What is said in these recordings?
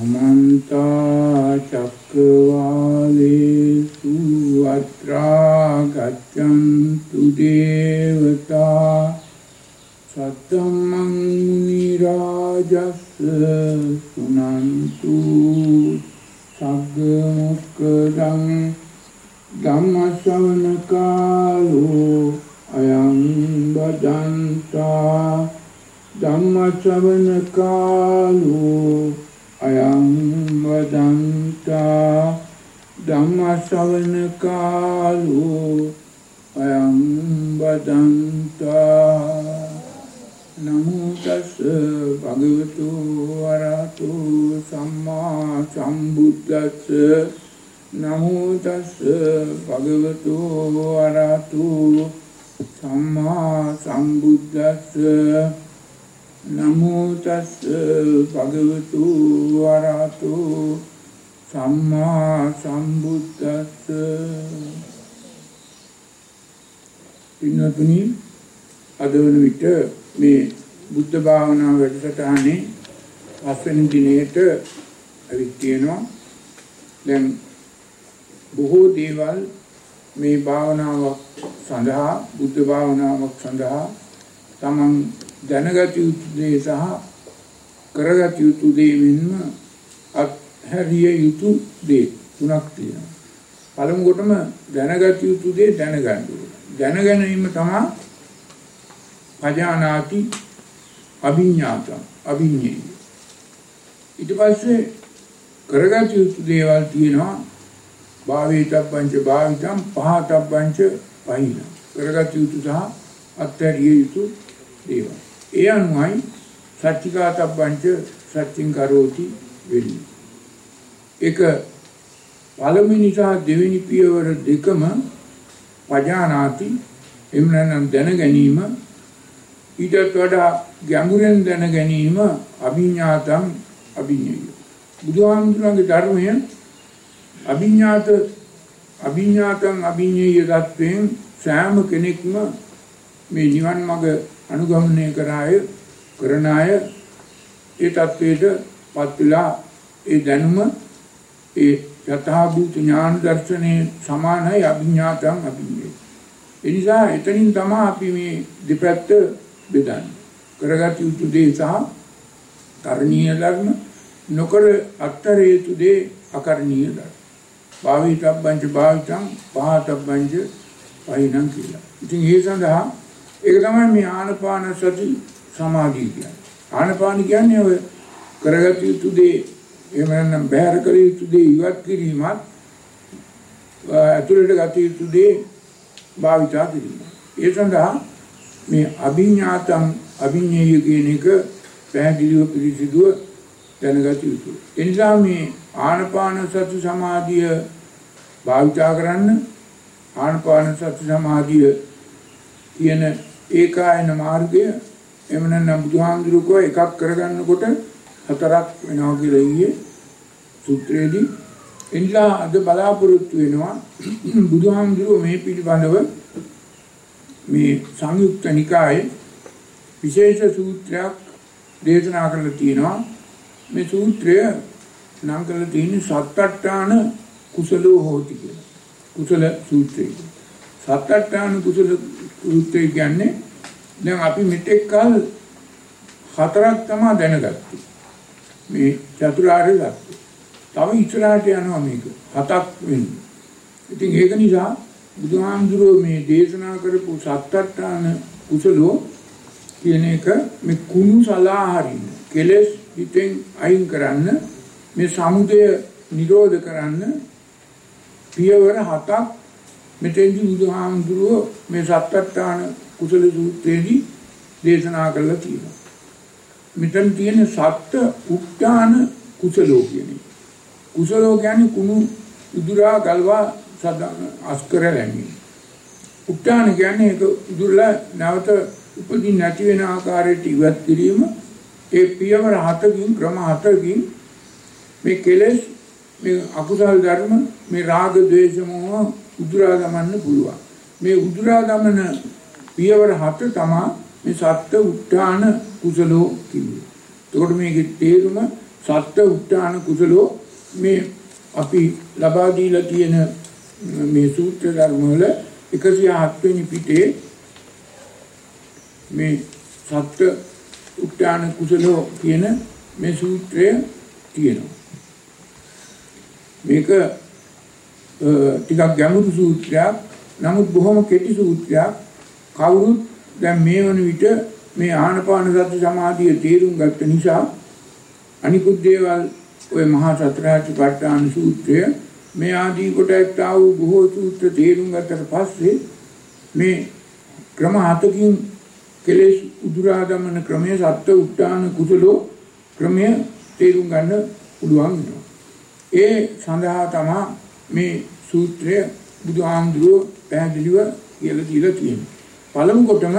समन्ता चक्रवालेषु अत्रा गच्छन्तु देवता सद्धम्मं मुनिराजस्य शृण्वन्तु सग्ग मोक्खदं धम्मश्रवणकालो अयं बदन्ता धम्मश्रवणकालो अयं वदन्ता धम्मश्रवणकालो अयं वदन्ता नमो तस्स भगवतो अरहतो सम्मा सम्बुद्धस्स नमो तस्स भगवतो अरहतो सम्मा सम्बुद्धस्स नमो तस्स भगवतो अरहतो सम्मा सम्बुद्धस्स පින්වත්නි අද වන විට මේ බුද්ධ භාවනා වැඩසටහනේ 5 වෙනි දිනේට අවිත් තියෙනවා. දැන් බොහෝ දේවල් මේ භාවනාවක් සඳහා බුද්ධ භාවනාවක් සඳහා තමන් දැනගත යුතු දේ සහ කරගත යුතු දේ මෙන්ම අත්හැරිය යුතු දේ තුනක් තියෙනවා. පළමු කොටම දැනගත යුතු දේ දැනගන්න ඕනේ. දැනගැනීම තමයි අජානාති අභිඥාත අභිඥේ. ඊට පස්සේ කරගත යුතු දේවල් තියෙනවා. භාවිතබ්බංච භාවිතං පහතබ්බංච පහින. කරගත යුතු සහ අත්හැරිය යුතු දේවල්. ඒ අනුවයි සච්චිකාතබ්බංච සච්චින් කරෝති වෙන්නේ. ඒක පළවෙනි සහ දෙවෙනි පියවර දෙකම පජානාති එම්නනම් දැන ගැනීම ඊටත් වඩා ගැඹුරෙන් දැන ගැනීම අභිඥාතං අභිඥය. බුදුහාමුදුරන්ගේ ධර්මය අභිඥාතං අභිඥය දත්වෙන් සෑම කෙනෙක්ම මේ නිවන් මඟ අනුගමනය කරන අය ඒ තත්වයට පත් වෙලා ඒ දැනුම ඒ යථාභූත ඥාන දර්ශනයේ සමානයි අභිඥාතං අභිඥය. ඒ නිසා එතනින් තමයි අපි මේ දෙපැත්ත බෙදන්නේ. කරගත යුතු දේ සහ කරණීය ධර්ම, නොකර අත්තර යුතු දේ අකරණීය ධර්ම. භාවිතබ්බංච භාවිතං පහතබ්බංච පහිනං කියලා. ඉතින් ඒ සඳහා ඒක තමයි මේ ආනපාන සති සමාධිය කියන්නේ. ආනපාන කියන්නේ ඔය කරගත යුතු දේ එහෙම නැත්නම් බහැර කළ යුතු දේ ඉවත් කිරීමත් අතුලට ගත යුතු දේ භාවිතා කිරීම. ඒ සඳහා මේ අභිඥාතං අභිඥේය කියන එක පැහැදිලිව පිළිසිදුව දැනගත යුතුයි. ඒ නිසා මේ ආනපාන සති සමාධිය භාවිතා කරන්න ආනපාන සති සමාධිය කියන ඒකායන මාර්ගය එහෙම නැත්නම් බුදුහාමුදුරුවෝ එකක් කරගන්නකොට හතරක් වෙනවා කියලා ඉන්නේ සූත්‍රයේදී. එනිසා අද බලාපොරොත්තු වෙනවා බුදුහාමුදුරුවෝ මේ පිළිබඳව මේ සංයුක්ත නිකායේ විශේෂ සූත්‍රයක් දේශනා කරලා තියෙනවා. මේ සූත්‍රය නම් කරලා තියෙන්නේ සත්තට්ඨාන කුසලෝ හෝති කියලා. කුසල සූත්‍රය. සත්තට්ඨාන කුසල සූත්‍රය කියන්නේ දැන් අපි මෙතෙක් කල හතරක් තමයි දැනගත්තේ. මේ චතුරාර්ය සත්‍ය. තව ඉස්සරහට යනවා මේක. හතක් වෙන්නේ. ඉතින් ඒක නිසා බුදුහාමුදුරුවෝ මේ දේශනා කරපු සත්තට්ඨාන කුසලෝ කියන එක මේ කුණු සලා හරින්න. කෙලෙස් හිතෙන් අයින් කරන්න, මේ සමුදය නිරෝධ කරන්න පියවර හතක් මෙතෙන්දී බුදුහාමුදුරුවෝ මේ සත්තට්ඨාන කුසල සූත්‍රයේදී දේශනා කරලා තියෙනවා. මෙතන තියෙන සත්‍ය උක්තාන කුසලෝ කියන්නේ. කුසලෝ කියන්නේ කුණු උදුරා ගල්වා අස්කර ගැනීම. උක්තාන කියන්නේ ඒක උදුරලා නැවත උපදින් නැති වෙන ආකාරයට ඉවත් කිරීම. ඒ පියවර හතකින් ක්‍රම හතකින් මේ කෙලෙස් මේ අකුසල ධර්ම මේ රාග ද්වේෂ මොහ උදුරා ගමන්න පුළුවන්. මේ උදුරා ගමන පියවර හත තමයි මේ සත්‍ය උත්තාන කුසලෝ කියන්නේ. එතකොට මේකේ තේරුම සත්‍ය උත්තාන කුසලෝ මේ අපි ලබා දීලා තියෙන මේ සූත්‍ර ධර්ම වල 107 වෙනි පිටේ මේ සත්‍ය උත්තාන කුසලෝ කියන මේ සූත්‍රය තියෙනවා. මේක ටිකක් ගැඹුරු සූත්‍රයක්. නමුත් බොහොම කෙටි සූත්‍රයක්. කවුරුත් දැන් මේ වන විට මේ ආනාපාන සති සමාධිය තේරුම් ගත්ත නිසා අනිකුත් දේවල් ඔය මහා සතරාතිපට්ඨාන සූත්‍රය මේ ආදී කොට ඇත්තා වූ බොහෝ සූත්‍ර තේරුම් ගත්තට පස්සේ මේ ක්‍රම 7කින් කෙලෙස් උදුරා දමන ක්‍රමයේ සත්‍ය උත්තාන කුසලෝ ක්‍රමය තේරුම් ගන්න පුළුවන් වෙනවා. ඒ සඳහා තමයි මේ සූත්‍රය බුදුහාමුදුරුවෝ පැහැදිලිව කියලා දීලා තියෙන්නේ. පළමු කොටම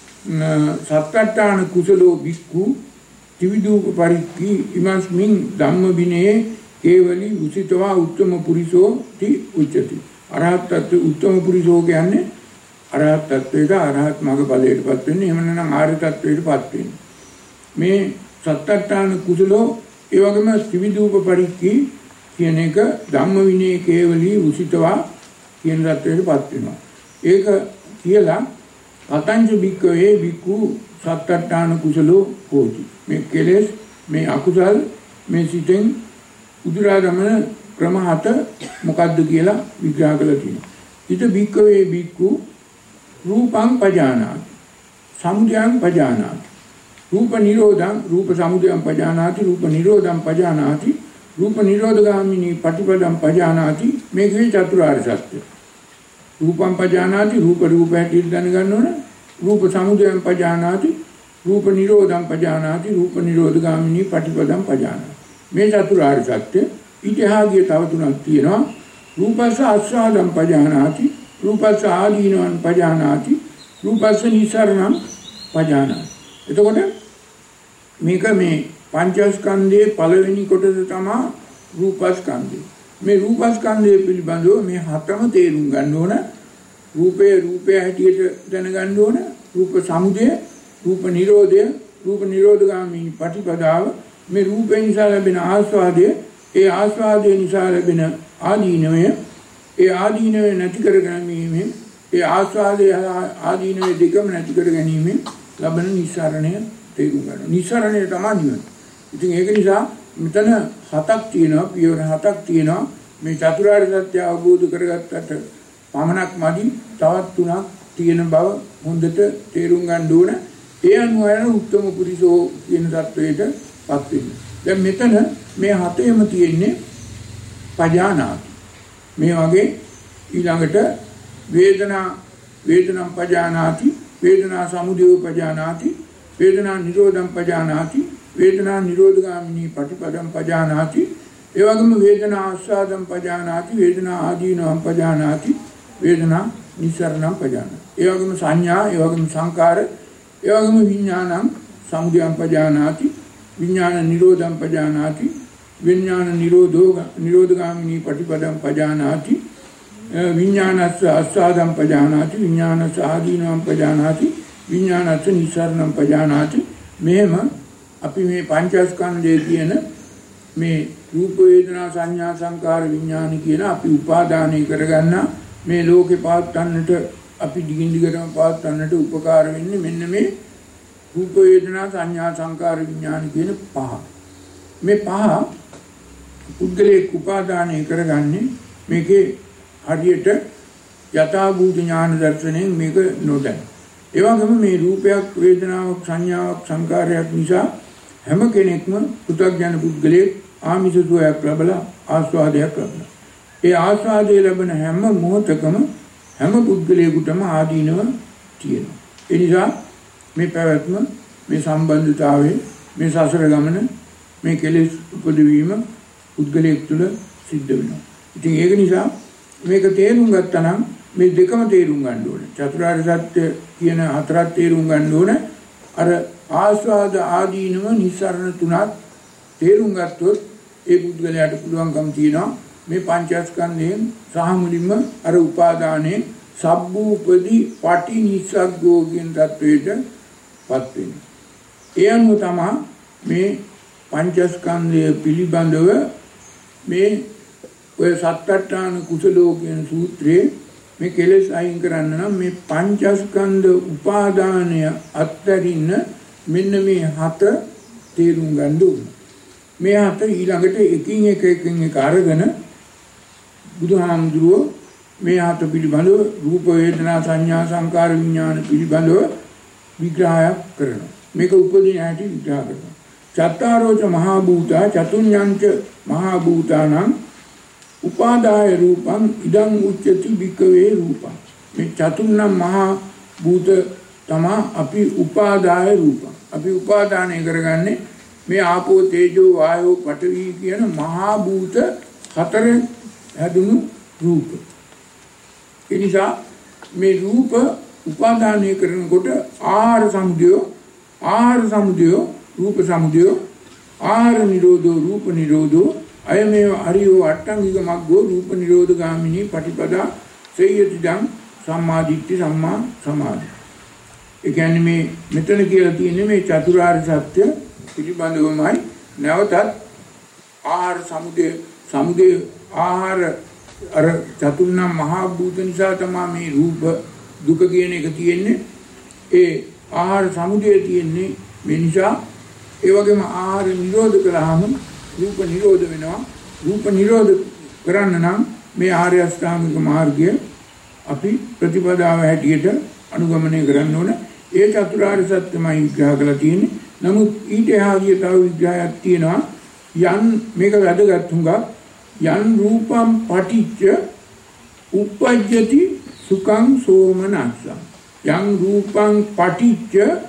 සත්‍යට්ඨාන කුසලෝ වික්ඛු ත්‍රිවිධූප පරික්ඛි ඉමස්මින් ධම්ම විනේ කේවලි උසිතවා උත්තම පුරිසෝ ති උච්චති. අරහත් තත්ත්ව උත්තම පුරිසෝ කියන්නේ අරහත් තත්ත්වයට අරහත් මාර්ග ඵලයටපත් වෙන්නේ. එහෙම නැත්නම් ආර්ය තත්ත්වයටපත් වෙන්නේ. මේ සත්‍යට්ඨාන කුසලෝ ඒ වගේම ත්‍රිවිධූප පරික්ඛි කියන එක ධම්ම විනේ කේවලි උසිතවා කියන තත්ත්වයටපත් වෙනවා. ඒක කියලා පතංච බික්කවේ බික්කු සත්‍යට්ඨාන කුසලෝ හෝති. මේ කෙලෙස් මේ අකුසල් මේ සිතෙන් උදුරා ගමන ක්‍රම 7 මොකද්ද කියලා විග්‍රහ කරලා තියෙනවා. ඊට බික්කවේ බික්කු රූපං පජානාති සමුදයං පජානාති රූප නිරෝධං රූප සමුදයං පජානාති රූප නිරෝධං පජානාති රූප නිරෝධගාමිනී පටිපදං පජානාති. මේකේ චතුරාර්ය සත්‍ය. රූපං පජානාති රූප හැටියට දැනගන්න ඕන. රූප සමුදයං පජානාති රූප නිරෝධං පජානාති රූප නිරෝධගාමිනී පටිපදං පජානාති. මේ චතුරාර්ය සත්‍ය. ඊටහාගිය තව තුනක් තියෙනවා. රූපස්ස ආස්වාදං පජානාති රූපස්ස ආදීනවං පජානාති රූපස්ස නිසරණං පජානාති. එතකොට මේක මේ පංචස්කන්ධයේ පළවෙනි කොටස තමයි රූපස්කන්ධය. මේ රූපස්කන්ධය පිළිබඳව මේ හතම තේරුම් ගන්න ඕන. රූපය හැටියට දැනගන්න ඕන. රූප සමුදය, රූප නිරෝධය, රූප නිරෝධගාමී ප්‍රතිපදාව, මේ රූපේ නිසා ලැබෙන ආස්වාදය, ඒ ආස්වාදය නිසා ලැබෙන ආදීනවය, ඒ ආදීනවය නැති කර ගැනීමෙන්, ඒ ආස්වාදය ආදීනවය දෙකම නැති කර ගැනීමෙන් ලබන නිස්සරණය තේරුම් ගන්න. නිස්සරණය තමයි නිවන. ඉතින් ඒක නිසා මෙතන 7ක් තියෙනවා, පියවර 7ක් තියෙනවා. මේ චතුරාර්ය සත්‍ය අවබෝධ කරගත්තට පමණක් මදි, තවත් 3ක් තියෙන බව හොඳට තේරුම් ගන්න ඕන. ඒ අනුව යන උත්තම පුරිසෝ කියන தത്വයටපත් වෙන්න. දැන් මෙතන මේ 7ෙම තියෙන්නේ පජානාති. මේ වගේ ඊළඟට වේදනම් පජානාති, වේදනා සමුදය පජානාති, වේදනා නිරෝධං පජානාති, වේදනා නිරෝධගාමිනී පටිපදං පජානාති. ඒ වගේම වේදනා ආස්වාදං පජානාති, වේදනා ආදීනවං පජානාති, වේදනා නිස්සරණං පජානාති. ඒ වගේම සංඥා, ඒ වගේම සංකාර, ඒ වගේම විඥානං සමුදයං පජානාති, විඥාන නිරෝධං පජානාති, විඥාන නිරෝධගාමිනී පටිපදං පජානාති, විඥානස්ස ආස්වාදං පජානාති, විඥානස්ස ආදීනවං පජානාති, විඥානස්ස නිස්සරණං පජානාති. මෙහෙම අපි මේ පංචස්කන්ධයේ කියන මේ රූප වේදනා සංඥා සංකාර විඥාන කියන අපි උපාදානය කරගන්න මේ ලෝකේ පවත්වන්නට අපි දිගින් දිගටම පවත්වන්නට උපකාර වෙන්නේ මෙන්න මේ රූප වේදනා සංඥා සංකාර විඥාන කියන පහ. මේ පහ පුද්ගලයේ උපාදානය කරගන්නේ මේකේ හරියට යථා භූත ඥාන දර්ශනයෙන් මේක නොදැන. ඒ වගේම මේ රූපයක් වේදනාවක් සංඥාවක් සංකාරයක් නිසා හැම කෙනෙක්ම පු탁ජන පුද්ගලයේ ආමිෂ සුවයක් ලැබලා ආස්වාදයක් ලැබලා. ඒ ආස්වාදය ලැබෙන හැම මොහොතකම හැම පුද්ගලයෙකුටම ආදීනව තියෙනවා. ඒ නිසා මේ පැවැත්ම, මේ සම්බන්ධතාවය, මේ සසර ගමන, මේ කෙලෙස් උපදවීම පුද්ගලයෙක් තුළ සිද්ධ වෙනවා. ඉතින් ඒක නිසා මේක තේරුම් ගත්තා නම් මේ දෙකම තේරුම් ගන්න ඕනේ. චතුරාර්ය සත්‍ය කියන හතරක් තේරුම් ගන්න ඕනේ. අර ආස්වාද ආදීනව නිස්සරණ තුනක් තේරුම් ගත්තොත් ඒ පුද්ගලයාට පුළුවන්කම තියෙනවා මේ පංචස්කන්ධයෙන් සහ මුලින්ම අර උපාදානයේ සබ්බූපදී පටි නිස්සග්ගෝ කියන தത്വයටපත් වෙනවා. ඒ අනුව තමයි මේ පංචස්කන්ධය පිළිබඳව මේ ඔය සත්තට්ඨාන කුසලෝ කියන සූත්‍රයේ මේ කෙලෙස් අයින් කරන්න නම් මේ පංචස්කන්ධ උපාදානය අත්හැරින්න මෙන්න මේ 7 තේරුම් ගන්න ඕනේ. මේ 7 ඊළඟට එකින් එක අරගෙන බුදුහාමුදුරුවෝ මේ 7 පිළිබඳව රූප වේදනා සංඥා සංකාර විඥාන පිළිබඳව විග්‍රහයක් කරනවා. මේක උපදින හැටි විග්‍රහ කරනවා. චත්තාරෝච මහා භූතා චතුඤ්ඤංච මහා භූතානං උපාදාය රූපං ඉදං උච්චති භික්ඛවේ රූපං. මේ චතුර්ණම් මහා භූත තමා අපි උපාදාය රූපං. අපි උපාදානය කරගන්නේ මේ ආපෝ තේජෝ වායෝ පඨවි කියන මහා භූත 4 හැදුණු රූප. ඒ නිසා මේ රූප උපාදානය කරනකොට ආහාර සමුදය රූප සමුදය ආහාර නිරෝධෝ රූප නිරෝධෝ අයමේව අරියෝ අට්ඨංගික මග්ගෝ රූප නිරෝධ ගාමිනී පටිපදා සේයතිදං සම්මාදිට්ඨි සම්මා සමාධි. ඒ කියන්නේ මේ මෙතන කියලා තියෙන්නේ මේ චතුරාර්ය සත්‍ය පිළිබඳවමයි. නැවතත් ආහාර සමුදය ආහාර අර චතුර්ණම් මහා භූත නිසා තමයි මේ රූප දුක කියන එක තියෙන්නේ. ඒ ආහාර සමුදය තියෙන්නේ මේ නිසා. ඒ වගේම ආහාර නිරෝධ කළාම රූප නිරෝධ වෙනවා. රූප නිරෝධ කරන්න නම් මේ ආර්ය අෂ්ටාංගික මාර්ගය අපි ප්‍රතිපදාව හැටියට අනුගමනය කරන්න ඕන. ඒ චතුරාර්ය සත්‍යමයි විග්‍රහ කරලා තියෙන්නේ. නමුත් ඊට එහා ගිය තව විග්‍රහයක් තියෙනවා. යන් මේක වැදගත් හුඟක්. යන් රූපම් පටිච්ච උප්පජ්ජති සුඛං සෝමනස්සං. යන් රූපං පටිච්ච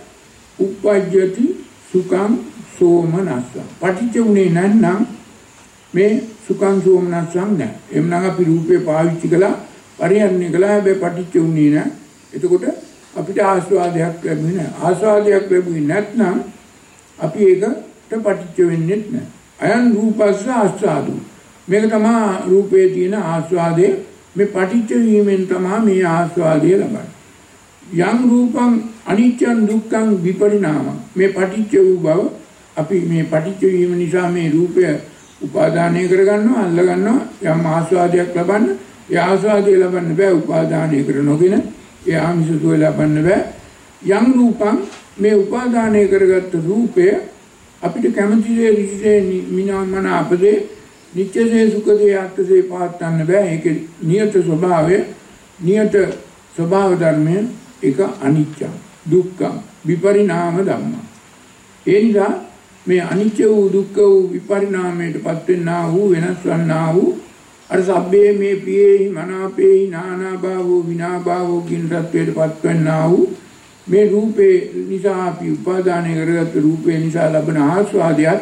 උප්පජ්ජති සුඛං සෝමනස්සං. පටිච්ච උනේ නැත්නම් මේ සුඛං සෝමනස්සං නැහැ. එම්නම් අපි රූපේ පාවිච්චි කළා පරිහරණය කළා. හැබැයි පටිච්ච උනේ නැහැ. එතකොට අපිට ආස්වාදයක් ලැබුණේ නැහැ. ආස්වාදයක් ලැබුණේ නැත්නම් අපි ඒකට පටිච්ච වෙන්නේ නැහැ. අයන් රූපස්ස ආස්වාදු. මේක තමයි රූපේ තියෙන ආස්වාදය. මේ පටිච්ච වීමෙන් තමයි මේ ආස්වාදය ලබන්නේ. යම් රූපං අනිච්චං දුක්ඛං විපරිණාමං. මේ පටිච්ච වූ බව අපි මේ පටිච්ච වීම නිසා මේ රූපය උපාදානය කරගන්නවා, අල්ල ගන්නවා. යම් ආස්වාදයක් ලබන්න, ඒ ආස්වාදය ලබන්න බෑ උපාදානය කර නොගෙන. ඒ ආමිෂ සුව ලබන්න බෑ. යම් රූපං මේ උපාදානය කරගත්ත රූපය අපිට කැමති දේ ඍෂිසේ මිනාමන අපදේ නිත්‍යසේ සුඛසේ අත්සේ පාත්තන්න බෑ. ඒකේ නියත ස්වභාවය, නියත ස්වභාව ධර්මය ඒක අනිච්ච දුක්ඛ විපරිණාම ධම්ම. ඒ නිසා මේ අනිච්ච වූ දුක්ඛ වූ විපරිණාමයටපත් වෙන්නා වූ වෙනස් වන්නා වූ අර සබ්බේ මේ පියේහි මනාපේහි නානා භාවෝ විනා භාවෝ කියන තත්වයටපත් වෙන්නා වූ මේ රූපේ නිසා අපි උපාදානය කරගත් රූපේ නිසා ලබන ආස්වාදයක්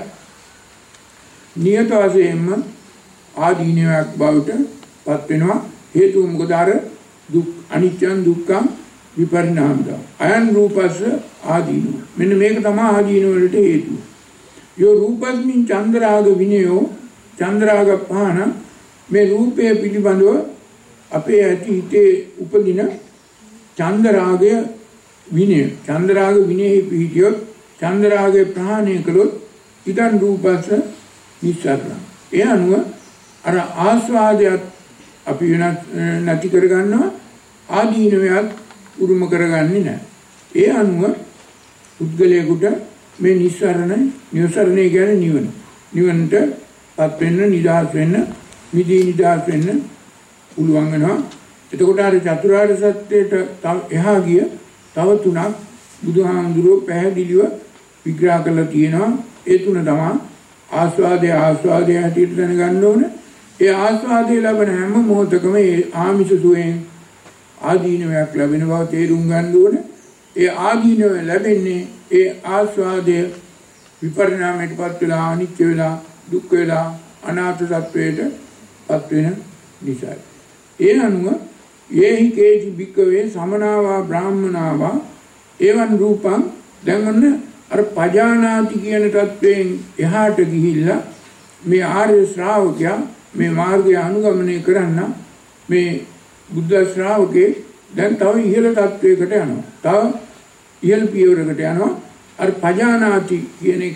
නියත වශයෙන්ම ආදීනයක් බවට පත් වෙනවා. හේතුව මොකද? අර දුක් අනිච්චං දුක්ඛං විපරිණාමද අයන් රූපස්ස ආදීනෝ. මෙන්න මේක තමයි ආදීන වලට හේතුව. යෝ රූපස්මින් චන්ද්‍රාග විනයෝ චන්ද්‍රාග පහන. මේ රූපය පිළිබඳව අපේ ඇති හිතේ උපදින චන්ද්‍රාගය විනය. චන්ද්‍රාග විනයෙහි පිහිටියොත් චන්ද්‍රාගය ප්‍රහාණය කළොත් ඉදන් රූපස්ස නිස්සාරණ. ඒ අනුව අර ආස්වාදයක් අපි නැති කරගන්නවා, ආදීනවයක් උරුම කරගන්නේ නැහැ. ඒ අනුව පුද්ගලයාට මේ නිස්සරණය කියන්නේ නිවන. නිවනටපත් වෙන්න, නිදහස් වෙන්න, මිදී නිදහස් වෙන්න පුළුවන් වෙනවා. එතකොට අර චතුරාර්ය සත්‍යයට එහා ගිය තව තුනක් බුදුහාමුදුරුවෝ පැහැදිලිව විග්‍රහ කරලා තියෙනවා. ඒ තුන තමයි ආස්වාදය හැටියට දැනගන්න ඕන. ඒ ආස්වාදය ලැබෙන හැම මොහොතකම ඒ ආමිෂ සුවයෙන් ආදීනවයක් ලැබෙන බව තේරුම් ගන්න ඕන. ඒ ආදීනව ලැබෙන්නේ ඒ ආස්වාදය විපරිණාමයටපත් වෙලා අනිත්‍ය වෙලා දුක් වෙලා අනාත්ම තත්වයටපත් වෙන නිසා. ඒ අනුව යේහි කේචි භික්ඛවේ සමනාවා බ්‍රාහ්මනාවා එවං රූපං. දැන් ඔන්න අර පජානාති කියන තත්වයෙන් එහාට ගිහිල්ලා මේ ආර්ය ශ්‍රාවකයා මේ මාර්ගය අනුගමනය කරන්න මේ බුද්ධ ශ්‍රාවකේ දැන් තව ඉහළ තත්වයකට යනවා. තව ඉහළ පියවරකට යනවා. අර පජානාති කියන එකෙන්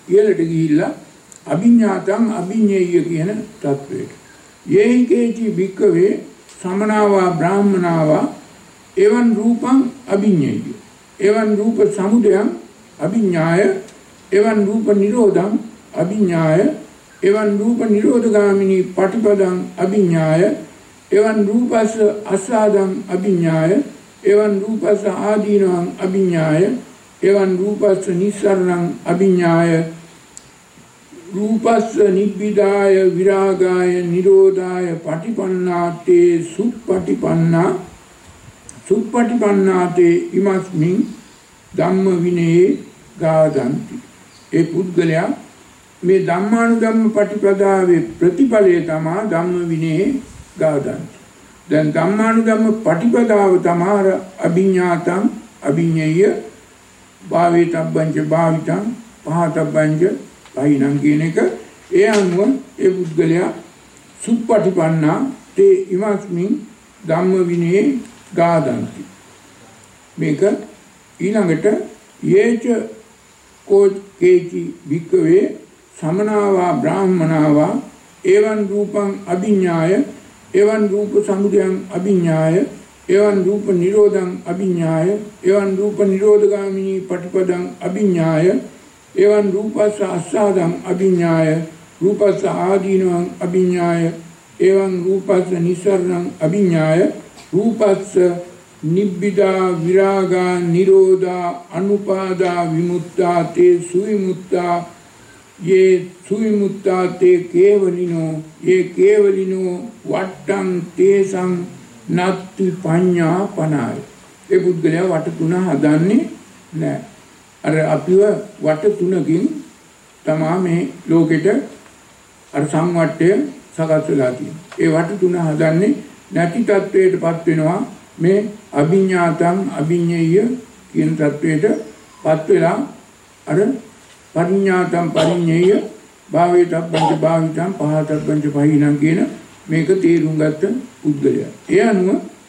ඉහළට ගිහිල්ලා අභිඥාතං අභිඤ්ඤේය කියන තත්වයට. යේහිකේචි භික්ඛවේ සමනාවා බ්‍රාහ්මනාවා එවං රූපං අභිඤ්ඤේය. එවං රූප සමුදයං අභිඤ්ඤාය එවං රූප නිරෝධං අභිඤ්ඤාය එවං රූප නිරෝධගාමිනී පටිපදං අභිඤ්ඤාය එවං රූපස්ස අස්සාදං අභිඤ්ඤාය එවං රූපස්ස ආදීනං අභිඤ්ඤාය එවං රූපස්ස නිස්සරණං අභිඤ්ඤාය රූපස්ස නිබ්බිදාය විරාගාය නිරෝධාය පටිපන්නාතේ සුප්පටිපන්නාතේ ඉමස්මින් ධම්ම විනයේ ගාදන්ති. ඒ පුද්ගලයා මේ ධම්මානුධම්ම පටිපදාවේ ප්‍රතිඵලය තමයි ධම්ම විනයේ ගාදන්ති. දැන් ධම්මානුධම්ම පටිපදාව තමයි අභිඤ්ඤාතං අභිඤ්ඤේය භාවේතබ්බංච භාවිතං පහතබ්බංච පහිනං කියන එක. ඒ අනුව ඒ පුද්ගලයා සුප්පටිපන්නා තේ ඉමස්මින් ධම්ම විනයේ ගාදන්ති. මේක ඊළඟට යේච කෝචේචි භික්ඛවේ සමනාවා බ්‍රාහ්මනාවා එවං රූපං අභිඤ්ඤාය එවං රූප සමුදයං අභිඤ්ඤාය එවං රූප නිරෝධං අභිඤ්ඤාය එවං රූප නිරෝධගාමිනී පටිපදං අභිඤ්ඤාය එවං රූපස්ස අස්සාදං අභිඤ්ඤාය රූපස්ස ආදීනං අභිඤ්ඤාය එවං රූපස්ස නිස්සරණං අභිඤ්ඤාය රූපස්ස නිබ්බිදා විරාගා නිරෝධා අනුපාදා විමුක්තා තේ සුවිමුක්තා යේ සුවිමුක්තා තේ කේවලිනෝ යේ කේවලිනෝ වට්ටං තේසං නත්ති පඤ්ඤා පනාය. ඒ පුද්ගලයා වට තුන හදන්නේ නැහැ. අර අපිව වට තුනකින් තමයි මේ ලෝකෙට අර සංවට්ටය සකස් වෙලා තියෙන්නේ. ඒ වට තුන හදන්නේ නැති තත්වයටපත් වෙනවා. මේ අභිඤ්ඤාතං අභිඤ්ඤේය කියන තත්වයටපත් වෙලා අර පරිඤ්ඤාතං පරිඤ්ඤේය භාවේතබ්බංච භාවිතං පහතබ්බංච පහිනං කියන මේක තේරුම් ගත්ත පුද්ගලයා. ඒ අනුව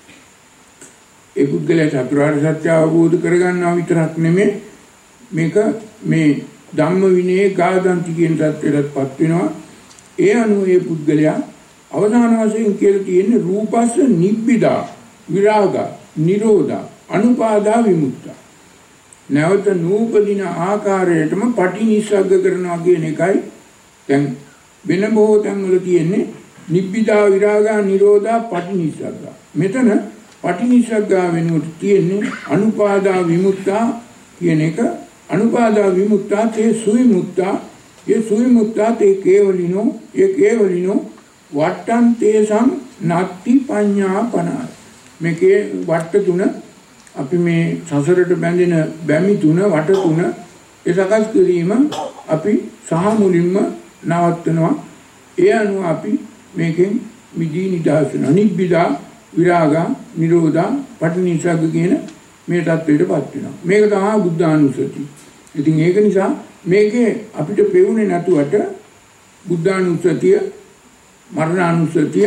ඒ පුද්ගලයා චතුරාර්ය සත්‍ය අවබෝධ කරගන්නවා විතරක් නෙමෙයි මේක මේ ධම්ම විනයේ ගාදන්ති කියන තත්වයටපත් වෙනවා. ඒ අනුව ඒ පුද්ගලයා අවසාන වශයෙන් කියලා තියෙන්නේ රූපස්ස නිබ්බිදා විරාගා නිරෝධා අනුපාදා විමුක්තා. නැවත නූපදින ආකාරයටම පටිනිස්සග්ග කරනවා කියන එකයි දැන් වෙන බොහෝ තැන්වල තියෙන්නේ නිබ්බිදා විරාගා නිරෝධා පටිනිස්සග්ගා. මෙතන පටිනිස්සග්ගා වෙනුවට තියෙන්නේ අනුපාදා විමුක්තා කියන එක. අනුපාදා විමුක්තා තේ සුවිමුක්තා ඒ සුවිමුක්තා තේ කේවලිනෝ ඒ කේවලිනෝ වට්ටං තේසං නත්ති පඤ්ඤා පනාය. මේකේ වට්ට තුන අපි මේ සසරට බැඳෙන බැමි තුන වට තුන ඒ සකස් කිරීම අපි සහ මුලින්ම නවත්වනවා. ඒ අනුව අපි මේකෙන් මිදී නිදහස් වෙනවා. නිබ්බිදා විරාගා නිරෝධා පටිනිස්සග්ග කියන මේ தත්වයටපත් වෙනවා. මේක තමයි බුද්ධානුස්සතිය. ඉතින් ඒක නිසා මේකේ අපිට පෙවුනේ නැතුවට බුද්ධානුස්සතිය මරණානුස්සතිය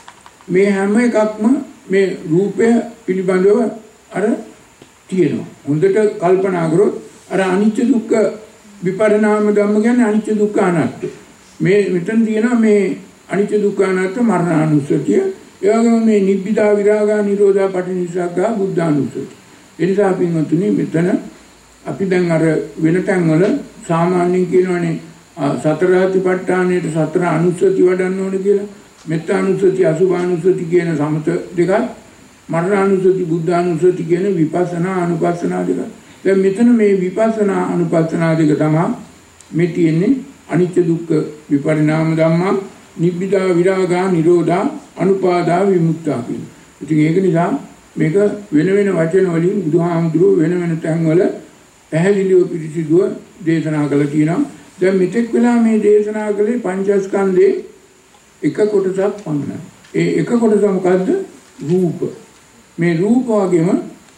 මේ හැම එකක්ම මේ රූපය පිළිබඳව අර තියෙනවා. හොඳට කල්පනා කරොත් අර අනිත්‍ය දුක්ඛ විපරිණාම ධම්ම කියන්නේ අනිත්‍ය දුක්ඛ අනාත්ම. මේ මෙතන තියෙනවා මේ අනිත්‍ය දුක්ඛ අනාත්ම මරණානුස්සතිය. ඒ වගේම මේ නිබ්බිදා විරාගා නිරෝධා පටිනිස්සග්ගා බුද්ධානුස්සතිය. ඒ නිසා පින්වතුනි මෙතන අපි දැන් අර වෙන තැන්වල සාමාන්‍යයෙන් කියනවනේ සතර සතිපට්ඨානයේ සතර අනුස්සති වඩන්න ඕනේ කියලා. මෙත්තානුස්සති අසුභානුස්සති කියන සමත දෙකක්, මරණානුස්සති බුද්ධානුස්සති කියන විපස්සනා අනුපස්සනා දෙකක්. දැන් මෙතන මේ විපස්සනා අනුපස්සනා දෙක තමයි මේ තියෙන්නේ අනිත්‍ය දුක්ඛ විපරිණාම ධම්මා නිබ්බිදා විරාගා නිරෝධා අනුපාදා විමුක්තා කියන. ඉතින් ඒක නිසා මේක වෙන වෙන වචන වලින් බුදුහාමුදුරුවෝ වෙන වෙන තැන්වල පැහැදිලිව පිළිසිදුව දේශනා කළා කියනවා. දැන් මෙතෙක් වෙලා මේ දේශනා කළේ පංචස්කන්ධේ එක කොටසක් පමණයි. ඒ එක කොටස මොකද්ද? රූප. මේ රූප වගේම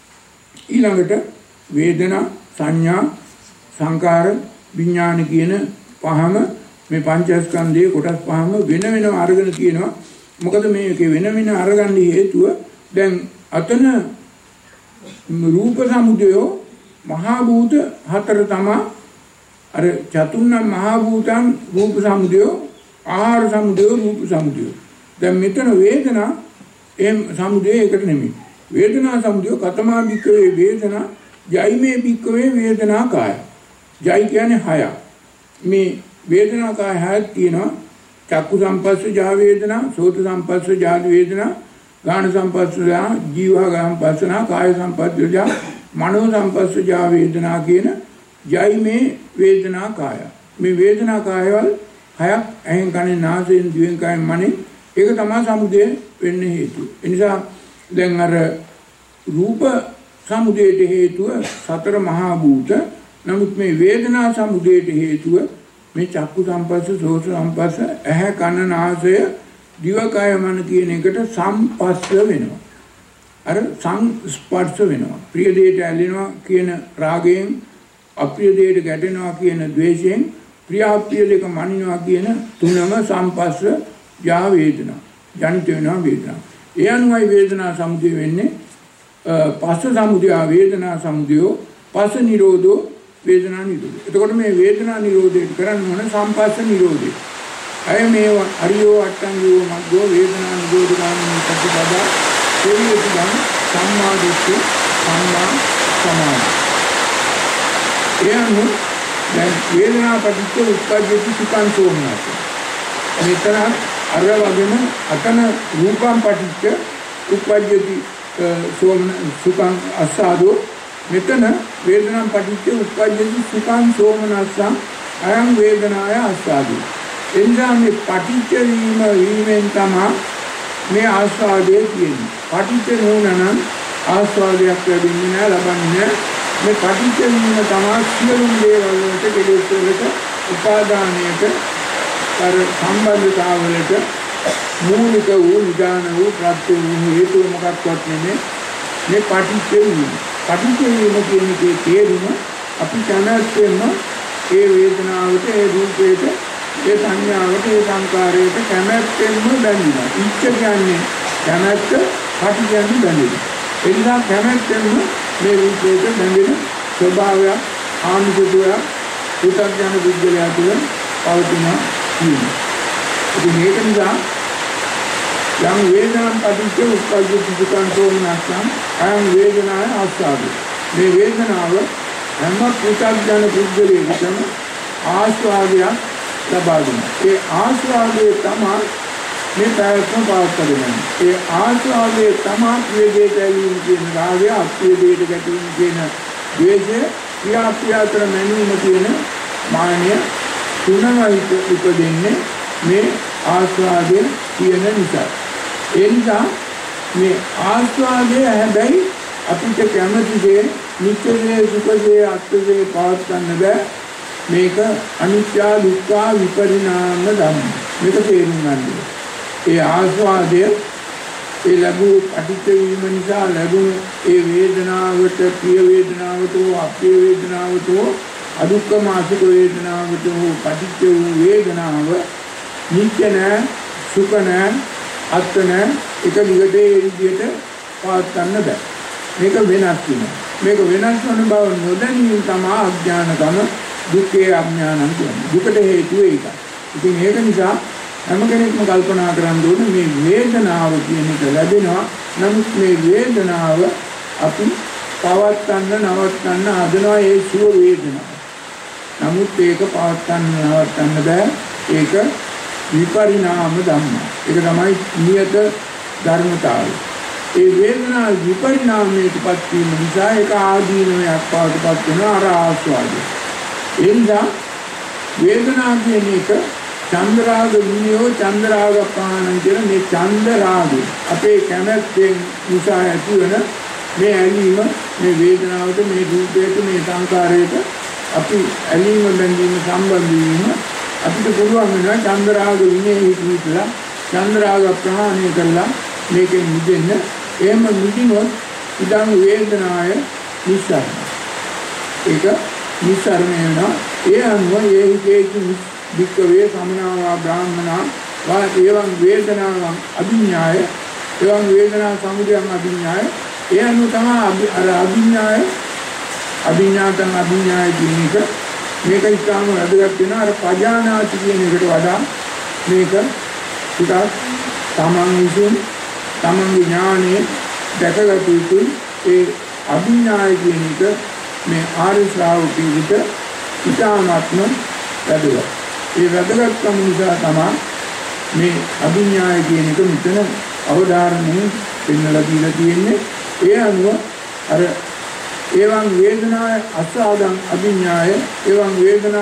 ඊළඟට වේදනා, සංඥා, සංකාර, විඥාන කියන පහම මේ පංචස්කන්ධයේ කොටස් පහම වෙන වෙනම අරගෙන තියෙනවා. මොකද මේකේ වෙන වෙන අරගන්න හේතුව දැන් අතන රූප සමුදය මහා භූත හතර තමයි අර චතුර්ණ මහා භූතං රූප සමුදය ආහාර සමුදය රූප සමුදය. දැන් මෙතන වේදනා එම් සමුදය එකට නෙමෙයි. වේදනා සමුදය කතමා භික්ඛවේ වේදනා ජයිමේ භික්ඛවේ වේදනා කාය. ජයි කියන්නේ හය. මේ වේදනා කාය හයක් තියෙනවා. චක්කු සම්පස්සජා වේදනා, සෝත සම්පස්සජා වේදනා, ගාන සම්පස්සජා, ජීවා සම්පස්සනා, කාය සම්පස්සජා, මනෝ සම්පස්සජා වේදනා කියන ජයිමේ වේදනා කාය. මේ වේදනා කායවල හයක් ඇහෙන් කනෙන් නාසයෙන් දිවෙන් කයෙන් මනෙන් ඒක තමයි සමුදය වෙන්න හේතුව. ඒ නිසා දැන් අර රූප සමුදයට හේතුව සතර මහා භූත. නමුත් මේ වේදනා සමුදයට හේතුව මේ චක්කු සම්පස්ස, සෝත සම්පස්ස, ඇහැ කන නාසය දිව කය මන කියන එකට සම්පස්ස වෙනවා. අර සංස්පර්ශ වෙනවා. ප්‍රිය දෙයට ඇලෙනවා කියන රාගයෙන්, අප්‍රිය දෙයට ගැටෙනවා කියන ද්වේෂයෙන්, ප්‍රිය අප්‍රිය දෙක මනිනවා කියන තුනම සම්පස්ස යා වේදනා. ජනිත වෙනවා වේදනා. ඒ අනුවයි වේදනා සමුදය වෙන්නේ. පස්ස සමුදය වේදනා සමුදය, පස්ස නිරෝධෝ වේදනා නිරෝධය. එතකොට මේ වේදනා නිරෝධයට කරන්න ඕන සම්පස්ස නිරෝධය. අය මේ අරියෝ අට්ඨංගියෝ මග්ගෝ වේදනා නිරෝධ ගාමිනී ප්‍රතිපදා දෙවියන් සම්මා දිට්ඨි සම්මා සමාධි. එයන්ු දැන් වේදනා පටිච්ච උප්පජ්ජති සුඛං සෝමනස්ස. මෙතන අර වගේම අතන රූපං පටිච්ච උප්පජ්ජති සුඛං අස්සාදෝ. මෙතන වේදනා පටිච්ච උප්පජ්ජති සුඛං සෝමනස්සං අයං වේදනාය අස්සාදෝ. එනිසා මේ පටිච්ච වීමෙන් තමයි මේ ආස්වාදයේ තියෙන්නේ. පටිච්ච නෝනනම් ආස්වාදයක් ලැබෙන්නේ නැහැ, ලබන්නේ නැහැ. මේ පටිච්ච වීම තමයි සියලුම දේවල් වලට කෙලෙස් වලට උපාදානයට අර සම්බන්ධතාවලට මූලික වූ නිදාන වූ ප්‍රත්‍ය වූ හේතුව මොකක්වත් නෙමෙයි මේ පටිච්ච වීම. පටිච්ච වීම කියන්නේ තේරුම අපි කැමැත්තෙන්ම ඒ වේදනාවට, ඒ රූපයට, ඒ සංඥාවට, ඒ සංකාරයට කැමැත්තෙන්ම බැඳිනවා. ඉච්ඡ කියන්නේ කැමැත්ත, පටි කියන්නේ බැඳීම. ඒ නිසා කැමැත්තෙන්ම මේ රූපයට බැඳෙන ස්වභාවයක් ආනිසුදුවක් පුතග්ජන විද්‍යාලය තුළ පවතිනවා කියන්නේ. ඉතින් මේක නිසා යම් වේදනාම් පටිච්ච උප්පජ්ජති සුඛං සෝමනස්සං අයං වේදනාය ආස්වාදේ. මේ වේදනාව හැම පුතග්ජන විද්‍යාලයකම ආස්වාදයක් ලබා දෙනවා. ඒ ආස්වාදයේ තමයි මේ පැවැත්ම පවත්වන්නේ. ඒ ආස්වාදයේ තමයි ප්‍රියදේට ඇලීම කියන රාගය, අප්‍රියදේට ගැටීම කියන ද්වේෂය, ක්‍රියාප්‍රියාතර මැනීම කියන මාන්නය තුනම උපදින්නේ මේ ආස්වාදයේ කියන නිසා. ඒ නිසා මේ ආස්වාදයේ හැබැයි අපිට කැමති දේ, නිත්‍ය දේ, සුඛ දේ, අත්ථ දේ පවත්වන්න බෑ. මේක අනිත්‍ය දුක්ඛ විපරිණාම ධම්ම. මේක තේරුම් ගන්න. ඒ ආස්වාදය ඒ ලැබූ පටිච්ච වීම නිසා ලැබුණු ඒ වේදනාවට, ප්‍රිය වේදනාවට, අප්‍රිය වේදනාවට, අදුක්ඛම අසුඛ වේදනාවට පටිච්ච වූ වේදනාව නිත්‍ය නැහැ, සුඛ නැහැ, අත්ථ නැහැ. එක දිගට ඒ විදිහට පවත්වන්න බෑ. මේක වෙනස් වෙනවා. මේක වෙනස් වන බව නොදැනීම තමයි අඥානකම, දුක්ඛේ අඥානං කියන්නේ. දුකට හේතුව ඒකයි. ඉතින් ඒක නිසා හැම කෙනෙක්ම කල්පනා කරන්න ඕනේ මේ වේදනාව කියන එක ලැබෙනවා. නමුත් මේ වේදනාව අපි පවත්වන්න, නවත්තන්න හදනවා. ඒ සුව වේදනාව. නමුත් ඒක පවත්වන්න, නවත්තන්න බෑ. ඒක විපරිණාම ධම්ම. ඒක තමයි නියත ධර්මතාවය. ඒ වේදනාව විපරිණාමයටපත් වීම නිසා ඒක ආදීනමයක් පාටපත් වෙනවා. අර ආස්වාදය. ඒ නිසා වේදනාව කියන එක චන්ද්‍රාග විඤ්ඤෝ චන්ද්‍රාග පාණං කියන මේ චන්ද්‍රාගය අපේ කැමැත්තෙන් නිසා ඇතිවන මේ ඇලීම, මේ වේදනාවට, මේ රූපයට, මේ සංකාරයට අපි ඇලීම බැඳීම සම්බන්ධ වීම අපිට පුළුවන් වෙනවා චන්ද්‍රාග විඤ්ඤේ හිතලා චන්ද්‍රාග ප්‍රහාණය කරලා මේකෙන් මිදෙන්න. එහෙම මිදිනොත් ඉදන් වේදනාය නිස්සාරණ. ඒක නිස්සාරණ වෙනවා. ඒ අනුව ඒ හිතේ වික්කවේ සමනාවා බ්‍රාහ්මනා වා එවං වේදනාවං අභිඥාය එවං වේදනා සමුදයං අභිඥාය. ඒ අනුව තමයි අර අභිඥාය අභිඥාතං අභිඥාය කියන එක මේක ඉතාම වැදගත් වෙනවා. අර පජානාති කියන එකට වඩා මේක ටිකක් තමන් විසින් තමන්ගේ ඥානෙ දැකගත යුතුයි. ඒ අභිඥාය කියන එක මේ ආර්ය ශ්‍රාවකෙකුට ඉතාමත්ම වැදගත්. ඒ වැදගත්කම නිසා තමයි මේ අභිඥාය කියන එක මෙතන අවධාරණයෙන් පෙන්වලා දීලා තියෙන්නේ. ඒ අනුව අර එවං වේදනාය අසාදං අභිඥාය එවං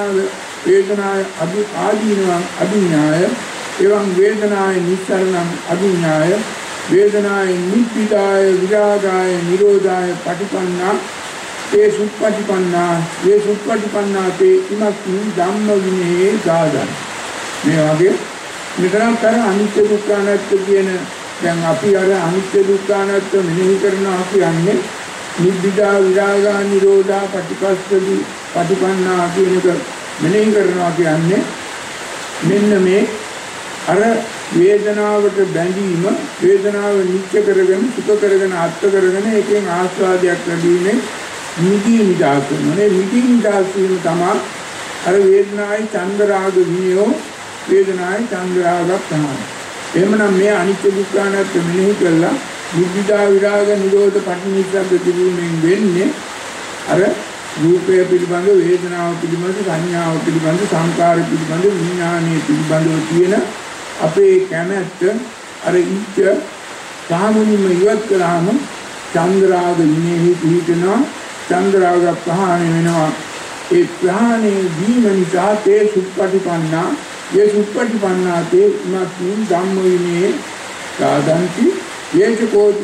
වේදනාය ආදීනවං අභිඥාය එවං වේදනාය නිස්සරණං අභිඥාය වේදනාය නිබ්බිදාය විරාගාය නිරෝධාය පටිපන්නා ඒ සුප්පටිපන්නා ඒ සුප්පටිපන්නා තේ ඉමස්මින් ධම්ම විනේ ගාදන්. මේ වගේ මෙතනක් අර අනිත්‍ය දුක්ඛ අනාත්ම කියන දැන් අපි අර අනිත්‍ය දුක්ඛ අනාත්ම මෙනෙහි කරනවා කියන්නේ නිබ්බිදා විරාගා නිරෝධා පටිපස්සති පටිපන්නා කියන එක මෙනෙහි කරනවා කියන්නේ මෙන්න මේ අර වේදනාවට බැඳීම වේදනාව නිත්‍ය කරගෙන සුඛ කරගෙන අත්ත කරගෙන එකෙන් ආස්වාදයක් ලැබීමේ නිදී නිදාස් වෙනනේ. නිදී නිදාස් වීම තමයි අර වේදනායි චන්ද රාග විනයෝ වේදනායි චන්ද රාග ප්‍රහාණය. එහෙමනම් මේ අනිත්‍ය දුක්ඛ අනාත්ම මෙනෙහි කළා නිබ්බිදා විරාග නිරෝධ පටිනිස්සග්ග තිබීමෙන් වෙන්නේ අර රූපය පිළිබඳ වේදනාව පිළිබඳ සංඥාව පිළිබඳ සංකාර පිළිබඳ විඥානීය පිළිබඳව තියෙන අපේ කැමැත්ත අර ඉච්ඡ සාමුනිම ඉවත් කළාම චන්ද්‍රාග විනේහි පිහිටනවා. චන්ද්‍රාග ප්‍රහාණය වෙනවා. ඒ ප්‍රහාණය වීම නිසා තේ සුප්පටිපන්නා ඒ සුප්පටිපන්නා තේ ඉමස්මින් ධම්ම විනේ සාදන්ති යේචකෝති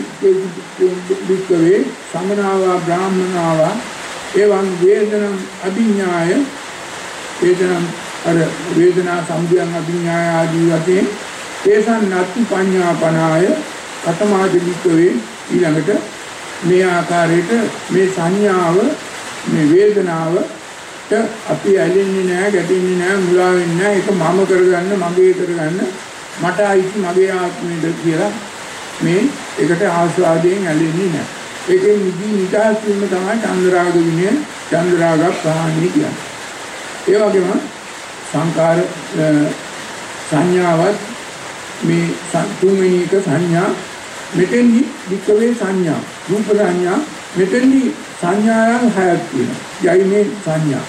වික්කවේ සමනාවා බ්‍රාහ්මනාවා එවං වේදනං අභිඥාය වේදනං අර වේදනා සම්භයං අභිඥාය ආදී වශයෙන් තේසන් නත්ති පඤ්ඤාපනාය කතමාදි වික්කවේ ඊළඟට මේ ආකාරයට මේ සංඥාව මේ වේදනාවට අපි ඇලෙන්නේ නැහැ, ගැටෙන්නේ නැහැ, මුලා වෙන්නේ නැහැ. ඒක මම කරගන්න, මගේ කරගන්න, මට අයිති මගේ ආත්මෙද කියලා මේ එකට ආස්වාදයෙන් ඇලෙන්නේ නැහැ. ඒකෙන් නිදාස් වීම තමයි චන්ද්‍රාග විනය, චන්ද්‍රාග ප්‍රහාණය කියන්නේ. ඒ වගේම සංකාර සංඥාවත් මේ තුන්වෙනි එක සංඥා මෙතෙන්දි වික්කවේ සංඥා රූප සංඥා මෙතෙන්දි සංඥායන් හයක් තියෙනවා. යයි මේ සංඥා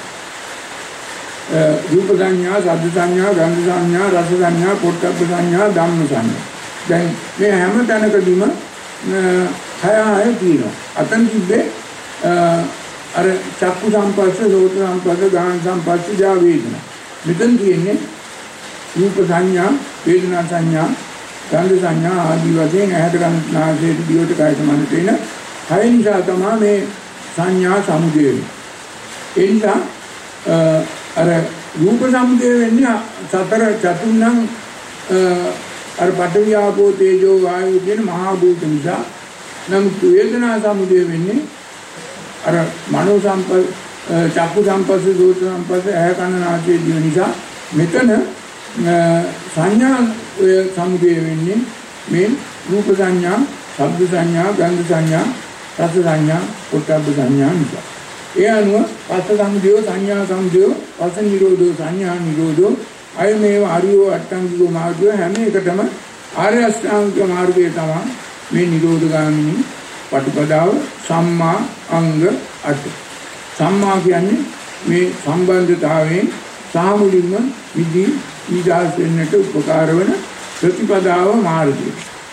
රූප සංඥා, ශබ්ද සංඥා, ගන්ධ සංඥා, රස සංඥා, පොට්ටබ්බ සංඥා, ධම්ම සංඥා. දැන් මේ හැම තැනකදීම හය තියෙනවා. අතන තිබ්බේ අර චක්කු සම්පස්ස, සෝත සම්පස්ස, ගාන සම්පස්ස, ජා වේදනා. මෙතන තියෙන්නේ රූප සංඥා, වේදනා සංඥා, ගන්ධ සංඥා ආදී වශයෙන් ඇහැට ගන්න නාසයට දිවට කයට මනට එන හය නිසා තමයි මේ සංඥා සමුදය වෙන්නේ. ඒ නිසා අර රූප සමුදය වෙන්නේ සතර චතුර්ණං අර පඨවි ආපෝ තේජෝ වායෝ කියන මහා භූත නිසා. නමුත් වේදනා සමුදය වෙන්නේ අර මනෝ සම්පස්ස, චක්කු සම්පස්ස, සෝත සම්පස්ස, ඇහැ කන නාසය දිව නිසා. මෙතන සංඥා සමුදය වෙන්නේ මේ රූප සංඥා, ශබ්ද සංඥා, ගන්ධ සංඥා, රස සංඥා, පොට්ටබ්බ සංඥා නිසා. ඒ අනුව පස්ස සමුදයෝ, සංඥා සමුදයෝ, පස්ස නිරෝධෝ, සංඥා නිරෝධෝ අය මේව ආර්යෝ අට්ඨංගිකෝ මාර්ගය හැම එකටම ආර්ය අෂ්ටාංගික මාර්ගය තමයි මේ නිරෝධගාමිනී පටිපදාව සම්මා අංග 8. සම්මා කියන්නේ මේ සම්බන්ධතාවයෙන් සාමුලින්ම විදි නිදාස් වෙන්නට උපකාර වන ප්‍රතිපදාව මාර්ගය.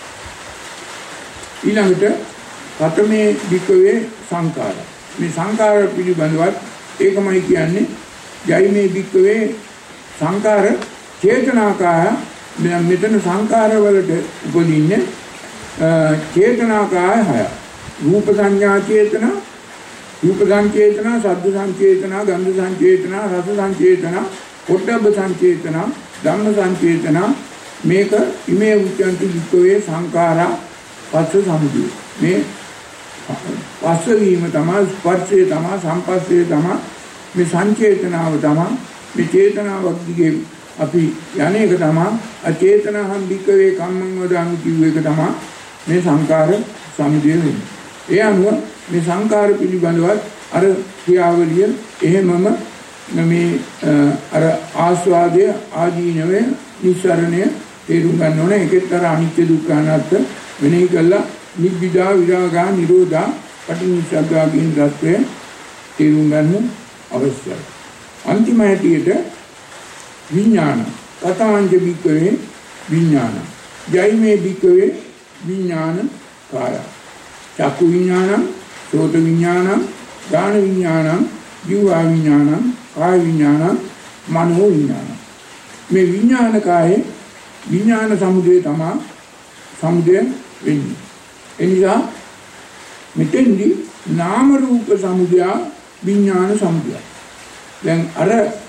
ඊළඟට පඨමේ වික්කවේ සංකාර. මේ සංකාර පිළිබඳවත් ඒකමයි කියන්නේ යයි මේ වික්කවේ සංකාර චේතනාකාය. මෙතන සංකාර වලට උපදින්නේ චේතනාකාය 6. රූප සංඥා චේතනා, රූප සංචේතනා, ශබ්ද සංචේතනා, ගන්ධ සංචේතනා, රස සංචේතනා, පොට්ටබ්බ සංචේතනා, ධම්ම සංචේතනා. මේක ඉමේ උච්චන්ති වික්කවේ සංඛාරා පස්ස සමුදය. මේ පස්ස වීම තමයි, ස්පර්ශය තමයි, සංපස්සේ තමයි, මේ සංචේතනාව තමයි, මේ චේතනාවක් දිගේ අපි යන්නේක තමයි අචේතනහම් වික්කවේ කම්මං වදාමි කියුව එක තමයි මේ සංඛාර සමුදය වෙන්නේ. ඒ අනුව මේ සංඛාර පිළිබඳවත් අර ක්‍රියාවලිය එහෙමම මේ අර ආස්වාදය ආදීනවේ නිස්සරණය තේරුම් ගන්න ඕනේ. ඒකෙත් අර අනිත්‍ය දුක්ඛ අනාත්ම වෙනෙහි කළා නිබ්බිදා විරාගා නිරෝධා පටිනිස්සග්ගා කියන தත්වය තේරුම් ගන්න අවශ්‍යයි. අන්තිම හැටියට විඥාන කතාංජ බික්කවේ විඥාන ජෛමේ බික්කවේ විඥාන කාය චක්කු විඥානං සෝත විඥානං ගාන විඥානං ජීවා විඥානං කාය විඥානං මනෝ විඥානං. මේ විඥාන කායේ විඥාන සමුදය තමයි සමුදය වෙන්නේ. එනිසා මෙතෙන්දි නාම රූප සමුදය විඥාන සමුදය. දැන් අර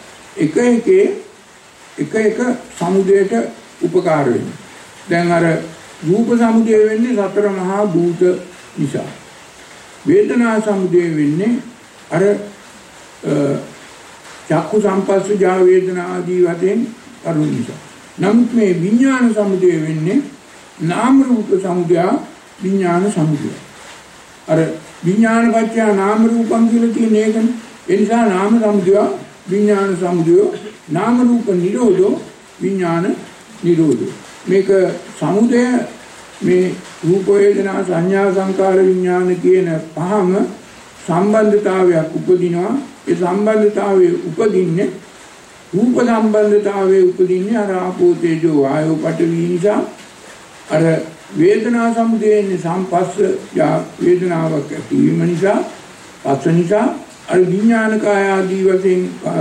එක සමුදයට උපකාර වෙන්නේ. දැන් අර රූප සමුදය වෙන්නේ සතර මහා භූත නිසා. වේදනා සමුදය වෙන්නේ අර චක්කු සම්පස්සජා වේදනා ආදී වශයෙන් කරුණ නිසා. නමුත් මේ විඥාන සමුදය වෙන්නේ නාම රූප සමුදය විඥාන සමුදය. අර විඥාන පත්‍ය නාම රූපං කියලා තියෙන එකනේ. ඒ නිසා නාම සමුදය විඥාන සමුදය නාම රූප නිරෝධෝ විඥාන නිරෝධෝ. මේක සමුදය මේ රූප වේදනා සංඥා සංකාර විඥාන කියන පහම සම්බන්ධතාවයක් උපදිනවා. ඒ සම්බන්ධතාවයේ උපදින්නේ රූප සම්බන්ධතාවයේ උපදින්නේ අර ආපෝ තේජෝ වායෝ පඨවි නිසා. අර වේදනා සමුදයන්නේ සම්පස්ස යා වේදනාවක් ඇතිවීම නිසා පස්ස නිසා අර විඥාන කාය ආදී වශයෙන්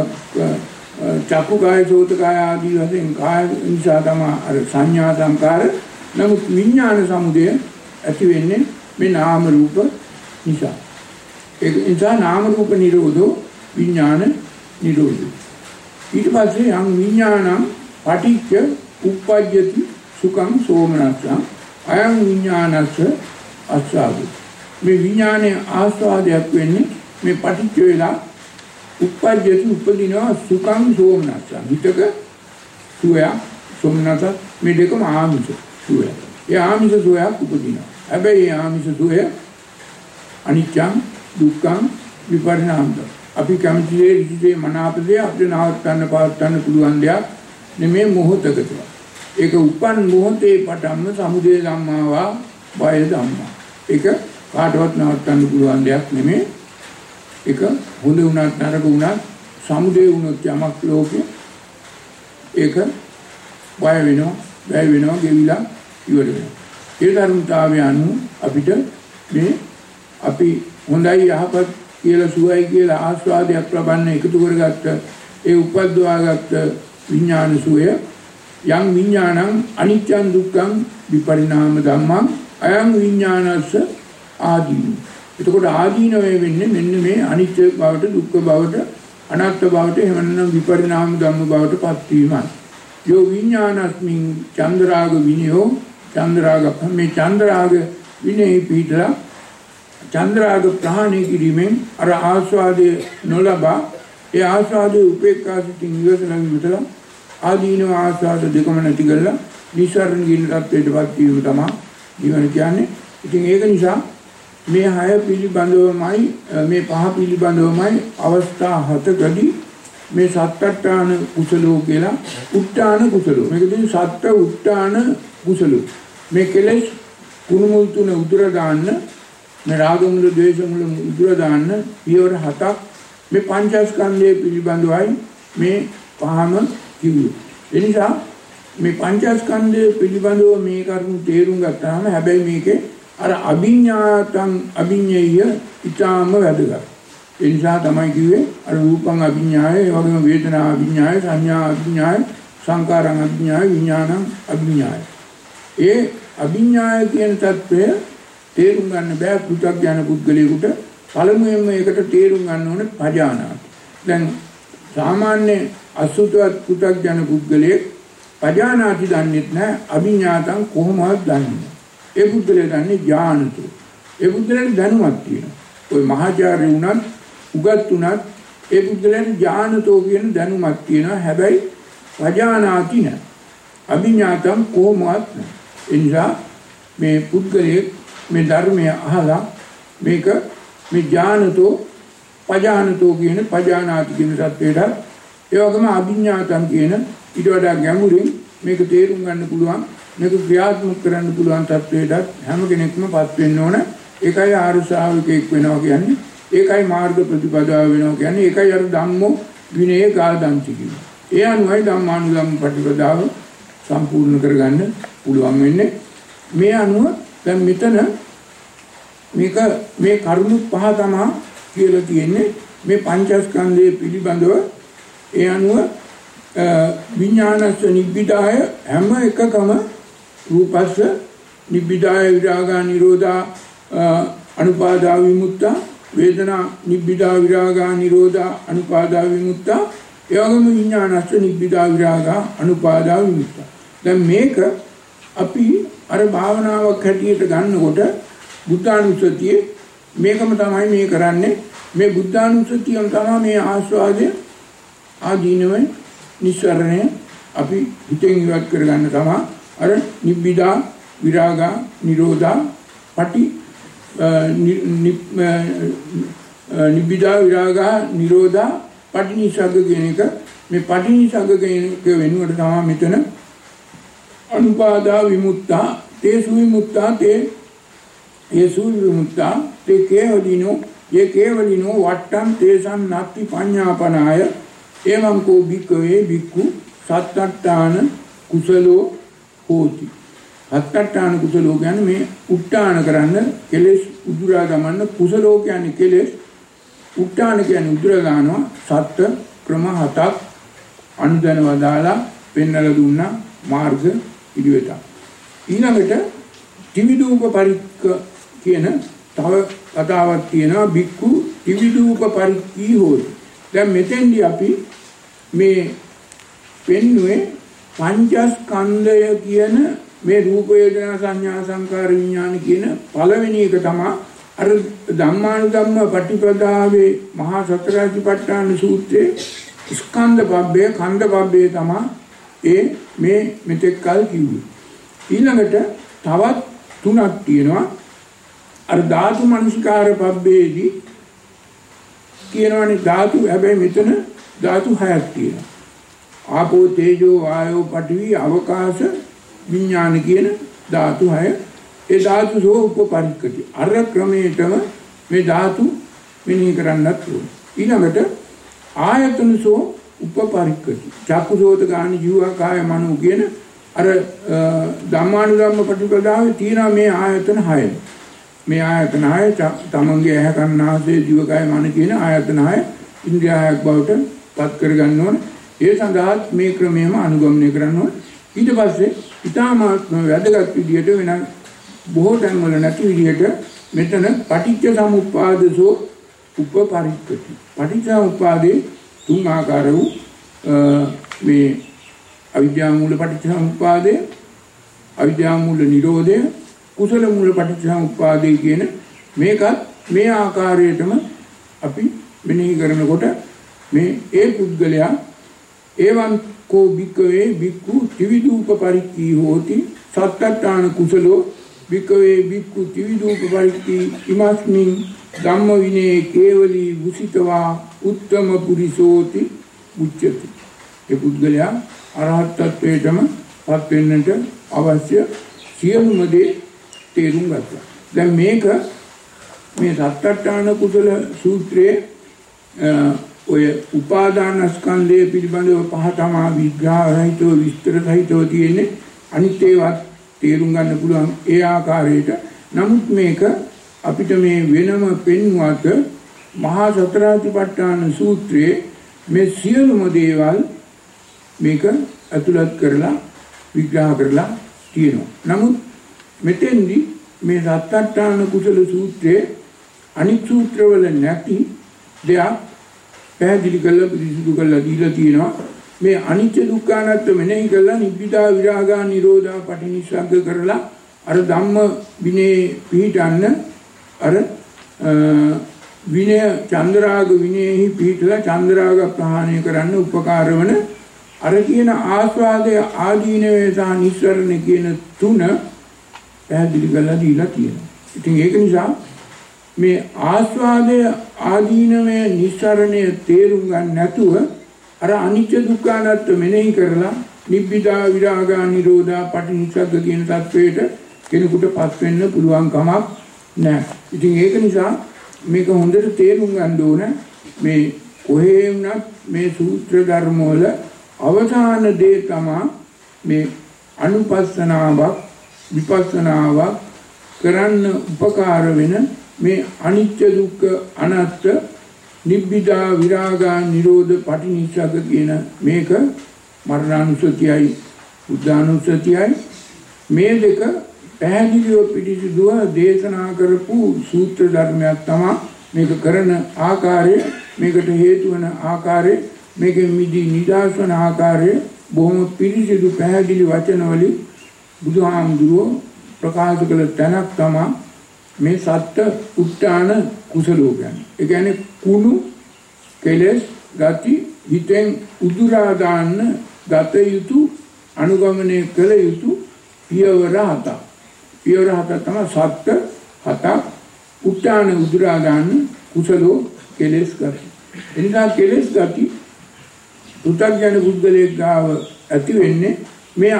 චක්කු කාය සෝත කාය ආදී වශයෙන් කාය නිසා තමයි අර සංඥා සංකාර. නමුත් විඥාන සමුදය ඇති වෙන්නේ මේ නාම රූප නිසා. ඒ නිසා නාම රූප නිරෝධෝ විඥාන නිරෝධෝ. ඊට පස්සේ යම් විඥානං පටිච්ච උප්පජ්ජති සුඛං සෝමනස්සං අයං විඥානස්ස ආස්වාදෝ. මේ විඥානයේ ආස්වාදයක් වෙන්නේ මේ පටිච්ච වෙලා උප්පජ්ජති උපදිනවා සුඛං සෝමනස්සං. හිතක සුවය සෝමනස්ස මේ දෙකම ආමිෂ සුවය. ඒ ආමිෂ සුවයක් උපදිනවා. හැබැයි ඒ ආමිෂ සුවය අනිත්‍යං දුක්ඛං විපරිණාමද. අපි කැමතියේ ඉතිේ මනාපදේ අපිට නවත්තන්න පවත්තන්න පුළුවන් දෙයක් නෙමේ මොහොතකට. ඒක උපන් මොහොතේ පටන්ම සමුදය ධම්මාවා බය ධම්මා. ඒක කාටවත් නවත්තන්න පුළුවන් දෙයක් නෙමේ. ඒක හොඳ වුණත් නරක වුණත් සමුදය වුණොත් යමක් ලෝකේ ඒක බය වෙනවා ගෙවිලා ඉවර වෙනවා. ඒ ධර්මතාවය අනුව අපිට මේ අපි හොඳයි යහපත් කියලා සුවයි කියලා ආස්වාදයක් ලබන්න එකතු කරගත්ත ඒ උපද්දවාගත්ත විඥාන සුවය යම් විඥානං අනිත්‍යං දුක්ඛං විපරිණාම ධම්මං අයං විඥානස්ස ආදීන. එතකොට ආදීන වෙන්නේ මෙන්න මේ අනිත්‍ය බවට දුක්ඛ බවට අනාත්ම බවට එහෙම නැත්නම් විපරිණාම ධම්ම බවට පත් වීමයි. යෝ විඥානස්මින් චන්ද්‍රාග විනයෝ චන්ද්‍රාග මේ චන්ද්‍රාග විනය පිටලා චන්ද්‍රාග ප්‍රහාණය කිරීමෙන් අර ආස්වාදයේ නොලබා ඒ ආස්වාදයේ උපේක්ඛා සිතින් ඉවසලා විතර ආදීනව ආස්වාද දෙකම නැති කරලා නිසරණ ගින්න තත්ත්වයටපත් වීම තමයි ජීවන කියන්නේ. ඉතින් ඒක නිසා මේ 6 පිළිබඳවමයි මේ 5 පිළිබඳවමයි අවස්ථා 7කදී මේ සත්ත්‍ඨාන කුසලෝ කියලා උත්තාන කුසලෝ. මේක තියෙන සත්ත්‍ය උත්තාන කුසලෝ. මේ කෙලෙස් කුණුමුල් තුන උදුර දාන්න මේ රාගමුල ද්වේෂමුල උදුර දාන්න පියවර 7ක් මේ පංචස්කන්ධය පිළිබඳවයි මේ පහම කිව්වේ. ඒ නිසා මේ පංචස්කන්ධය පිළිබඳව මේ කරුණු තේරුම් ගත්තාම හැබැයි මේකේ අර අභිඥාතං අභිඤ්ඤය ඊටාම වැදගත්. ඒ නිසා තමයි කිව්වේ අර රූපං අභිඤ්ඤාය, ඒ වගේම වේදනා අභිඤ්ඤාය, සංඥා අභිඤ්ඤාය, සංකාරං අභිඤ්ඤාය, විඥානං අභිඤ්ඤාය. ඒ අභිඤ්ඤාය කියන தත්වය තේරුම් ගන්න බෑ පු탁 යන පුද්ගලයෙකුට. පළමුවෙන්ම ඒකට තේරුම් ගන්න ඕනේ පජානාති. දැන් සාමාන්‍ය අසුතවත් පු탁 යන පුද්ගලයෙක් පජානාති දන්නේ නැහැ. අභිඤ්ඤාතං කොහොමවත් දන්නේ නැහැ. ඒ පුද්ගලයා දන්නේ ඥානතු. ඒ පුද්ගලයාට දැනුමක් තියෙනවා. ඔය මහාචාර්ය වුණත් උගත් වුණත් ඒ පුද්ගලයන් ඥානතෝ කියන දැනුමක් තියෙනවා. හැබැයි පජානාති නැහැ. අභිඥාතං කොහොමවත් නැහැ. ඒ නිසා මේ පුද්ගලයේ මේ ධර්මය අහලා මේක මේ ඥානතෝ පජානතෝ කියන පජානාති කියන සත්‍යයට ඒ වගේම අභිඥාතම් කියන ඊට වඩා ගැඹුරින් මේක තේරුම් ගන්න පුළුවන් මේක ක්‍රියාත්මක කරන්න පුළුවන් තත්වයකට හැම කෙනෙක්මපත් වෙන්න ඕන. ඒකයි ආර්ය ශ්‍රාවකෙක් වෙනවා කියන්නේ. ඒකයි මාර්ග ප්‍රතිපදාව වෙනවා කියන්නේ. ඒකයි අර ධම්මෝ විනය ගාදන්ති කියන්නේ. ඒ අනුවයි ධම්මානුධම්ම ප්‍රතිපදාව සම්පූර්ණ කරගන්න පුළුවන් වෙන්නේ. මේ අනුව දැන් මෙතන මේක මේ කරුණු පහ තමයි කියලා තියෙන්නේ. මේ පංචස්කන්ධයේ පිළිබඳව ඒ අනුව විඥානස්ස නිබ්බිදාය හැම එකකම රූපස්ස නිබ්බිදාය විරාගා නිරෝධා අනුපාදා විමුක්තා වේදනා නිබ්බිදා විරාගා නිරෝධා අනුපාදා විමුක්තා එවැගේම විඥානස්ස නිබ්බිදා විරාගා අනුපාදා විමුක්තා. දැන් මේක අපි අර භාවනාවක් හැටියට ගන්නකොට බුද්ධානුස්සතියේ මේකම තමයි මේ කරන්නේ. මේ බුද්ධානුස්සතියම තමයි මේ ආස්වාදය ආදීනවෙන් නිස්සරණය අපි හිතෙන් ඉවත් කරගන්න තමයි අර නිබ්බිදා විරාගා නිරෝධා පටි නිබ්බිදා විරාගා නිරෝධා පටිනිසග්ග කියන එක. මේ පටිනිසග්ග කියන එක වෙනුවට තමයි මෙතන අනුපාදා විමුක්තා තේසු විමුක්තා තේසු විමුක්තා තේ කේවලිනෝ ये केवलिनो वट्टं तेषां नास्ति पඤ්ඤාපනාය එවං කෝ භික්ඛවේ භික්ඛු සත්තට්ඨාන කුසලෝ හෝති. සත්තට්ඨාන කුසලෝ කියන්නේ මේ උට්ටාන කරන්න කෙලෙස් උදුරා ගමන්න. කුසලෝ කියන්නේ කෙලෙස්, උට්ටාන කියන්නේ උදුරා ගන්නවා. සත්‍ය ක්‍රම 7ක් අනුදැනව දාලා පෙන්වලා දුන්නා මාර්ග පිළිවෙත. ඊළඟට ත්‍රිවිධූප පරික්ක කියන තව කතාවක් තියෙනවා. භික්ඛු ත්‍රිවිධූප පරික්ඛී හෝති. දැන් මෙතෙන්දී අපි මේ පෙන්වුවේ පංචස්කන්ධය කියන මේ රූප වේදනා සංඥා සංකාර විඥාන කියන පළවෙනි එක තමයි අර ධම්මානුධම්ම පටිපදාවේ මහා සතරාතිපට්ඨාන සූත්‍රයේ ස්කන්ධ පබ්බේ ඛණ්ඩ පබ්බේ තමයි ඒ මේ මෙතෙක් කල් කිව්වේ. ඊළඟට තවත් තුනක් තියෙනවා. අර ධාතු මනසිකාර පබ්බේදී කියනවනේ ධාතු. හැබැයි මෙතන ධාතු 6ක් තියෙනවා. ආපෝ තේජෝ වායෝ පඨවි අවකාශ විඥාන කියන ධාතු 6. ඒ ධාතු සෝ උපපරික්කති. අර ක්‍රමයටම මේ ධාතු මෙනෙහි කරන්නත් ඕනේ. ඊළඟට ආයතනසෝ උපපරික්කති. චක්කුසෝත ගාන ජීව කාය මනෝ කියන අර ධම්මානුධම්ම ප්‍රතිපදාවේ තියෙන මේ ආයතන 6. මේ ආයතන 6 තමන්ගේ ඇහැ කන නාසය දිව කය මන කියන ආයතන 6 ඉන්ද්‍රියයක් බවට පත් කරගන්න ඕන. ඒ සඳහා මේ ක්‍රමයම අනුගමනය කරන්න ඕන. ඊට පස්සේ ඊටාමාත්ම වැදගත් විදියට වෙන බොහෝ තැන්වල නැති විදියට මෙතන පටිච්ච සමුප්පාදසෝ උපපරික්කති. පටිච්ච සමුප්පාදේ තුන් ආකාර වූ මේ අවිද්‍යා මූල පටිච්ච සමුප්පාදය, අවිද්‍යා මූල නිරෝධය, කුසල මූල පටිච්ච සමුප්පාදය කියන මේකත් මේ ආකාරයටම අපි මෙනෙහි කරනකොට මේ ඒ පුද්ගලයා එවං කෝ භික්ඛවේ භික්ඛු ත්‍රිවිධූප පරික්ඛී හෝති සත්තට්ඨාන කුසලෝ භික්ඛවේ භික්ඛු ත්‍රිවිධූප පරික්ඛී ඉමස්මින් ධම්ම විනේ කේවලී වුසිතවා උත්තම පුරිසෝති උච්චති. ඒ පුද්ගලයා අරහත් ත්වයටම පත් වෙන්නට අවශ්‍ය සියලුම දේ තේරුම් ගත්තා. දැන් මේක මේ සත්තට්ඨාන කුසල සූත්‍රයේ ඔය උපාදානස්කන්ධය පිළිබඳව පහ තමා විග්‍රහයයිතෝ විස්තර සහිතව තියෙන්නේ. අනිත් ඒවත් තේරුම් ගන්න පුළුවන් ඒ ආකාරයට. නමුත් මේක අපිට මේ වෙනම පෙන්වත මහා සතරාතිපට්ඨාන සූත්‍රයේ මේ සියලුම දේවල් මේක අතුලත් කරලා විග්‍රහ කරලා තියෙනවා. නමුත් මෙතෙන්දි මේ සත්තට්ඨාන කුසල සූත්‍රයේ අනිත් සූත්‍රවල නැති දෙයක් පැහැදිලි කරලා පිළිසුදු කරලා දීලා තියෙනවා. මේ අනිත්‍ය දුක්ඛ අනාත්ම මෙනෙහි කරලා නිබ්බිදා විරාගා නිරෝධා පටිනිස්සග්ග කරලා අර ධම්ම විනේ පිහිටන්න අර විනය චන්ද්‍රාග විනයෙහි පිහිටලා චන්ද්‍රාග ප්‍රහාණය කරන්න උපකාර වන අර කියන ආස්වාදය ආදීනවේ සහ නිස්සරණ කියන තුන පැහැදිලි කරලා දීලා තියෙනවා. ඉතින් ඒක නිසා මේ ආස්වාදය ආදීනමය නිස්සරණය තේරුම් ගන්න නැතුව අර අනිත්‍ය දුක්ඛ අනාත්ම මෙනෙහි කරලා නිබ්බිදා විරාගා නිරෝධා පටිනිස්සග්ග කියන தത്വයට කෙනෙකුටපත් වෙන්න පුළුවන් කමක් නැහැ. ඉතින් ඒක නිසා මේක හොඳට තේරුම් ගන්න ඕන මේ කොහේ වුණත් මේ සූත්‍ර ධර්ම වල අවසාන දේ තමයි මේ අනුපස්සනාවක් විපස්සනාවක් කරන්න උපකාර වෙන මේ අනිත්‍ය දුක්ඛ අනාත්ම නිබ්බිදා විරාගා නිරෝධ පටිනිස්සග්ග කියන මේක මරණානුස්සතියයි බුද්ධානුස්සතියයි මේ දෙක පැහැදිලිව පිළිසිදුව දේශනා කරපු සූත්‍ර ධර්මයක් තමයි මේක කරන ආකාරය මේකට හේතු වන ආකාරය මේකෙ මිදී නිදාස් වන ආකාරය බොහොම පිළිසිදු පැහැදිලි වචන වලින් බුදුහාමුදුරුවෝ ප්‍රකාශ කළ තැනක් තමයි මේ සත්‍ය උත්තාන කුසලෝ කියන්නේ. ඒ කියන්නේ කුණු කෙලස් ගති හිතෙන් උදුරා දාන්න ගත යුතු අනුගමනය කළ යුතු පියවර හතක්. පියවර හතක් තමයි සත්‍ය හතක් උත්තාන උදුරා දාන්න කුසලෝ කෙලස් ගති. එනිසා කෙලස් ගති පුතග්ජන බුද්ධලේ ගාව ඇති වෙන්නේ මේ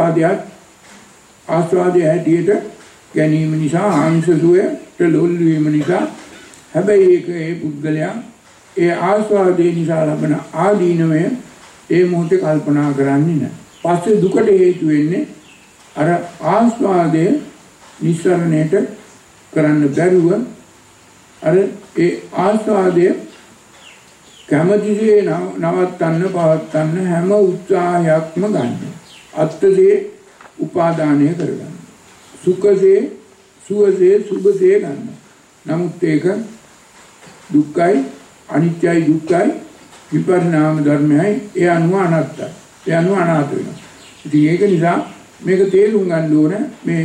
ආස්වාදයේ හැටියට ගැනීම නිසා ආංශසුවයට ලොල් වීම නිසා. හැබැයි ඒක ඒ පුද්ගලයා ඒ ආස්වාදයේ නිසා ලබන ආදීනමය ඒ මොහොතේ කල්පනා කරන්නේ නැහැ. පස්සේ දුකට හේතු වෙන්නේ අර ආස්වාදයේ නිස්සරණයට කරන්න බැරුව අර ඒ ආස්වාදයේ කැමැතිසේ නවත්තන්න පවත්තන්න හැම උත්සාහයක්ම ගන්න. අත්දේ උපාදානය කරගන්න. සුඛසේ සුවසේ සුභසේ ගන්න. නමුත් ඒක දුක්ඛයි අනිත්‍යයි දුක්ඛයි විපරිණාම ධර්මයයි ඒ අනුව අනාත්තයි. ඒ අනුව අනාත්ත වෙනවා. ඉතින් ඒක නිසා මේක තේරුම් ගන්න ඕන මේ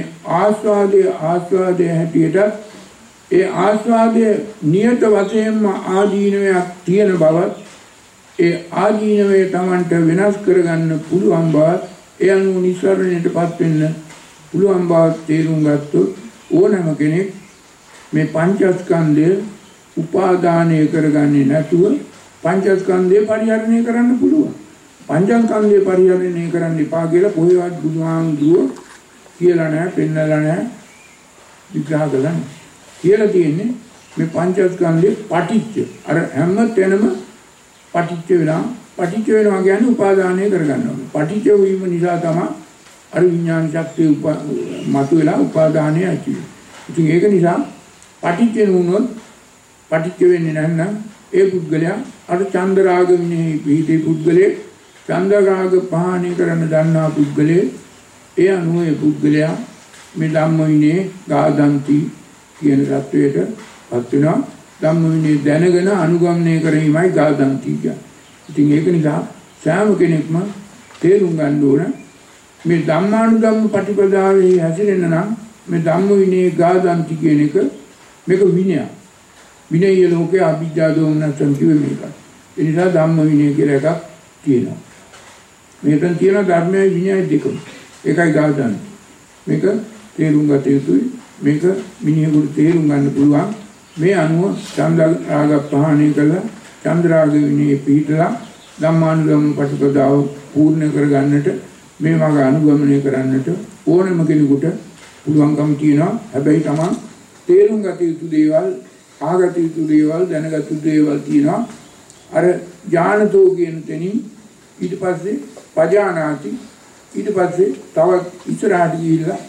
ආස්වාදයේ හැටියට ඒ ආස්වාදයේ නියත වශයෙන්ම ආදීනවයක් තියෙන බවත් ඒ ආදීනවේ Tamanට වෙනස් කරගන්න පුළුවන් බවත් ඒ අනුව නිස්සරණයටපත් වෙන්න පුළුවන් බව තේරුම් ගත්තොත් ඕනම කෙනෙක් මේ පංචස්කන්ධය උපාදානය කරගන්නේ නැතුව පංචස්කන්ධය පරිහරණය කරන්න පුළුවන්. පංචස්කන්ධය පරිහරණය කරන්න එපා කියලා කොහෙවත් බුදුහාමුදුරුවෝ කියලා නැහැ, පෙන්නලා නැහැ, විග්‍රහ කළා නැහැ. කියලා තියෙන්නේ මේ පංචස්කන්ධේ පටිච්ච අර හැම තැනම පටිච්ච වෙනවා කියන්නේ උපාදානය කරගන්නවා. පටිච්ච වීම නිසා තමයි අර විඥාන ශක්තිය මතුවලා උපාදානය ඇති වෙන්නේ. ඉතින් ඒක නිසා පටිච්ච නුනොත් පටිච්ච වෙන්නේ නැත්නම් ඒ පුද්ගලයා අර චන්දරාග විනේ පිහිටි පුද්ගලයේ චන්දරාග පහාණය කරන්න දන්නා පුද්ගලයේ ඒ අනුව ඒ පුද්ගලයා මේ ධම්ම විනේ ගාදන්ති කියන தത്വයට පත් වෙනවා. ධම්ම විනේ දැනගෙන අනුගමනය කිරීමයි ගාදන්ති කියන්නේ. ඉතින් ඒක නිසා සෑම කෙනෙක්ම තේරුම් ගන්න ඕන මේ ධම්මානුධම්ම ප්‍රතිපදාවේ හැසිරෙන්න නම් මේ ධම්ම විනේ ගාදන්ති කියන එක මේක විනය. විනය ලෝකේ අභිජ්ජා දෝමනසම් කියුවේ මේක. ඒ නිසා ධම්ම විනය කියලා එකක් තියෙනවා. මේකෙන් තියෙන ධර්මයයි විනයයි දෙකම. ඒකයි ගාදන්ති. මේක තේරුම් ගත යුතුයි. මේක මිනිහෙකුට තේරුම් ගන්න පුළුවන්. මේ අනුව චන්දරාග පහාණය කළා චන්දරාග විනේ පිහිටලා ධම්මානුධම්ම ප්‍රතිපදාව පූර්ණ කරගන්නට මේ වගේ අනුගමනය කරන්නට ඕනම කෙනෙකුට පුළුවන්කම තියෙනවා. හැබැයි තමන් තේරුම් ගත යුතු දේවල්, ආගත යුතු දේවල්, දැනගත යුතු දේවල් තියෙනවා. අර ඥානතෝ කියන තැනින් ඊට පස්සේ පජානාති ඊට පස්සේ තව ඉස්සරහට ගිහිල්ලා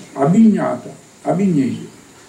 අභිඤ්ඤේය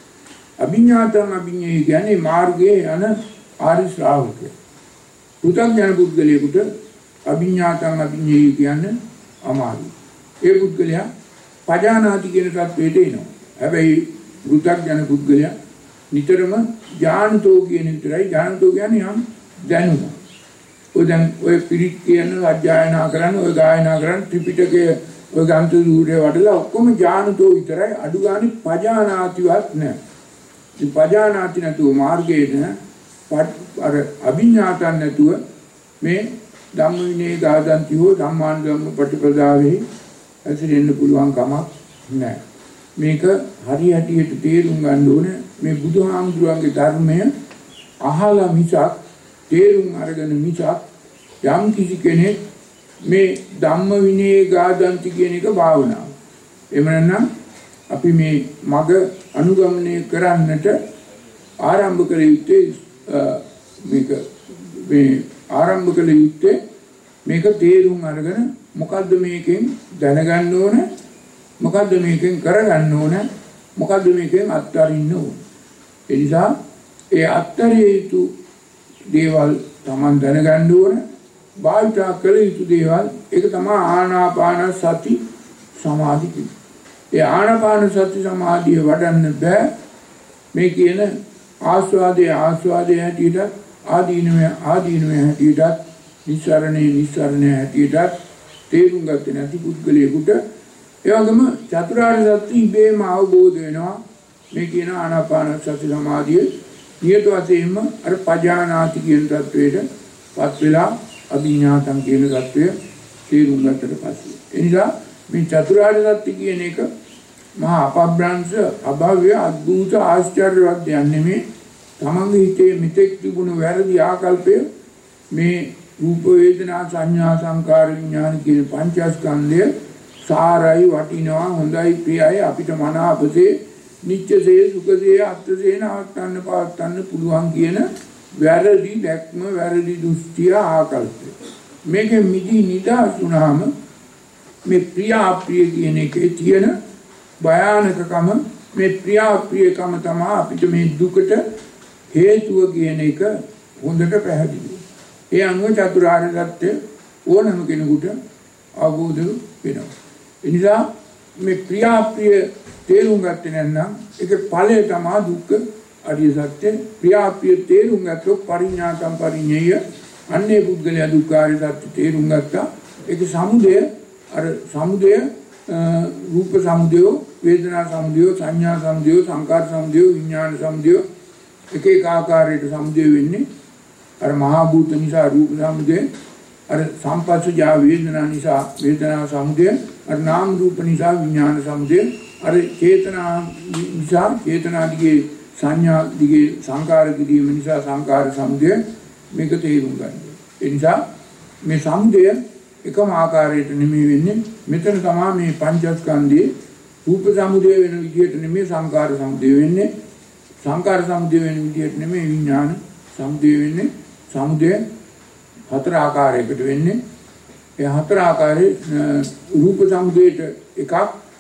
කියන්නේ මාර්ගයේ යන ආරි ශ්‍රාවකය. පුතග්ජන පුද්ගලයෙකුට අභිඤ්ඤේය කියන්නේ අමාරුයි. ඒ පුද්ගලයා පජානාති කියන තත්වයට එනවා. හැබැයි පුතග්ජන පුද්ගලයා නිතරම ඥානතෝ කියන විතරයි. ඥානතෝ කියන්නේ යම් දැනුම. ඔය පිරිත් කියන අධ්‍යයනා කරන, ඔය ගායනා කරන ත්‍රිපිටකයේ ඔය ගාන්තු දූරේ වඩලා ඔක්කොම ඥානතෝ විතරයි. අඩු ගානේ පජානාතිවත් නැහැ. ඉතින් පජානාති නැතුව මාර්ගයේ අර අභිඥාතන් නැතුව මේ ධම්ම විනේ ගාදන්ති හෝ ධම්මානුධම්ම ප්‍රතිපදාවේ ඇසිරෙන්න පුළුවන් කමක් නැහැ. මේක හරියට තේරුම් ගන්න ඕනේ. මේ බුදුහාමුදුරන්ගේ ධර්මය අහලා මිසක් තේරුම් අරගෙන මිසක් යම් කිසි කෙනෙක් මේ ධම්ම විනයේ ගාදන්ති කියන එක භාවනාව. එහෙම නැත්නම් අපි මේ මග අනුගමනය කරන්නට ආරම්භ කළ යුත්තේ මේක තේරුම් අරගෙන මොකද්ද මේකෙන් දැනගන්න ඕන, මොකද්ද මේකෙන් කරගන්න ඕන, මොකද්ද මේකෙන් අත්හරින්න ඕන. ඒ නිසා ඒ අත්හරිය යුතු දේවල් Taman දැනගන්න ඕන. භාවිතා කළ යුතු දේවල් ඒක තමයි ආනාපාන සති සමාධිය. ඒ ආනාපාන සති සමාධිය වඩන්න බෑ මේ කියන ආස්වාදයේ හැටියට, ආදීනවේ හැටියට, නිස්සරණේ හැටියට තේරුම් ගත්තේ නැති පුද්ගලයෙකුට ඒ වගේම චතුරාර්ය සත්‍ය ඉබේම අවබෝධ වෙනවා. මේ කියන ආනාපාන සති සමාධිය නියත වශයෙන්ම අර පජානාති කියන தത്വයට පත් වෙලා අභිඥාතං කියන தത്വය තේරුම් ගන්නට පස්සේ එනිසා මේ චතුරාර්ය සත්‍ය කියන එක මහා අපබ්‍රංශ අභව්‍ය අද්භූත ආශ්චර්යවත් යන්නේ මේ තමන්ගේ හිතේ මෙතෙක් තිබුණු වැරදි ආකල්පය මේ රූප වේදනා සංඥා සංකාර විඥාන කියන පංචස්කන්ධය සාරයි වටිනවා හොඳයි ප්‍රියයි අපිට මනාපසේ නිත්‍යසේ සුඛසේ අත්සේ නවත්තන්න පවත්තන්න පුළුවන් කියන වැරදි දැක්ම වැරදි දෘෂ්ටිය ආකල්පය මේකෙ මිදී නිදහස් වුණාම මේ ප්‍රිය අප්‍රිය කියන එකේ තියෙන භයානකකම මේ ප්‍රිය අප්‍රියකම තමයි අපිට මේ දුකට හේතුව කියන එක හොඳට පැහැදිලි. ඒ අනුව චතුරාර්ය සත්‍ය ඕනම කෙනෙකුට අවබෝධ වෙනවා. ඒ නිසා මේ ප්‍රිය අප්‍රිය තේරුම් ගත්තේ නැත්නම් ඒකේ ඵලය තමයි දුක්ඛ අරිය සත්‍ය. ප්‍රිය අප්‍රිය තේරුම් ගත්තොත් පරිඥාතම් පරිඤ්ඤය අන්නේ පුද්ගලයා දුක්ඛ ආර්ය සත්‍ය තේරුම් ගත්තා. ඒක සමුදය අර සමුදය රූප සමුදය, වේදනා සමුදය, සංඥා සමුදය, සංකාර සමුදය, විඥාන සමුදය එක එක ආකාරයට සමුදය වෙන්නේ. අර මහා භූත නිසා රූප සමුදය, අර සංපස්සජා වේදනා නිසා වේදනා සමුදය, අර නාම රූප නිසා විඥාන සමුදය, අර චේතනා නිසා චේතනා දිගේ සංඥා දිගේ සංකාර දිගේ නිසා සංකාර සමුදය මේක තේරුම් ගන්න. ඒ නිසා මේ සමුදය එකම ආකාරයට නෙමෙයි වෙන්නේ. මෙතන තමයි මේ පංචස්කන්ධයේ රූප සමුදය වෙන විදිහට නෙමෙයි සංකාර සමුදය වෙන්නේ. සංකාර සමුදය වෙන විදිහට නෙමෙයි විඥාන සමුදය වෙන්නේ. සමුදය හතර ආකාරයකට වෙන්නේ. ඒ හතර ආකාරයේ රූප සමුදයට එකක්,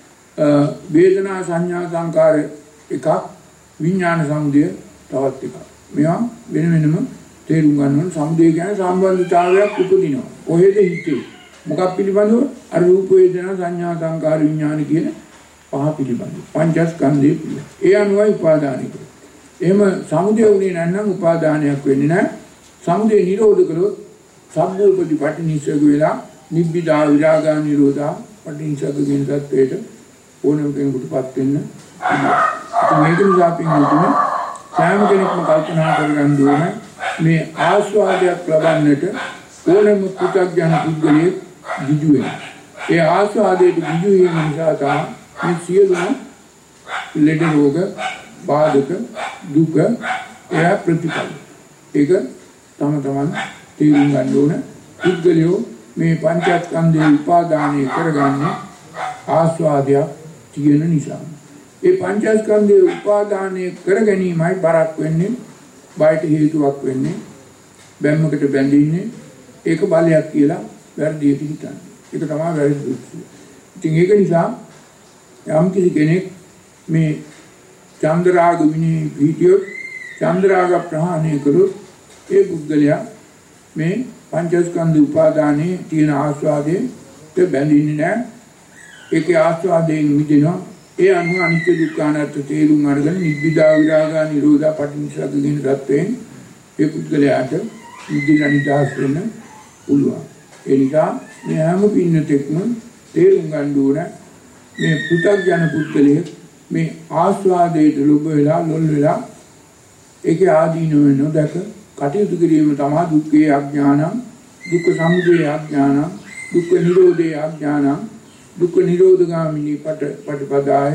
වේදනා සංඥා සංකාර එකක්, විඥාන සමුදය තවත් එකක්. මේවා වෙන වෙනම තේරුම් ගන්න ඕන. සමුදය කියන්නේ සම්බන්ධතාවයක් උපදිනවා. කොහෙද හිතේ? මොකක් පිළිබඳව? අර රූප වේදනා සංඥා සංකාර විඥාන කියන පහ පිළිබඳව. පංචස්කන්ධය පිළිබඳව. ඒ අනුවයි උපාදානය කරන්නේ. එහෙම සමුදය උනේ නැත්නම් උපාදානයක් වෙන්නේ නැහැ. සමුදය නිරෝධ කළොත් සබ්බෝපදී පටිනිස්සග වෙලා නිබ්බිදා විරාගා නිරෝධා පටිනිස්සග කියන தත්වයට ඕනම කෙනෙකුටපත් වෙන්න. මේක නිසා පින්වතුනි සෑම කෙනෙක්ම කල්පනා කරගන්න ඕනේ මේ ආස්වාදයක් ලබන්නට ඕනම පුතග්ජන පුද්ගලයෙක් ගිජු වෙනවා. ඒ ආස්වාදයට ගිජු වීම නිසා තමයි මේ සියලුම ලෙඩ රෝග බාධක දුක එයා ප්‍රතිඵල. ඒක තමන් තේරුම් ගන්න ඕන. පුද්ගලයෝ මේ පංචස්කන්ධේ උපාදානය කරගන්නේ ආස්වාදයක් තියෙන නිසා. ඒ පංචස්කන්ධේ උපාදානය කර ගැනීමයි බරක් වෙන්නේ, බයට හේතුවක් වෙන්නේ, බැම්මකට බැඳින්නේ. ඒක බලයක් කියලා වැරදියට හිතන්නේ. ඒක තමයි වැරදි දෘෂ්ටිය. ඉතින් ඒක නිසා යම් කිසි කෙනෙක් මේ චන්ද්‍රාග විනී වීඩියෝ චන්ද්‍රාග ප්‍රහාණය කළොත් ඒ පුද්ගලයා මේ පංචස්කන්ධ උපාදානයේ තියෙන ආස්වාදයට බැඳෙන්නේ නැහැ. ඒකේ ආස්වාදයෙන් මිදෙනවා. ඒ අනුව අනිත්‍ය දුක්ඛ අනාත්ම තේරුම් අරගෙන නිබ්බිදා විරාගා නිරෝධා පටිනිස්සග්ග කියන தත්වයෙන් ඒ පුද්ගලයාට නිදිලා නිදහස් වෙන්න පුළුවන්. ඒ නිසා මේ හැම පින්නතෙක්ම තේරුම් ගන්න ඕන මේ පුතග්ජන පුද්ගලයෙක් මේ ආස්වාදයට ලොබ වෙලා ලොල් වෙලා ඒකේ ආදීනව නොදක කටයුතු කිරීම තමයි දුක්ඛේ අඥානං, දුක්ඛ සමුදය අඥානං, දුක්ඛ නිරෝධේ අඥානං, දුක්ඛ නිරෝධගාමිනී පටිපදාය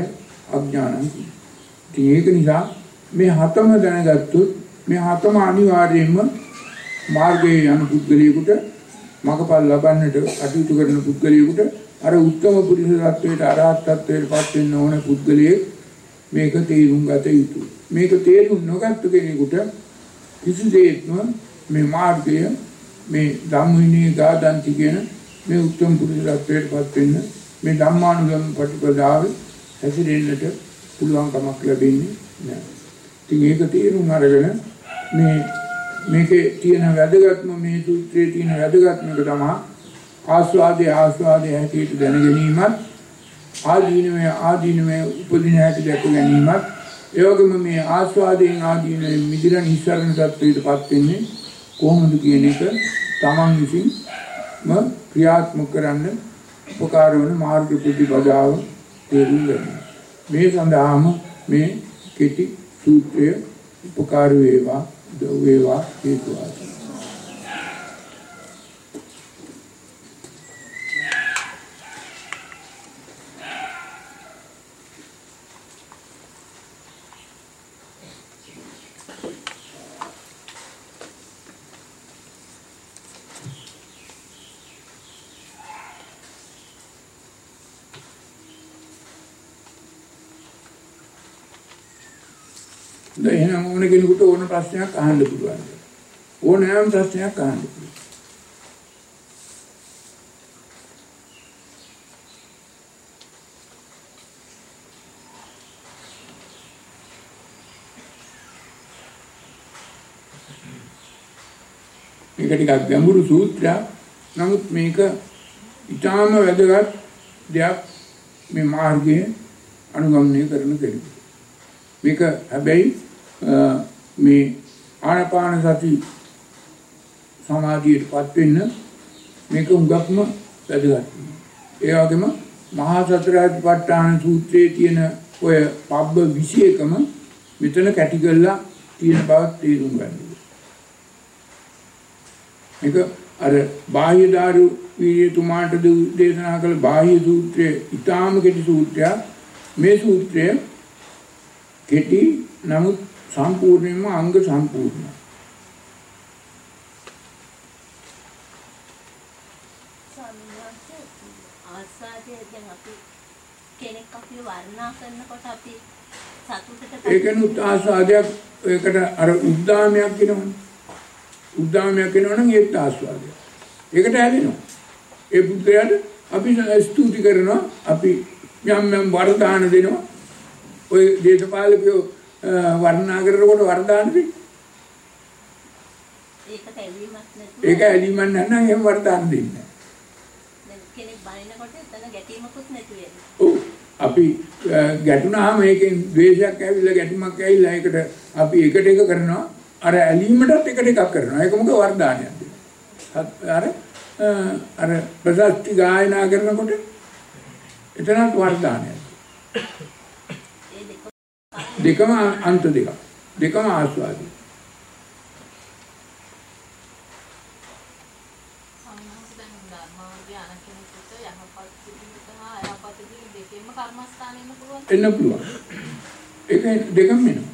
අඥානං. ඒක නිසා මේ හතම දැනගත්තොත් මේ හතම අනිවාර්යයෙන්ම මාර්ගයේ යන පුද්ගලයෙකුට මඟපල් ලබන්නට අටයුතු කරන පුද්ගලයෙකුට අර උත්තම පුරුෂ ත්වයට අරහත් ත්වයට පත් වෙන්න ඕන පුද්ගලයෙක් මේක තේරුම් ගත යුතුයි. මේක තේරුම් නොගත්තු කෙනෙකුට කිසිසේත්ම මේ මාර්ගය මේ ධම්මවිනී ගාදන්ති කියන මේ උත්තම පුරුෂ ත්වයට පත් වෙන්න මේ ධම්මානුගම ප්‍රතිපදාව හැසිරෙන්නට පුළුවන් කමක් ලැබෙන්නේ නැහැ. ඉතින් ඒක තේරුම් අරගෙන මේකේ තියෙන වැදගත්ම මේ සූත්‍රයේ තියෙන වැදගත්ම එක තමයි ආස්වාදයේ හැටියට දැන ගැනීමත් ආදීනමය උපදින හැටි දැක ගැනීමත් ඒ වගේම මේ ආස්වාදයෙන් ආදීනමය මිදිරන් හිස්සරණ තත්ත්වයටපත් වෙන්නේ කොහොමද කියන එක තමන් විසින්ම ක්‍රියාත්මක කරන්න උපකාර වන මාර්ග ප්‍රතිපදාව තේරුම් ගන්න. මේ සඳහාම මේ කෙටි සූත්‍රය උපකාර වේවා හේතු වාසනා. එහෙනම් ඕන කෙනෙකුට ඕන ප්‍රශ්නයක් අහන්න පුළුවන්. ඕනෑම ප්‍රශ්නයක් අහන්න පුළුවන්. මේක ටිකක් ගැඹුරු සූත්‍රයක්. නමුත් මේක ඊටාම වැදගත් දෙයක් මේ මාර්ගයේ අනුගමනය කරන කෙනෙකුට. මේක හැබැයි මේ ආනාපාන සති සමාධියටපත් වෙන්න මේක උගක්ම වැදගත්. ඒ වගේම මහා සතරාධිපට්ඨාන සූත්‍රයේ තියෙන ඔය පබ්බ 21ම මෙතන කැටි කරලා තියෙන බව තේරුම් ගන්න. මේක අර බාහ්‍ය දාරු වීර්යතුමාට දේශනා කළ බාහ්‍ය සූත්‍රයේ ඊටාම කෙටි සූත්‍රයක්. මේ සූත්‍රය කෙටි නමුත් සම්පූර්ණයෙන්ම අංග සම්පූර්ණයි. ආස්වාදයේ දැන් අපි කෙනෙක් අපිව වර්ණනා කරනකොට අපි සතුටට ඒකෙනුත් ආස්වාදයක් ඒකට අර උද්දාමයක් වෙනවනේ. උද්දාමයක් වෙනවනම් ඒත් ආස්වාදයක්. ඒකට ඇලෙනවා. ඒ බුද්ධයාට අපි ස්තුති කරනවා, අපි යම් වරදාන දෙනවා. ඔය දේශපාලකයෝ වර්ණනා කරනකොට වරදානද? ඒකට ඇලීමක් නැතුව. ඒක ඇලීමක් නැත්නම් එහෙම වරදාන දෙන්නේ නැහැ. දැන් කෙනෙක් බනිනකොට එතන ගැටීමකුත් නැති වෙනවා. ඔව්. අපි ගැටුණාම ඒකෙන් ද්වේෂයක් ඇවිල්ලා ගැටුමක් ඇවිල්ලා ඒකට අපි එකට එක කරනවා. අර ඇලීමටත් එකට එකක් කරනවා. ඒක මොකද වරදානයක්ද? අර ප්‍රසස්ති ගායනා කරනකොට එතනත් වරදානයක්. දෙකම අන්ත දෙක. දෙකම ආස්වාදයි. එන්න පුළුවන්. ඒක දෙකම වෙනවා.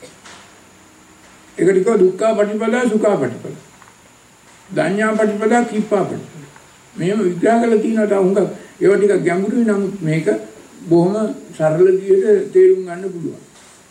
ඒකට කිව්වා දුක්ඛ පටිපදා සුඛ පටිපදා. ධඤ්ඤා පටිපදා කිප්පා පටිපදා. මේව විග්‍රහ කරලා තියෙනවා තා උංගක්. ඒව ටික ගැඹුරුයි නමුත් මේක බොහොම සරල විදිහට තේරුම් ගන්න පුළුවන්.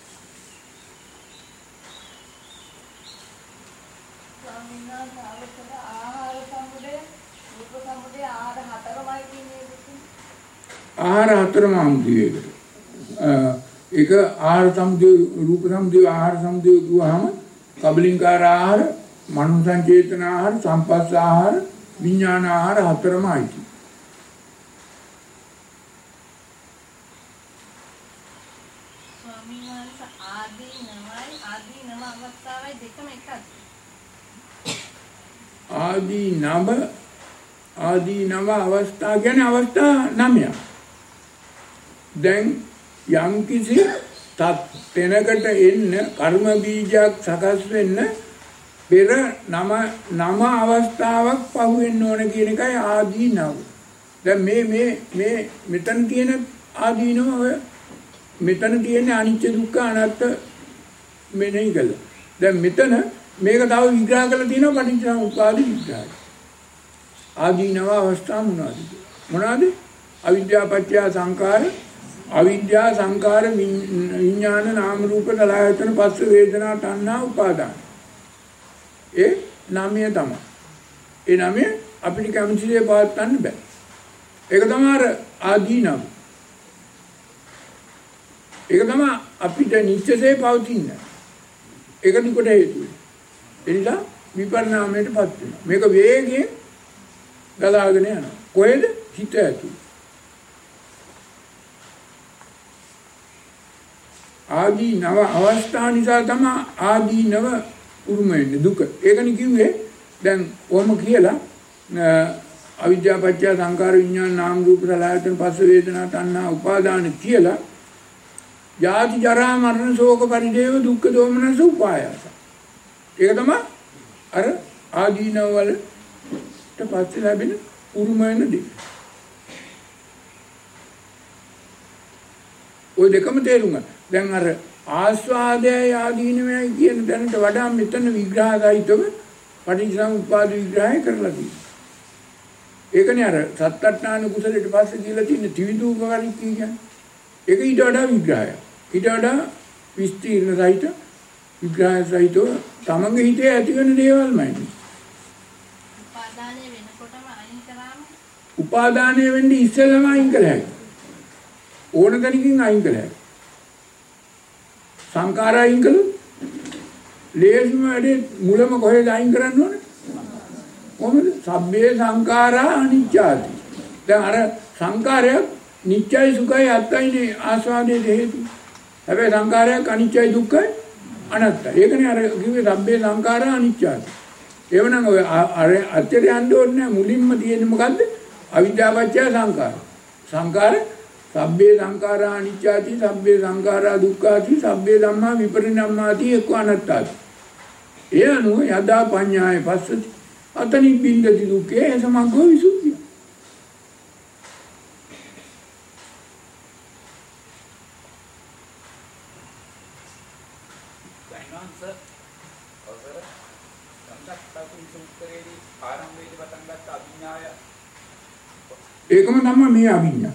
ආහාර හතරම අමුදියේකට. ඒක ආහාර සම්දිය, රූප සම්දිය, ආහාර සම්දිය ගුවාම කබලින්කාර ආහාර, මනෝ සංචේතන ආහාර, සංපස්ස ආහාර, විඥාන ආහාර හතරම ආйти. ස්වාමීන් වහන්සේ ආදීනම අවස්ථාවයි දෙකම එකද? ආදීනම අවස්ථා කියන්නේ අවස්ථා 9ක්. දැන් යම් කිසි තැනකට එන්න කර්ම බීජයක් සකස් වෙන්න පෙර නම අවස්ථාවක් පහු වෙන්න ඕන කියන එකයි ආදීනව. දැන් මේ මෙතන තියෙන ආදීනව මෙතන තියෙන අනිත්‍ය දුක්ඛ අනාත්ම මෙනෙහි කළා. දැන් මෙතන මේක තව විග්‍රහ කරලා තියෙනවා පටිච්චසමුප්පාද විග්‍රහය. ආදීනව අවස්ථා මොනවාද? අවිද්‍යාව පත්‍ය සංඛාර, අවිද්‍යාව සංඛාර විඥාන නාම රූප සලආයතන පස්ස වේදනා තණ්හා උපාදාන. ඒ නාමය තමයි. ඒ නාමය අපිට කැමතිසේ පවත්වන්න බෑ. ඒක තමයි ආදීනව. ඒක තමයි අපිට නිත්‍යසේ පවතින්නේ. ඒක නිකොට හේතුයි. ඒ නිසා විපරිණාමයටපත් වෙනවා. මේක වේගයෙන් ගලාගෙන යනවා. කොහෙද? හිත ඇතුළේ. ආදීනව අවස්ථා නිසා තමයි ආදීනව උරුම වෙන්නේ දුක. ඒකනේ කිව්වේ දැන් කොහොම කියලා අවිද්‍යාව පත්‍ය සංකාර විඥාන නාම රූප සලආයතන පස්ස වේදනා තණ්හා උපාදාන කියලා ජාති ජරා මරණ ශෝක පරිදේව දුක්ඛ දෝමනස උපායාස. ඒක තමයි අර ආදීනව වලට පස්සේ ලැබෙන උරුම වෙන දේ. ඔය දෙකම තේරුම් ගන්න. දැන් අර ආස්වාදයයි ආදීනවයි කියන දැනට වඩා මෙතන විග්‍රහයයිතව පටිච්චසමුප්පාද විග්‍රහය කරලා තියෙනවා. ඒකනේ අර සත්අට්ඨාන කුසලයට පස්සේ කියලා තියෙන ත්‍රිවිධූපකාරී කියන්නේ. ඒක ඊට වඩා විග්‍රහයක්. ඊට වඩා විස්තීර්ණ සහිත විග්‍රහය සහිතව තමන්ගේ හිතේ ඇති වෙන දේවල්මයි. උපාදානය වෙනකොටම අයින් කරාම උපාදානය වෙන්නේ ඉස්සෙල්ලාම අයින් කළා. ඕන තැනකින් අයින් කළා. සංඛාර අයින් කළොත් ලේසිම වැඩේ මුලම කොහෙද අයින් කරන්න ඕනේ? කොහොමද? සබ්බේ සංඛාරා අනිච්චාති. දැන් අර සංඛාරයක් නිත්‍යයි සුඛයි අත්තයිනේ ආස්වාදයේ හේතු. හැබැයි සංඛාරයක් අනිත්‍යයි දුක්ඛයි අනාත්තයි. ඒකනේ අර කිව්වේ සබ්බේ සංඛාරා අනිච්චාති. එවනම් ඔය අර අච්චර යන්න ඕනේ මුලින්ම තියෙන්නේ මොකද්ද? අවිද්‍යාව පත්‍ය සංඛාර. සංඛාර සබ්බේ සංඛාරා අනිච්චාති සබ්බේ සංඛාරා දුක්ඛාති සබ්බේ ධම්මා විපරිණාමාති එක්ක අනාත්තාති. ඒ අනුව යදා පඤ්ඤාය පස්සති අතනි බින්දති දුක්ඛේ සමග්ගෝ විසුද්ධිය. ඒකම තමයි මේ අභිඥා.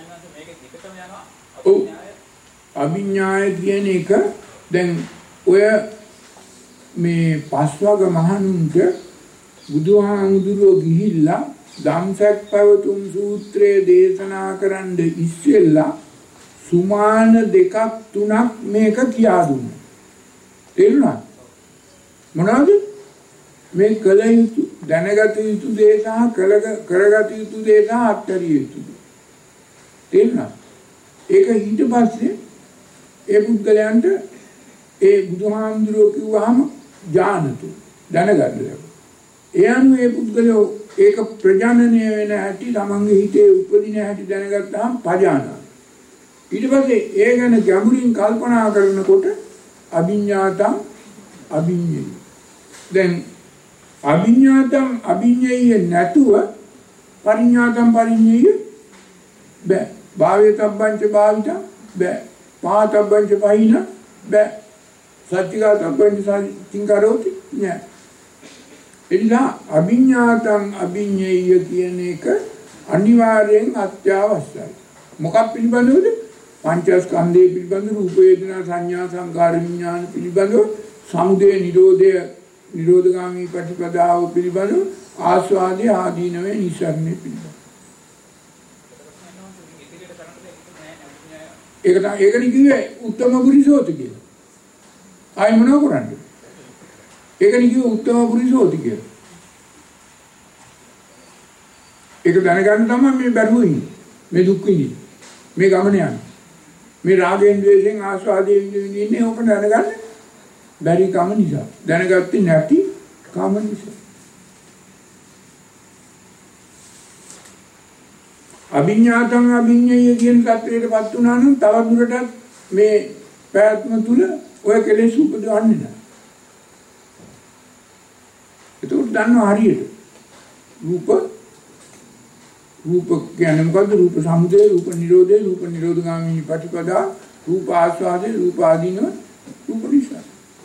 ඔව්. අභිඥාය කියන එක දැන් ඔය මේ පස්වග මහණුන්ට බුදුහාමුදුරුවෝ ගිහිල්ලා ධම්සක් පැවතුම් සූත්‍රයේ දේශනා කරන්න ඉස්සෙල්ලා සුමාන දෙකක් තුනක් මේක කියා දුන්නා. තේරුණාද? මොනවද? මේ කල යුතු දැනගත යුතු දේ සහ කරගත යුතු දේ සහ අත්හැරිය යුතු දේ. තේරුණාද? ඒක ඊට පස්සේ ඒ පුද්ගලයන්ට ඒ බුදුහාමුදුරුවෝ කිව්වහම ඥානතු දැනගන්න. ඒ අනුව ඒ පුද්ගලයෝ ඒක ප්‍රජානනය වෙන හැටි තමන්ගේ හිතේ උපදින හැටි දැනගත්තාම පජානා. ඊට පස්සේ ඒ ගැන ගැඹුරින් කල්පනා කරනකොට අභිඥාතං අභිඤ්ඤය. දැන් අභිඥාතං අභිඤ්ඤය නැතුව පරිඥාතං පරිඤ්ඤය බෑ. භාවයතබ්බංච භාවිත බෑ. පාතබ්බංච පහින බෑ. සත්‍තිගතබ්බංච සත්‍තිංකරෝති නෑ. එනිසා අභිඥාතං අභිඤ්ඤය කියන එක අනිවාර්යෙන් අත්‍යවශ්‍යයි. මොකක් පිළිබඳවද? පංචස්කන්ධය පිළිබඳව, රූප වේදනා සංඥා සංකාර විඥාන පිළිබඳව, සමුදය නිරෝධය නිරෝධගාමී ප්‍රතිපදාව පිළිබඳව, ආස්වාදයේ ආදීනවේ නිසරණය පිළිබඳව. ඒකනේ කිව්වේ උත්තම පුරිසෝති කියලා. ආයි මොනව කරන්නේ? ඒකනේ කිව්වේ උත්තම පුරිසෝති කියලා. ඒක දැනගන්න තමයි මේ බැරුව ඉන්නේ. මේ දුක් විඳින්නේ. මේ ගමන යන්නේ. මේ රාගයෙන් ද්වේෂයෙන් ආස්වාදයෙන් විඳින්නේ ඕක දැනගන්න බැරි කම නිසා. දැනගත්තේ නැති කම නිසා. අභිඥාතං අභිඤ්ඤය කියන தත්වයටපත් වුණා නම් තව දුරටත් මේ පැවැත්ම තුල ඔය කෙලෙස් උපදවන්නේ නැහැ. ඒක දන්නවා හරියට. රූප කියන්නේ මොකද්ද? රූප සමුදය, රූප නිරෝධය, රූප නිරෝධගාමී ප්‍රතිපදා, රූප ආස්වාදේ රූප ආදීනව රූප නිසා.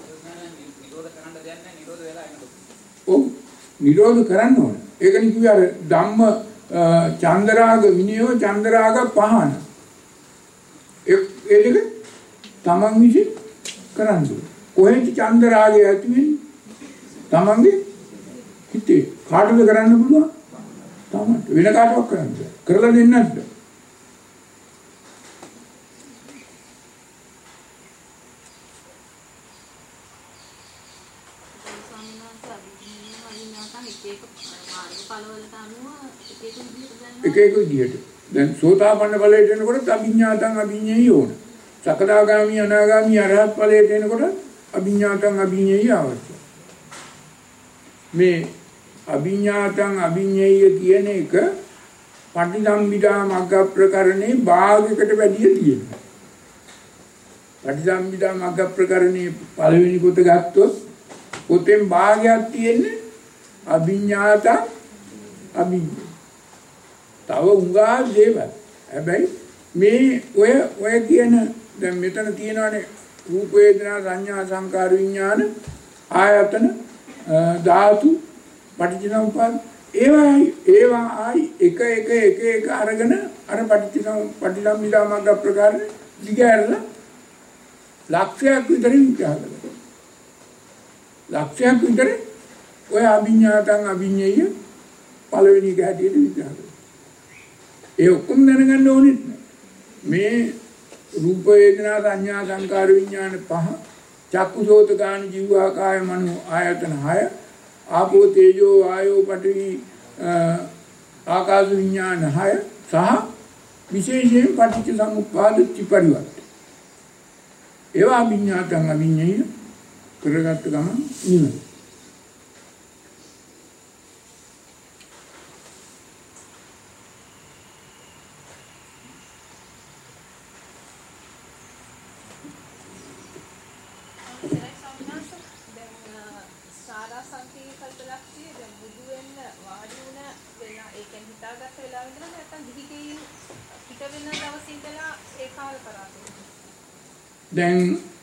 ඔව් නිරෝධ කරන්න ඕන. ඒකනේ කිව්වේ අර ධම්ම චන්දරාග විනයෝ චන්දරාග පහන. ඒක තමන් විසින් කරන්න ඕන. කොහෙන්ද චන්දරාගය ඇති වෙන්නේ? තමන්ගේ හිතේ. කාටද කරන්න පුළුවන්? තමන්ට. වෙන කාටවත් කරන්න බෑ. කරලා දෙන්නත් බෑ. එක එක විදිහට. දැන් සෝතාපන්න ඵලයට එනකොට අභිඥාතං අභිඥේය ඕන. සකදාගාමි අනාගාමි අරහත් ඵලයට එනකොට අභිඥාතං අභිඥේය අවශ්‍යයි. මේ අභිඥාතං අභිඥේය කියන එක පටිසම්භිදා මග්ග ප්‍රකරණේ භාගයකට වැඩිය තියෙනවා. පටිසම්භිදා මග්ග ප්‍රකරණේ පළවෙනි පොත ගත්තොත් පොතෙන් භාගයක් තියෙන්නේ අභිඥාතං අභිඥ. තව උඟා දේවල්. හැබැයි මේ ඔය කියන දැන් මෙතන තියෙනවානේ රූප වේදනා සංඥා සංකාර විඥාන ආයතන ධාතු පටිච්චසමුප්පාද ඒවා ආයි එක අරගෙන අර පටිච්චසමුප්පාදිලා මග්ග ප්‍රකාර දිගහැරලා ලක්ෂයක් විතර විචාරලා ලක්ෂයක් විතර ඔය අභිඥාතං අභිඥේය පළවෙනි එක හැටියට විචාරලා ඒ ඔක්කොම දැනගන්න ඕනෙත් මේ රූප වේදනා සංඥා සංකාර විඥාන පහ චක්කුසෝත ගාන ජීවා කාය මනෝ ආයතන 6 ආපෝ තේජෝ ආයෝ පඨවි ආකාශ විඥාන 6 සහ විශේෂයෙන් පටිච්ච සමුප්පාද ත්‍රිපරිවර්ත ඒවා අභිඥාතං අභිඥේය කරගත්ත ගමන් නිවන. දැන්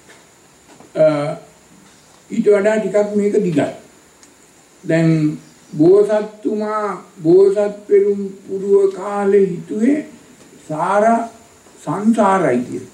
ඊට වඩා ටිකක් මේක දිගයි. දැන් බෝසත්තුමා බෝසත් පෙරුම් පුරුව කාලේ හිතුවේ සංසාරයි කියලා.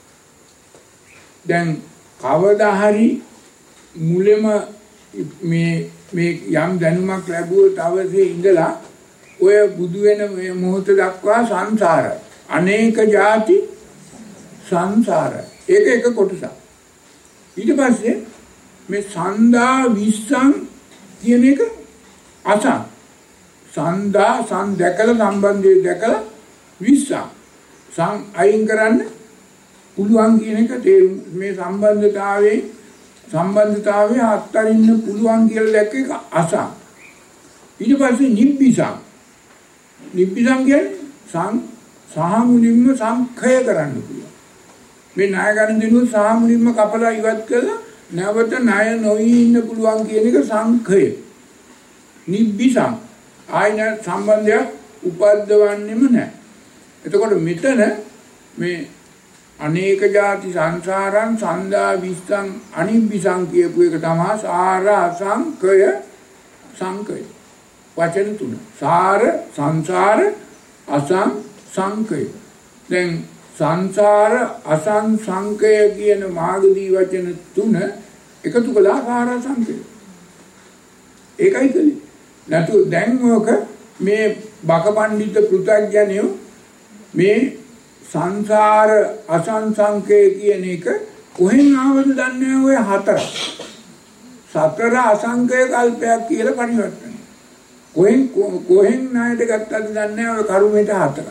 දැන් කවදා හරි මුලෙම මේ යම් දැනුමක් ලැබුවොත් අවසේ ඉඳලා ඔය බුදු වෙන මේ මොහොත දක්වා සංසාරයි. අනේක ಜಾති සංසාරයි. ඒක එක කොටසක්. ඊට පස්සේ මේ සන්දා විස්සං කියන එක අසං. සන්දා දැකලා සම්බන්ධය දැකලා විස්සං. අයින් කරන්න පුළුවන් කියන එක තේරුම් මේ සම්බන්ධතාවයේ අත්තරින්න පුළුවන් කියලා දැක්ක එක අසං. ඊට පස්සේ නිබ්බිසං. නිබ්බිසං කියන්නේ සහ මුලින්ම සංඛය කරන්න පුළුවන්. මේ ණය ගන්න දිනුව සහ මුලින්ම කපලා ඉවත් කළා නැවත ණය නොවි ඉන්න පුළුවන් කියන එක සංඛය. නිබ්බිසං ආයන සම්බන්ධයක් උපද්දවන්නෙම නැහැ. එතකොට මෙතන මේ අනේක ಜಾති සංසාරං සන්දා විස්සං අනිබ්බිසං කියපු එක තමයි සාර අසංකය සංකය. වචන තුන. සාර සංසාර අසං සංකය. දැන් සංසාර අසංසංකය කියන මාගදී වචන තුන එකතු කළා සාර සංකය. ඒකයි කලේ. නැතු දැන් ඔක මේ බකපඬිත පෘථග්ජනයෝ මේ සංසාර අසංසංකය කියන එක කොහෙන් ආවද දන්නේ ඔය හතර. සතර අසංකය කල්පයක් කියලා පරිවර්තන. කොහෙන් ණයට ගත්තද දන්නේ ඔය කරුමෙට හතර.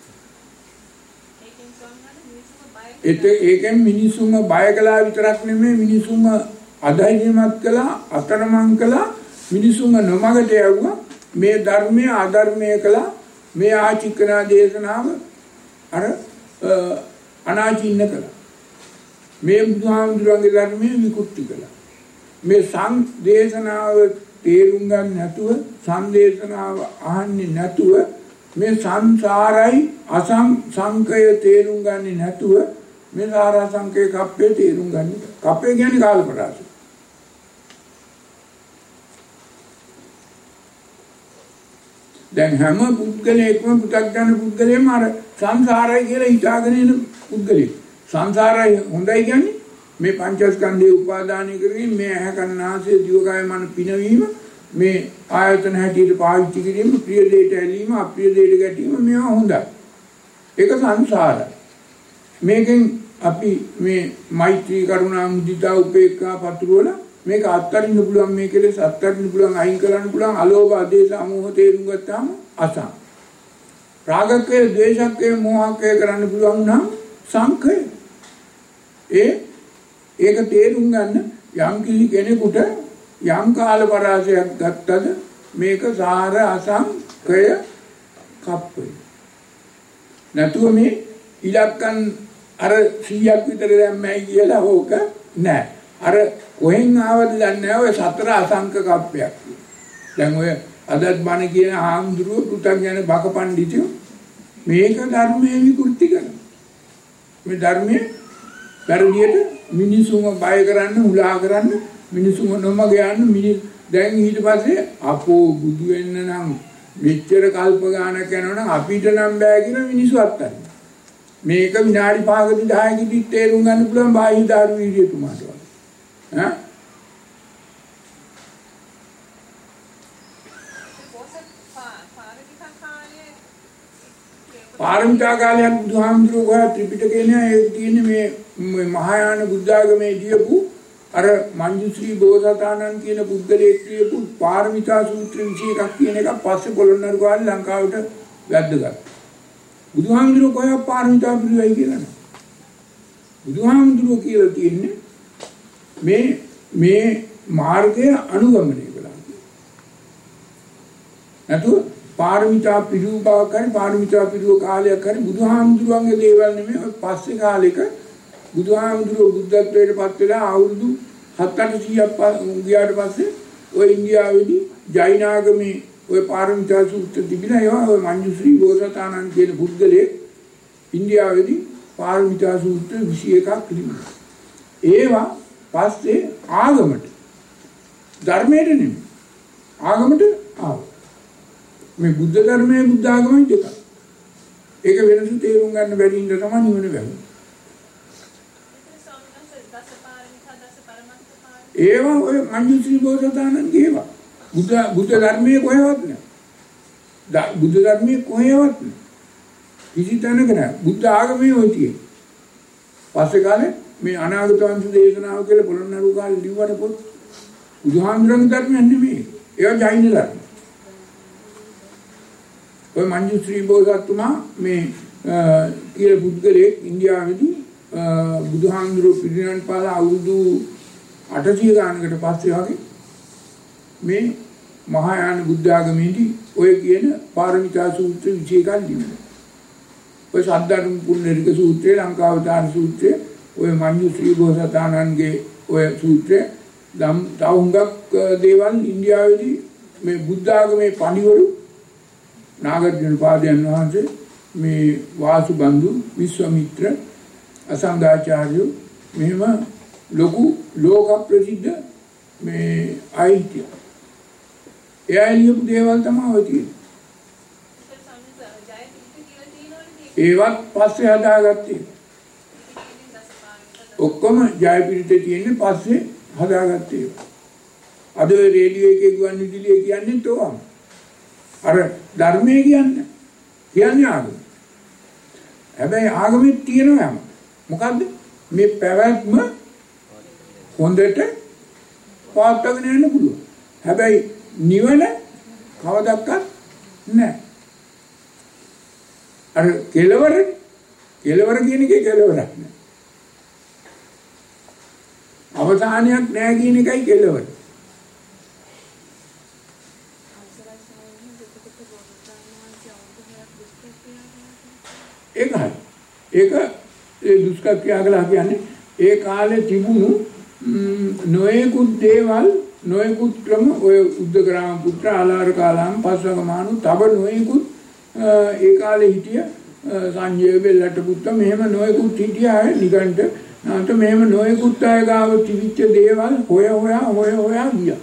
ඒකෙන් මිනිසුන්ව බය කළා විතරක් නෙමෙයි මිනිසුන්ව අධෛර්යමත් කළා අතරමං කළා මිනිසුන්ව නොමගට යවුවා මේ ධර්මයේ අධර්මය කළා මේ ආචිකනා දේශනාව අර අනාචින්න කළා මේ බුදුහාමුදුරන්ගේ ධර්මයේ විකෘති කළා මේ සංදේශනාව තේරුම් ගන්න නැතුව සංදේශනාව අහන්නේ නැතුව මේ සංසාරයි අසංකය තේරුම් ගන්නේ නැතුව මේ සාරාංශකේ කප්පේ තේරුම් ගන්න. කප්පේ කියන්නේ කාලපරාසය. දැන් හැම පුද්ගලයෙක්ම පු탁ජන පුද්ගලයෙක්ම අර සංසාරය කියලා හිතාගෙන ඉන්න පුද්ගලෙක්. සංසාරය හොඳයි කියන්නේ මේ පංචස්කන්ධයේ උපාදානය කරගෙන මේ ඇහැ කන නාසය දිවකය මන පිනවීම මේ ආයතන හැටියට පාවිච්චි කිරීම ප්‍රිය දෙයට ඇලීම අප්‍රිය දෙයට ගැටීම මේවා හොඳයි. ඒක සංසාරය. මේකෙන් අපි මේ මෛත්‍රී කරුණා මුදිතා උපේක්ඛා පතුරවල මේක අත්හරින්න පුළුවන් මේ කෙලෙස් අත්හරින්න පුළුවන් අයින් කරන්න පුළුවන් අලෝභ ආදේශ අමෝහ තේරුම් ගත්තාම අසං. රාගකේ ද්වේෂකේ මෝහකේ කරන්න පුළුවන් නම් සංඛය. ඒක තේරුම් ගන්න යම් කිසි කෙනෙකුට යම් කාල පරාසයක් ගත්තද මේක සාර අසංඛය කප්පේ. නැතුව මේ ඉලක්කන් අර 100ක් විතර දැම්මයි කියලා හොක නෑ. අර කොහෙන් ආවද දන්නේ නැහැ ඔය සතර අසංක කප්පයක්. දැන් ඔය අදත් බණ කියන ආම්දුරුව පුතග්ජන බකපඬිතුයෝ මේක ධර්මයේ විකෘති කරනවා. මේ ධර්මයේ පරිදියට මිනිසුන්ව බය කරන්න, උලා කරන්න, මිනිසුන්ව නොමග යන්න දැන් ඊට පස්සේ අපෝ බුදු වෙන්න නම් මෙච්චර කල්ප ගානක් යනවනම් අපිට නම් බෑ කියලා මිනිස්සු අත්හරිනවා. මේක විනාඩි 5කදී 10කදී තේරුම් ගන්න පුළුවන් බාහිර ධර්ම වීර්යතුමාට. පාරමිතා කාලයක් බුදුහාමුදුරුවෝ ත්‍රිපිටකේ නෑ ඒ තියෙන්නේ මේ මහායාන බුද්ධාගමේ දීපු අර මංජුශ්‍රී බෝසතාණන් කියන පුද්ගලයෙක් කියපු පාරමිතා සූත්‍ර 21ක් කියන එක පස්සේ පොළොන්නරු කාලේ ලංකාවට වැද්දගත්තා. බුදුහාමුදුරුවෝ කොහොම පාරමිතා පිළිවෙයි කියලා නෑ. බුදුහාමුදුරුවෝ කියලා තියෙන්නේ මේ මාර්ගය අනුගමනය කළා. නැතු පාරමිතා පිළිව බවකරි පාරමිතා පිළිව කාලයක් හරි බුදුහාමුදුරුවන්ගේ දේවල් නෙමෙයි පස්සේ කාලෙක බුදුහාමුදුරුවෝ බුද්ධත්වයට පත් වෙලා අවුරුදු 700ක් ගියාට පස්සේ ඔය ඉන්දියාවේදී ජෛන ආගමේ ඔය පාරමිතා සූත්‍ර තිබිලා ඒවා ඔය මංජුශ්‍රී බෝසතාණන් කියන පුද්ගලයෙක් ඉන්දියාවේදී පාරමිතා සූත්‍ර 21ක් ලියුවා. ඒවා පස්සේ ආගමට ධර්මයට නෙමෙයි ආගමට ආවා. මේ බුද්ධ ධර්මයේ බුද්ධ ආගමයි දෙක. ඒක වෙනස තේරුම් ගන්න බැරි ඉඳ තමයි නිවන වෙන්නේ. ඒවා ඔය මංජුශ්‍රී බෝසතාණන්ගේ ඒවා බුද්ධ ධර්මයේ කොහෙවත් නෑ. බුද්ධ ධර්මයේ කොහෙවත් නෑ. කිසි තැනක නෑ. බුද්ධ ආගමේ ඔය තියෙන්නේ. පස්සේ කාලේ මේ අනාගත වංශ දේශනාව කියලා පොළොන්නරු කාලේ ලිව්වට පොත් බුදුහාමුදුරන්ගේ ධර්මයක් නෙමෙයි. ඒවා ජෛන ධර්ම. ඔය මංජුශ්‍රී බෝසත්තුමා මේ කියලා පුද්ගලයෙක් ඉන්දියාවේදී බුදුහාමුදුරුවෝ පිරිනිවන් පාලා අවුරුදු 800 ගානකට පස්සේ වගේ මේ මහායාන බුද්ධ ආගමේදී ඔය කියන පාරමිතා සූත්‍ර 21ක් ලියුවා. ඔය සද්ධාර්ම පුණ්‍යරික සූත්‍රය, ලංකාවතාර සූත්‍රය, ඔය මංජුශ්‍රී බෝසතාණන්ගේ ඔය සූත්‍රය තව හුඟක් දේවල් ඉන්දියාවේදී මේ බුද්ධ ආගමේ පඬිවරු නාගර්ජුන පාදයන් වහන්සේ මේ වාසුබන්දු විශ්වමිත්‍ර අසංගාචාර්යෝ මෙහෙම ලොකු ලෝක ප්‍රසිද්ධ මේ ආයිත්‍ය එයාලියු දේවල් තමයි ඔය තියෙන්නේ. ඒවත් පස්සේ හදාගත්තේ. ඔක්කොම ජයපිරිතේ තියෙන්නේ පස්සේ හදාගත්තේ. අද රේඩියෝ එකේ ගුවන් විදුලිය කියන්නේ තෝම. අර ධර්මයේ කියන්නේ ආගම. හැබැයි ආගමෙත් තියෙනවා යම. මොකද්ද? මේ පැවැත්ම හොඳට පාත්තගෙන යන්න පුළුවන්. හැබැයි නිවන කවදක්වත් නැහැ. අර කෙලවර කියන එකේ කෙලවරක් නැහැ. අවසානයක් නැහැ කියන එකයි කෙලවර. ඒක ඒ දුෂ්කර ක්‍රියාකලා කියන්නේ ඒ කාලේ තිබුණු නොයෙකුත් දේවල් නොයෙකුත් ක්‍රම ඔය උද්දග්‍රාම පුත්‍ර ආලාර කාලාම් පස්වගමානු තව නොයෙකුත් ඒ කාලේ හිටිය සංජය බෙල්ලට පුත්ත මෙහෙම නොයෙකුත් හිටියා නිකන්ට නැන්ත මෙහෙම නොයෙකුත් අය ගාව තිබිච්ච දේවල් හොයා ගියා.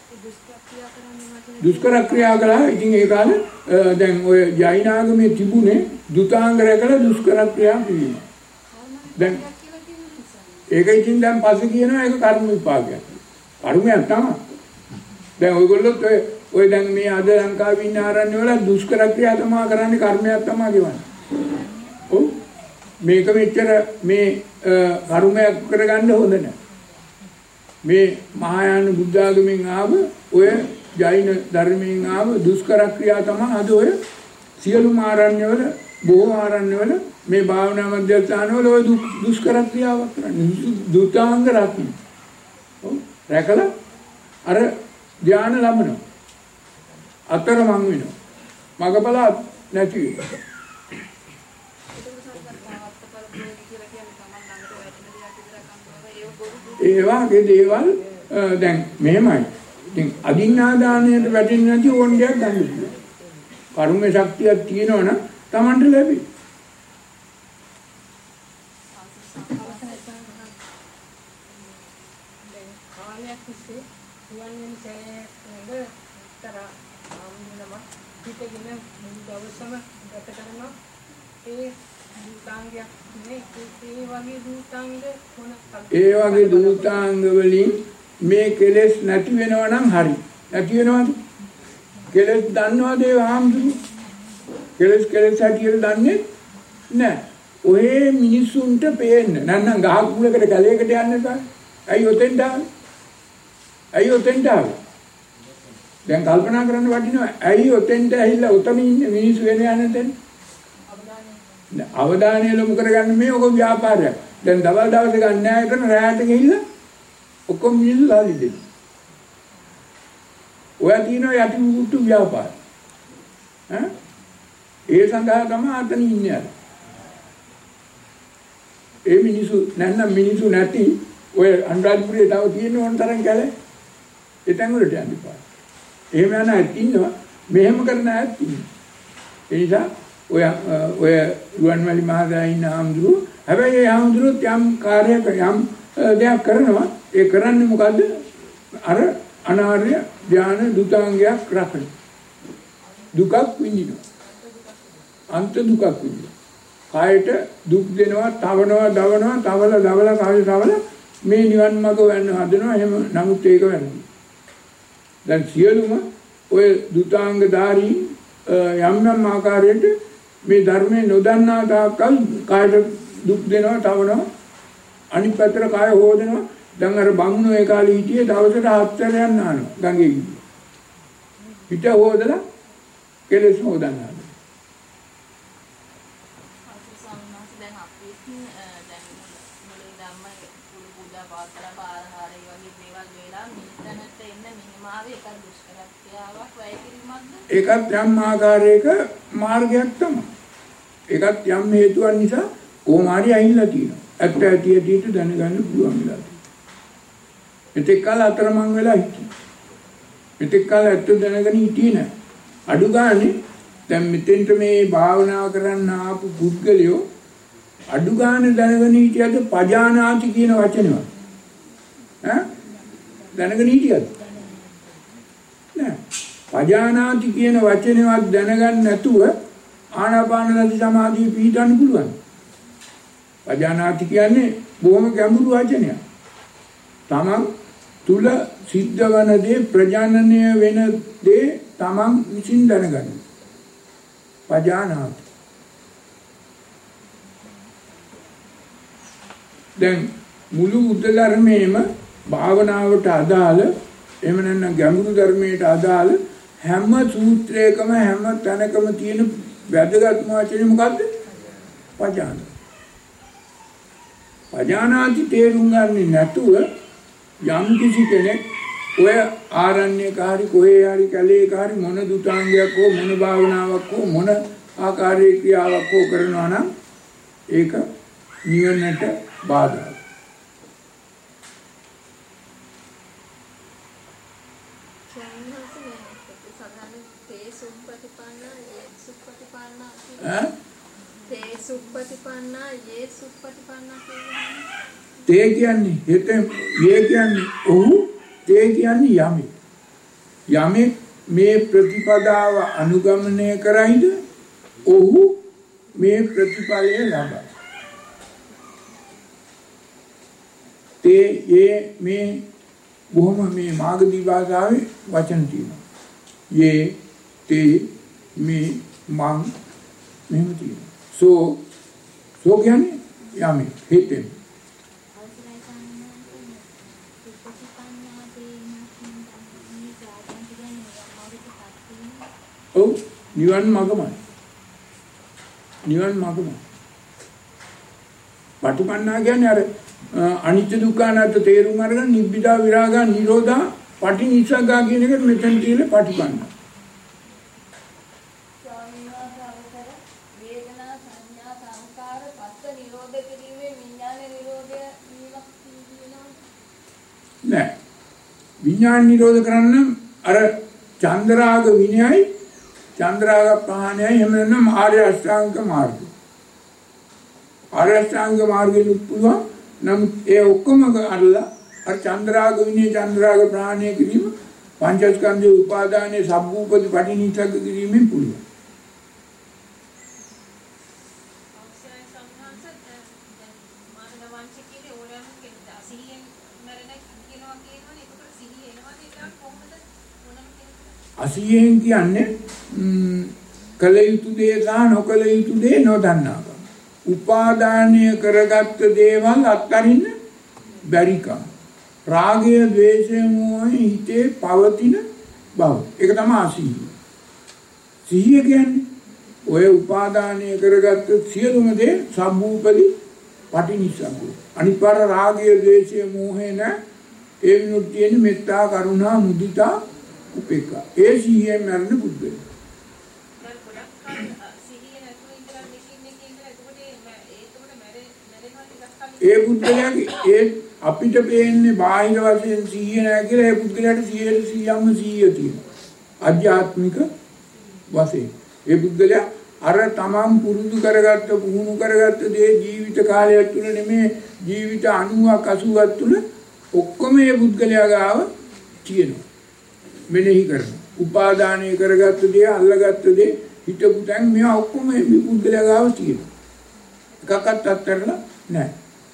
දුෂ්කර ක්‍රියා කළා. ඉතින් ඒ කාලේ දැන් ඔය ජෛන ආගමේ තිබුණේ දුතාංග රැකලා දුෂ්කර ක්‍රියා කිරීම. දැන් ඒක ඉතින් දැන් පස්සේ කියනවා ඒක කර්ම විපාකයක්. කර්මයක් තමයි. දැන් ඔයගොල්ලොත් ඔය දැන් මේ අද ලංකාවේ ඉන්න ආරණ්‍ය වල දුෂ්කර ක්‍රියා තමයි කරන්නේ කර්මයක් තමයි ගෙවන්නේ. ඔව් මේක මෙච්චර මේ කර්මයක් කරගන්න හොඳ නැහැ. මේ මහායාන බුද්ධ ආගමෙන් ආව ඔය ජෛන ධර්මයෙන් ආව දුෂ්කර ක්‍රියා තමයි අද ඔය සියලු ආරණ්‍යවල බොහෝ ආරණ්‍යවල මේ භාවනා මධ්‍යස්ථානවල ඔය දුෂ්කර ක්‍රියාවක් කරන්නේ දුතාංග රකින්න. ඔව් රැකලා අර ධානය ලබනවා. අතරමං වෙනවා. මගපල නැති වෙනවා. ඒ වගේ දේවල් දැන් මෙහෙමයි. ඉතින් අදින්නාදානයට වැටෙන්නේ නැති ඕන දෙයක් ගන්න පුළුවන්. කර්ම ශක්තියක් තියෙනවනම් Tamanට ලැබෙයි. කාලයක් තිස්සේ කියන්නේ සෑහෙන ආම්නම පිටගෙන මුළු දවසම ගත කරනවා. ඒ දූතාංගයක් නේ ඒ වගේ දූතාංග මොන ඒ වගේ දූතාංග වලින් මේ කෙලෙස් නැති වෙනවා නම් හරි. නැති වෙනවද? කෙලෙස් දන්නවද ඒ ආම්දුරු? කෙලෙස් හැටියට දන්නේ නැහැ. ඔය මිනිසුන්ට පේන්න. නැත්නම් ගහක් මුලකට කැලේකට යන්න එපා. ඇයි ඔතෙන්ට ආවේ? ඇයි ඔතෙන්ට ආවේ? දැන් කල්පනා කරන්න වටිනවා. ඇයි ඔතෙන්ට ඇහිලා උතන ඉන්නේ මිනිස්සු වෙන යන තැන? අවධානය යොමු කරගන්න මේ ඔක ව්‍යාපාරයක්. දැන් දවල් දවසේ ගන්න න්යාය කරන රැයට ගිහිල්ලා ඔක්කොම මිනිස්සු ලාලි දෙන්න. ඔය තියෙනවා යටි මුට්ටු ව්‍යාපාර. ඒ සඳහා තමයි අතන ඉන්නේ. ඒ මිනිස්සු නැත්නම් මිනිස්සු නැති ඔය අනුරාධපුරේ තව තියෙන ඕන තරම් කැලේ. එතන වලට යන්න එපා. එහෙම යන අය ඉන්නවා. මෙහෙම කරන අය ඉන්නවා. ඒ නිසා ඔය රුවන්වැලි මහදා ඉන්න ආම්දුරු හැබැයි ඒ ආම්දුරුත් යම් කාර්යයක් යම් දෙයක් කරනවා. ඒ කරන්නේ මොකද්ද? අර අනාර්ය ධානය දුතාංගයක් රකින්න. දුකක් විඳිනවා. අන්ත දුකක් විඳිනවා. කායට දුක් දෙනවා, තවනවා, දවනවා, තවල මේ නිවන් මඟ වෙන්න හදනවා. එහෙම නමුත් ඒක වෙන්නේ. දැන් සියලුම ඔය දුතාංගධාරී යම් ආකාරයට මේ ධර්මයේ නොදන්නා තාක්කල් කායට දුක් දෙනවා, තවනවා, අනිත් පැත්තට කාය හොදනවා. දැන් අර බමුණෝ ඒ කාලේ හිටියේ දවසට 7 සැරයක් නානවා ගඟේ ගිහින්. පිට හොදලා කෙලෙස් හොදනවා. ඒකත් යම් ආකාරයක මාර්ගයක් තමයි. ඒකත් යම් හේතුවක් නිසා කොමාරි ඇහිලා තියෙනවා. ඇත්ත ඇටියට දැනගන්න පුළුවන් වෙලා තියෙනවා. මෙතෙක් කාල අතරමං වෙලා හිටියේ. මෙතෙක් කාල ඇත්ත දැනගෙන හිටියේ නෑ. අඩු ගානේ දැන් මෙතෙන්ට මේ භාවනා කරන්න ආපු පුද්ගලයෝ අඩු ගානේ දැනගෙන හිටියද පජානාති කියන වචනේවත්. දැනගෙන හිටියද? නෑ. පජානාති කියන වචනේවත් දැනගන්න නැතුව ආනාපාන සති සමාධිය පිහිටන්න පුළුවන්. පජානාති කියන්නේ බොහොම ගැඹුරු වචනයක්. තමන් තුල සිද්ධ වන දේ ප්‍රජානනය වෙන දේ තමන් විසින් දැනගන්න. පජානාති. දැන් මුළු බුද්ධ ධර්මයේම භාවනාවට අදාළ එහෙම නැත්නම් ගැඹුරු ධර්මයට අදාළ හැම සූත්‍රයකම හැම තැනකම තියෙන වැදගත්ම වචනේ මොකද්ද? පජානාති. පජානාති තේරුම් ගන්නේ නැතුව යම් කිසි කෙනෙක් ඔය ආරණ්‍යකාරී කොහේ හරි කැලේකාරී මොන දුතාංගයක් හෝ මොන භාවනාවක් හෝ මොන ආකාරයේ ක්‍රියාවක් හෝ කරනවා නම් ඒක නිවනට බාධායි. පටිපන්නා යේ සුප්පටිපන්නා කියන්නේ තේ කියන්නේ හිතෙන් යේ කියන්නේ ඔහු තේ කියන්නේ යමෙක්. යමෙක් මේ ප්‍රතිපදාව අනුගමනය කරයිද ඔහු මේ ප්‍රතිඵලය ලබයි. තේ යේ මේ බොහොම මේ මාගදී භාෂාවේ වචන තියෙනවා. යේ තේ මේ මං මෙහෙම තියෙනවා. සෝ කියන්නේ යමෙක් හිතෙන්. ඔව් නිවන් මාර්ගමයි. නිවන් මාර්ගමයි. පටිපන්නා කියන්නේ අර අනිත්‍ය දුක්ඛ අනාත්ම තේරුම් අරගෙන නිබ්බිදා විරාගා නිරෝධා පටිනිස්සග්ගා කියන එක මෙතන තියෙන පටිපන්නා. වේදනා සංඥා සංකාර පස්ස නිරෝධ කිරීමේ විඥාන නිරෝධය වීමක් කියනවා. නෑ. විඥාන නිරෝධ කරන්න අර චන්ද්‍රාග විනයයි චන්ද්‍රාග ප්‍රහාණයයි එහෙම නැත්නම් ආර්ය අෂ්ටාංග මාර්ගය. ආර්ය අෂ්ටාංග මාර්ගෙලු පුළුවන්. නමුත් ඒ ඔක්කොම අරලා අර චන්ද්‍රාග විනය චන්ද්‍රාග ප්‍රහාණය කිරීම පංචස්කන්ධේ උපාදානයේ සබ්බූපදි පටිනිස්සග්ග කිරීමෙන් පුළුවන්. අසියෙන් කියන්නේ කල යුතු දේ සහ නොකල යුතු දේ නොදන්නා බව. උපාදානය කරගත්ත දේවල් අත්හරින්න බැරිකම. රාගය, ද්වේෂය, මෝහය හිතේ පවතින බව. ඒක තමයි අසිය. සිහිය කියන්නේ ඔය උපාදානය කරගත්ත සියලුම දේ සම්භූපලි පටිනිස්සග්ග. අනිපාර රාගය, ද්වේෂය, මෝහය නැ ඒ විමුක්තියනේ මෙත්තා, කරුණා, මුදිතා, උපේක්ඛා. ඒ සිහියෙන් මරණ බුද්ධය. ඒ බුද්ධයාගේ ඒ අපිට පේන්නේ බාහිර වශයෙන් සිහිය නැහැ කියලා ඒ බුද්ධයාට 100%ක්ම සිහිය තියෙනවා. ආධ්‍යාත්මික වශයෙන්. ඒ බුද්ධයා අර තමන් පුරුදු කරගත්ත පුහුණු කරගත්ත දේ ජීවිත කාලය තුළ නෙමේ ජීවිත 90ක් 80ක් තුළ ඔක්කොම ඒ බුද්ධයා ගාව තියෙනවා. මෙනෙහි කරනවා. උපාදානය කරගත්ත දේ අල්ලගත්ත දේ හිතපු තැන් මේවා ඔක්කොම මේ බුද්ධයා ගාව තියෙනවා. එකක්වත් අත්හැරලා නැහැ.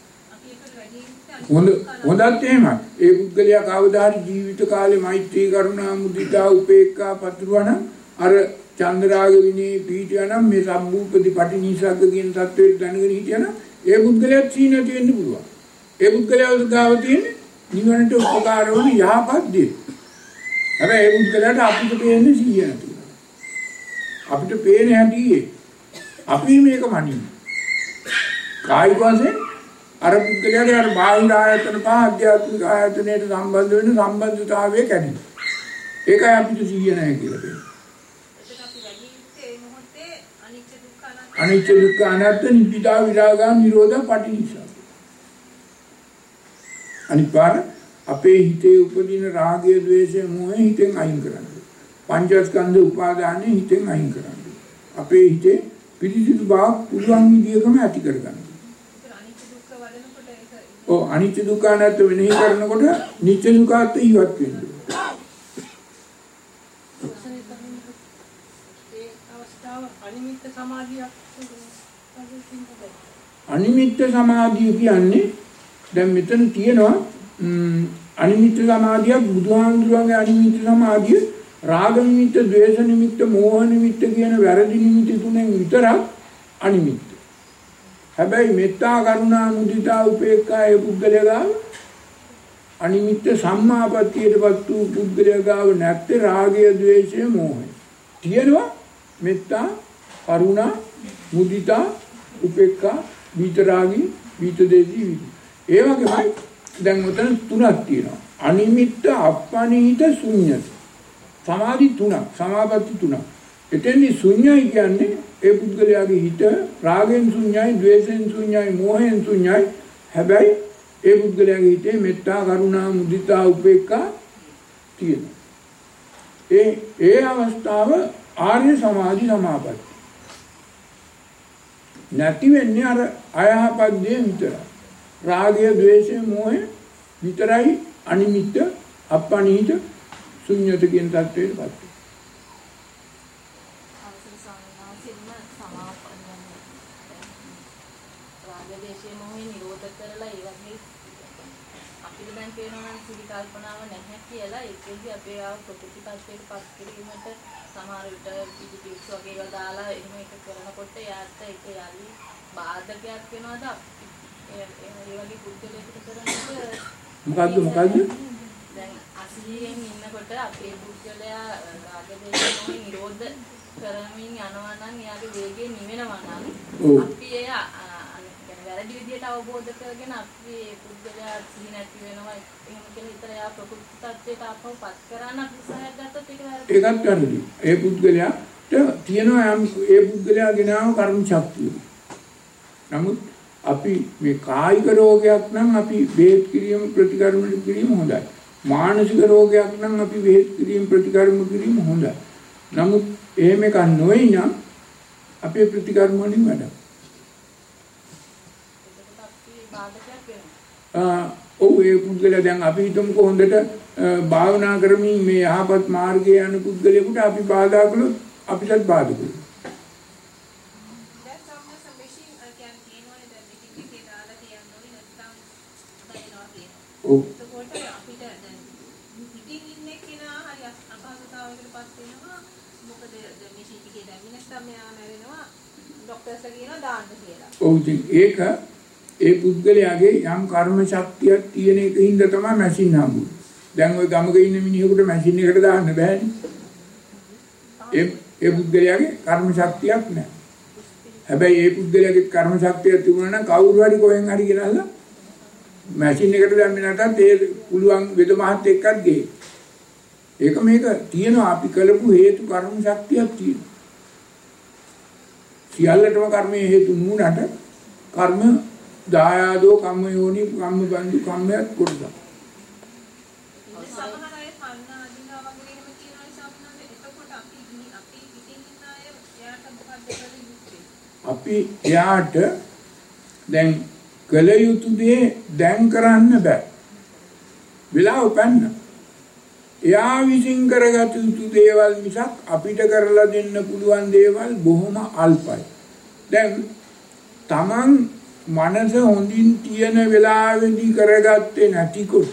හොඳත් එහෙමයි. ඒ පුද්ගලයා කවදා හරි ජීවිත කාලේ මෛත්‍රී කරුණා මුදිතා උපේක්ඛා පතුරවන අර චන්ද්‍රාග විනේ පීඨයනම් මේ සම්භූපති පටිනිසග්ග කියන தත්වෙට දැනගෙන හිටියනම් ඒ පුද්ගලයා සීනති වෙන්න පුළුවන්. ඒ පුද්ගලයා ගාව තියෙන නිවනට උපකාර වන යහපත් දේ. හැබැයි ඒ පුද්ගලයාට අපිට පේන්නේ සීය නැති. අපිට පේන්නේ හැටි අපි මේක මනින්නේ. කායික වශයෙන් අර පුද්ගලයාගේ අර බාහිර ආයතන පහ ආධ්‍යාත්මික ආයතනයට සම්බන්ධ වෙන සම්බන්ධතාවය කැඩෙනවා. ඒකයි අපිට සිහිය නැහැ කියලා කියන්නේ. අනිත්‍ය දුක්ඛ අනාත්ම නිබ්බිදා විරාගා නිරෝධා පටිනිස්සග්ග. අනිපාර අපේ හිතේ උපදින රාගය, ද්වේෂය, මෝහය හිතෙන් අයින් කරන්න. පංචස්කන්ධ උපාදානෙ හිතෙන් අයින් කරන්න. අපේ හිතේ පිරිසිදු බව පුළුවන් විදියකම ඇති කරගන්න. ඔව් අනිත්‍ය දුක්ඛ අනාත්ම වෙනෙහි කරනකොට නිත්‍ය දුක්ඛත් ඉවත් වෙනවා. ඒ අවස්ථාව අනිමිත්ත සමාධියක්. අනිමිත්ත සමාධිය කියන්නේ දැන් මෙතන තියෙනවා අනිමිත්ත සමාධිය බුදුහාමුදුරුවන්ගේ අනිමිත්ත සමාධිය රාග නිමිත්ත, ද්වේෂ නිමිත්ත, මෝහ නිමිත්ත කියන වැරදි නිමිති තුනෙන් විතරක් අනිමිත්ත. හැබැයි මෙත්තා, කරුණා, මුදිතා, උපේක්ඛා ඒ පුද්ගලයාව අනිමිත්ත සම්මාපත්තියටපත් වූ පුද්ගලයාව නැත්තේ රාගය, ද්වේෂය, මෝහය. තියෙනවා මෙත්තා, කරුණා, මුදිතා, උපේක්ඛා, විතරාගී, විතදේශී විදි. ඒ වගේමයි දැන් මෙතන තුනක් තියෙනවා. අනිමිත්ත, අපනිහිත, ශුන්‍යත. සමාධි තුනක්, සමාපatti තුනක්. එතෙන්දි ශුන්‍යයි කියන්නේ ඒ පුද්ගලයාගේ හිත රාගෙන් ශුන්‍යයි, ද්වේෂෙන් ශුන්‍යයි, මෝහෙන් ශුන්‍යයි. හැබැයි ඒ පුද්ගලයාගේ හිතේ මෙත්තා, කරුණා, මුදිතා, උපේක්ඛා තියෙනවා. ඒ අවස්ථාව ආර්ය සමාධි සමාපatti. නැති වෙන්නේ අර අයහපත් දේ විතරයි. රාගය, ද්වේෂය, මෝහය විතරයි අනිමිත්ත, අපනිහිත, ශුන්‍යත කියන தත්වයට පත් වෙනවා. රාගදේශයේ මොහේ නිරෝධ කරලා ඒ වගේ අපිට දැන් කියනවා නම් සිහි කල්පනාව නැහැ කියලා ඒකෙදි අපේ ආව ප්‍රතිපත්තියට පත් කිරීමට සමහර විට පිටිපික්ස් වගේ ඒවා දාලා එහෙම එක කරනකොට යාත් ඒක යලි බාධකයක් වෙනවද ඒ වගේ පුද්ගලයෙකුට කරනකොට මොකද්ද දැන් අසීයෙන් ඉන්නකොට අපේ පුද්ගලයා රාගදේශයේ නිරෝධ කරමින් යනවා නම් එයාගේ වේගය නිවෙනවා නම් අපි ඒ වැරදි විදිහට අවබෝධ කරගෙන අපි ඒ පුද්ගලයා සිහි නැති වෙනවා එහෙම කියලා හිතලා යා ප්‍රකෘති tattweට ආපහුපත් කරන්න අපි උත්සාහයක් ගත්තොත් ඒක වැරදි. ඒකත් වැරදි. ඒ පුද්ගලයාට තියෙනවා යම් ඒ පුද්ගලයාගෙනව කර්ම ශක්තිය. නමුත් අපි මේ කායික රෝගයක් නම් අපි බෙහෙත් කිරීම ප්‍රතිකර්ම කිරීම හොඳයි. මානසික රෝගයක් නම් අපි බෙහෙත් කිරීම ප්‍රතිකර්ම කිරීම හොඳයි. නමුත් එහෙම එකක් නොවේ නම් අපේ ප්‍රතිකර්ම වලින් වැඩක්. ඔව් ඒ පුද්ගලයා දැන් අපි හිතමුකෝ හොඳට භාවනා කරමින් මේ යහපත් මාර්ගයේ යන පුද්ගලයෙකුට අපි බාධා කළොත් අපිටත් බාධා කරනවා. ඔව් අපිට දැන් පිටින් ඉන්නේ කෙනා හරි අපහසුතාවයකටපත් වෙනවා. මොකද මේ ශීතිකේ දැම්මේ නැත්නම් මෙයා මැරෙනවා. ડોක්ටර්ස්ලා කියනවා දාන්න කියලා. ඔව් ඒක ඒ පුද්ගලයාගේ යම් කර්ම ශක්තියක් තියෙන එකින්ද තමයි මැෂින් හම්බුනේ. දැන් ওই ගමක ඉන්න මිනිහෙකුට මැෂින් එකකට දාන්න බෑනේ. ඒ පුද්ගලයාගේ කර්ම ශක්තියක් නැහැ. හැබැයි ඒ පුද්ගලයාගේ කර්ම ශක්තිය තිබුණා නම් කවුරු හරි කොහෙන් හරි ගෙනල්ලා මැෂින් එකට දැම්මේ නැත්නම් ඒ පුළුවන් වෙද මහත් එක්කත් ගේ. ඒක මේක තියෙනවා අපි කළපු හේතු කර්ම ශක්තියක් තියෙනවා. සියල්ලටම කර්මයේ හේතු නුනට කර්ම දායාදෝ කම්ම යෝනි කම්ම බන්දු කම්මයක් කොටද. සමහර අය කන්න අදිනවා වගේ එහෙම කියනවා සම්මත. එතකොට අපි පිටින් ඉන්න අය එයාට මොකක්ද කරන්නේ? අපි එයාට දැන් කළ යුතු දේ දැන් කරන්න බෑ. වෙලාව පැන්න. එයා විසින් කරගත යුතු දේවල් මිසක් අපිට කරලා දෙන්න පුළුවන් දේවල් බොහොම අල්පයි. දැන් Taman මනස හොඳින් තියෙන වෙලාවෙදී කරගත්තේ නැතිකොට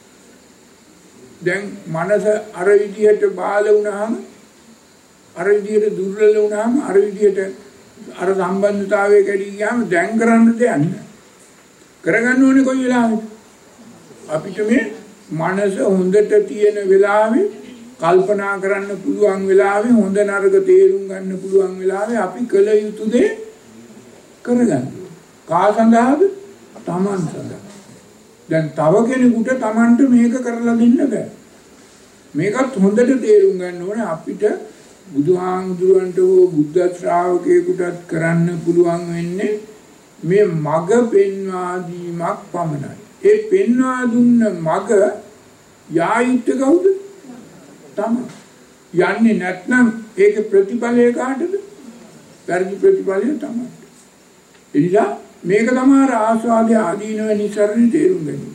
දැන් මනස අර විදියට බාල වුණාම අර විදියට දුර්වල වුණාම අර විදියට අර සම්බන්ධතාවය කැඩී ගියාම දැන් කරන්න දෙයක් නැහැ. කරගන්න ඕනේ කොයි වෙලාවෙද? අපිට මේ මනස හොඳට තියෙන වෙලාවේ කල්පනා කරන්න පුළුවන් වෙලාවේ හොඳ නරක තේරුම් ගන්න පුළුවන් වෙලාවේ අපි කළ යුතු දේ කරගන්න. කා සඳහාද? Taman සඳහා. දැන් තව කෙනෙකුට Tamanට මේක කරලා දෙන්න බෑ. මේකත් හොඳට තේරුම් ගන්න ඕනේ අපිට බුදුහාමුදුරන්ට හෝ බුද්ධ ශ්‍රාවකයෙකුටත් කරන්න පුළුවන් වෙන්නේ මේ මග පෙන්වා දීමක් පමණයි. ඒ පෙන්වා දුන්න මග යායුත් කවුද? තමයි. යන්නේ නැත්නම් ඒක ප්‍රතිඵලය කාටද? පරිදි ප්‍රතිඵලය තමයි. එනිසා මේක තමයි ආස්වාදයේ ආදීනව නිසරණි තේරුම් ගැනීම.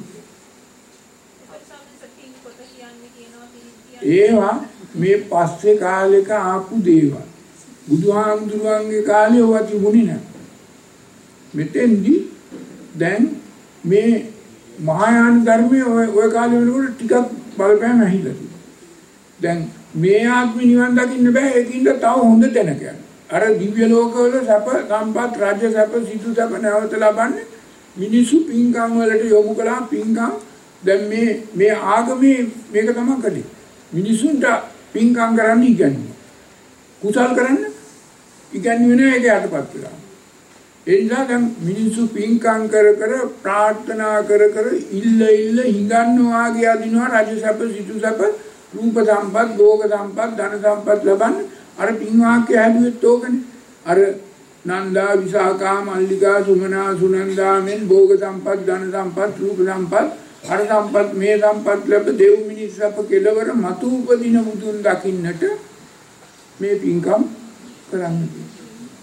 ඒවා මේ පස්සේ කාලෙක ආපු දේවල්. බුදුහාමුදුරුවන්ගේ කාලේ ඔවා තිබුණේ නැහැ. මෙතෙන්දී දැන් මේ මහායාන ධර්මයේ ඔය කාලේ වෙනකොට ටිකක් බලපෑම ඇහිලා තියෙනවා. දැන් මේ ආත්ම නිවන් දකින්න බෑ ඒකින්ද තව හොඳ තැනක යන්න. අර දිව්‍ය ලෝකවල සැප සම්පත් රාජ්‍ය සැප සිටු සැප නැවත ලබන්නේ මිනිසු පින්කම් වලට යොමු කළා පින්කම්. දැන් මේ ආගමේ මේක තමයි කලේ. මිනිසුන්ට පින්කම් කරන්න ඉගන්නේ. කුසල් කරන්න ඉගන්නේ නැහැ ඒක යටපත් වෙලා. ඒ නිසා දැන් මිනිස්සු පින්කම් කර ප්‍රාර්ථනා කර ඉල්ල හිඟන්න වාගේ අදිනවා රාජ්‍ය සැප සිටු සැප රූප සම්පත් භෝග සම්පත් ධන සම්පත් ලබන්න. අර පින්වාක්‍ය හැදුවෙත් ඕකනේ. අර නන්දා විසාකා මල්ලිකා සුමනා සුනන්දා මෙන් භෝග සම්පත් ධන සම්පත් රූප සම්පත් අර සම්පත් මේ සම්පත් ලැබ දෙව් මිනිස් අප කෙලවර මතු උපදින බුදුන් දකින්නට මේ පින්කම් කරන්න.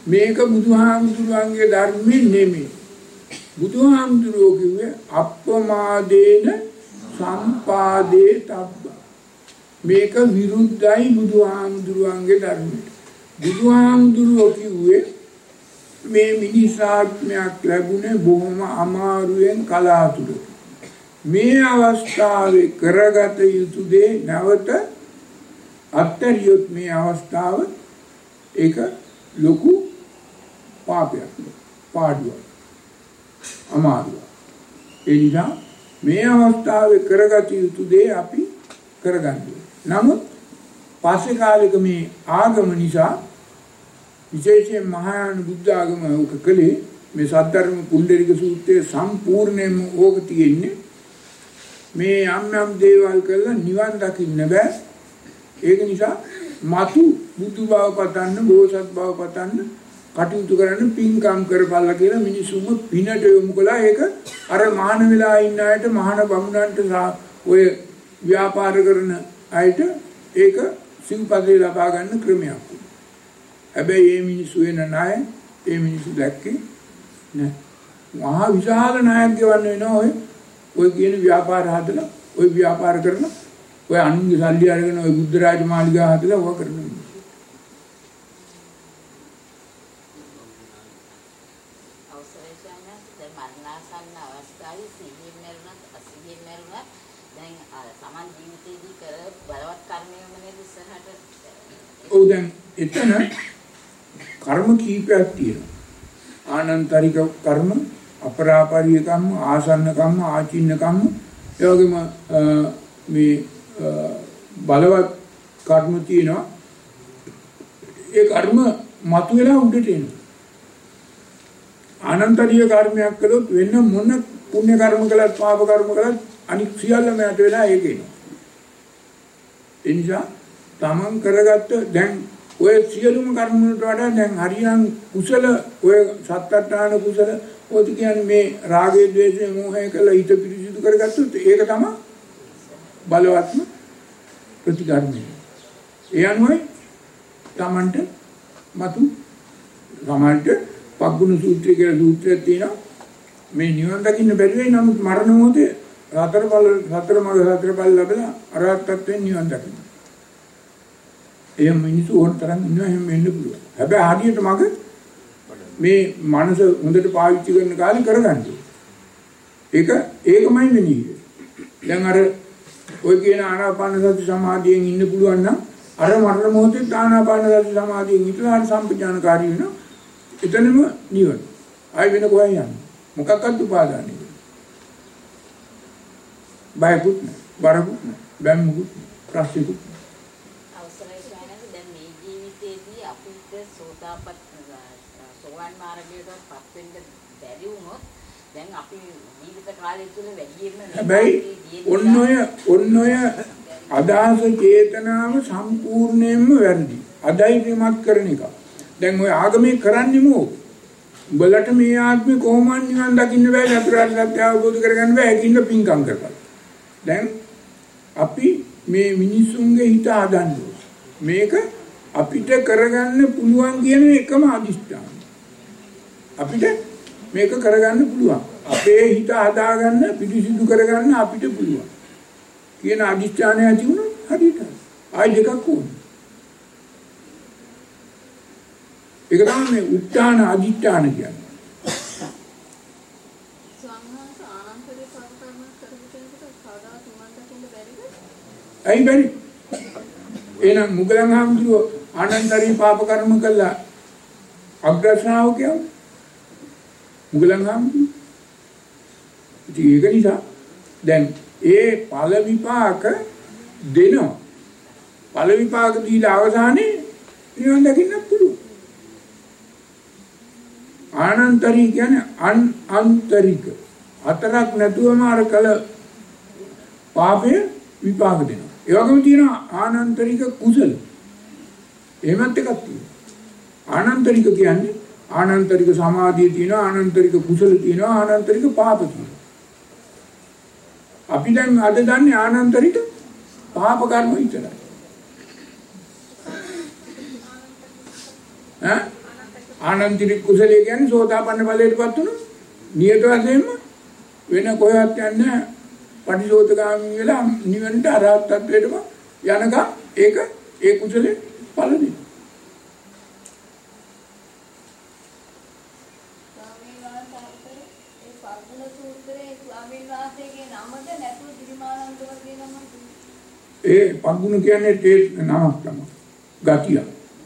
මේක බුදුහාමුදුරුවන්ගේ ධර්මෙ නෙමෙයි. බුදුහාමුදුරුවෝ කිව්වේ අප්පමාදේන සම්පාදේ තබ්බ. මේක විරුද්ධයි බුදුහාමුදුරුවන්ගේ ධර්මයට. බුදුහාමුදුරුවෝ කිව්වේ මේ මිනිසාත්මයක් ලැබුණේ බොහොම අමාරුවෙන් කලාතුරකින්. මේ අවස්ථාවේ කරගත යුතු දේ නැවත අත්තරියොත් මේ අවස්ථාව ඒක ලොකු පාපයක්, පාඩුවක්, අමාරුවක්. ඒ නිසා මේ අවස්ථාවේ කරගත යුතු දේ අපි කරගන්න ඕනේ. නමුත් පස්සේ කාලෙක මේ ආගම නිසා විශේෂයෙන් මහායාන බුද්ධ ආගම උක කලේ මේ සද්ධර්ම පුණ්ඩරික සූත්‍රයේ සම්පූර්ණයෙන්ම ඕක තියෙන්නේ මේ යම් දේවල් කරලා නිවන් දකින්න බෑ. ඒක නිසා මතු බුදු බව පතන්න, බෝසත් බව පතන්න, කටයුතු කරන්න පින්කම් කරපල්ලා කියලා මිනිසුන්ව පිනට යොමු කළා. ඒක අර මහාන වෙලා ඉන්න අයට, මහාන බමුණන්ට ඔය ව්‍යාපාර කරන අයට ඒක සිව්පදේ ලබා ගන්න ක්‍රමයක්. හැබැයි මේ මිනිස්සු වෙන ණය, මේ මිනිස්සු දැක්කේ නෑ. මහා විශාල ණයක් ගෙවන්න වෙනවා ඔය කියන ව්‍යාපාර හදලා, ඔය ව්‍යාපාර කරන, ඔය අනුන්ගේ සල්ලි අරගෙන ඔය බුද්ධ රාජ මාලිගා හදලා ඔය කරනවා. ඔව් දැන් එතන කර්ම කීපයක් තියෙනවා. ආනන්තරික කර්ම, අපරාපරිය කර්ම, ආසන්න කර්ම, ආචින්න කර්ම, ඒ වගේම මේ බලවත් කර්ම තියෙනවා. ඒ කර්ම මතුවලා උඩට එනවා. ආනන්තරිය කර්මයක් කළොත් වෙන මොන පුණ්‍ය කර්ම කළත් පාප කර්ම කළත් අනික් සියල්ලම යට වෙලා ඒක එනවා. ඒ නිසා තමන් කරගත්ත දැන් ඔය සියලුම කර්ම වලට වඩා දැන් හරියන් කුසල ඔය සත්අට්ඨාන කුසල ඔය කියන්නේ මේ රාගය, ද්වේෂය, මෝහය කියලා හිත පිරිසිදු කරගත්තොත් ඒක තමයි බලවත්ම ප්‍රතිකර්මය. ඒ අනුවයි තමන්ට මතු සමාජයට පග්ගුණ සූත්‍රය කියලා සූත්‍රයක් තියෙනවා. මේ නිවන් දකින්න බැරි වෙයි, නමුත් මරණ මොහොතේ සතර බල ලැබලා අරහත්ත්වයෙන් නිවන් දකින්න. එහෙම මිනිස්සු ඕන තරම් ඉන්නවා. එහෙම වෙන්න පුළුවන්. හැබැයි හරියට මග මේ මනස හොඳට පාවිච්චි කරන කාලේ කරගන්න. ඒකමයි වෙන්නේ. දැන් අර ඔය කියන ආනාපාන සති සමාධියෙන් ඉන්න පුළුවන් නම් අර මරණ මොහොතේ ආනාපාන සති සමාධියෙන් ඉතලා සම්පජානකාරී වෙනවා. එතනම නිවන. ආයි වෙන කොහෙන් යන්නේ? මොකක්වත් උපාදානෙ. බයකුත් නැහැ, බරකුත් නැහැ, බැම්මකුත් නැහැ, ප්‍රශ්නකුත් නැහැ. සෝවාන් මාර්ගයට පත් වෙන්න බැරි වුණොත් දැන් අපි ජීවිත කාලය තුළ වැඩියෙන්ම හැබැයි ඔන්න ඔය අදහස චේතනාව සම්පූර්ණයෙන්ම වැරදි. අධෛර්යමත් කරන එක. දැන් ඔය ආගමේ කරන්නේම ඕක. උඹලට මේ ආත්මේ කොහොමද නිවන් දකින්න බෑ, චතුරාර්ය සත්‍ය අවබෝධ කරගන්න බෑ, ඒකින්ද පින්කම් කරපන්. දැන් අපි මේ මිනිසුන්ගේ හිත හදන්නේ. මේක අපිට කරගන්න පුළුවන් කියන එකම අදිෂ්ඨාන. අපිට මේක කරගන්න පුළුවන්. අපේ හිත හදාගන්න, පිළිසිදු කරගන්න අපිට පුළුවන්. කියන අදිෂ්ඨානය ඇති වුණොත් හරියට. ආයි දෙකක් ඕනේ. ඒක තමයි මේ උත්තාන අදිෂ්ඨාන කියන්නේ. ස්වාමීන් ආනන්තරේ පාපකර්ම කරපු කෙනෙකුට කවදා තුමන් දකින්න බැරිද? ඇයි බැරි? එහෙනම් මුගලන් හාමුදුරුවෝ ආනන්තරී පාප කර්ම කළා අග්‍රශ්‍රාවකයෝ මුගලන් හාමුදුරුවෝ. ඒක නිසා දැන් ඒ ඵල විපාක දෙනවා. ඵල විපාක දීලා අවසානයේ නිවන් දකින්න පුළුවන්. ආනන්තරී කියන්නේ අන්තරික හතරක් නැතුවම අර කල පාපය විපාක දෙනවා. ඒ වගේම තියෙනවා ආනන්තරික කුසල. එහෙමත් එකක් තියෙනවා. ආනන්තරික කියන්නේ ආනන්තරික සමාධිය තියෙනවා, ආනන්තරික කුසල තියෙනවා, ආනන්තරික පාප තියෙනවා. අපි දැන් අද දන්නේ ආනන්තරික පාප කර්ම විතරයි. ආනන්තිරික කුසලයේ කියන්නේ සෝතාපන්න ඵලයටපත් වුණු නියත වශයෙන්ම වෙන කොහෙවත් යන්නේ පටිසෝතගාමී වෙලා නිවනට අරහත් ත්වයටම යනකම් ඒක ඒ කුසලේ ඵල දෙනවා. ඒ පග්ගුණ කියන්නේ ඒ නමක් තමයි. ගතිය.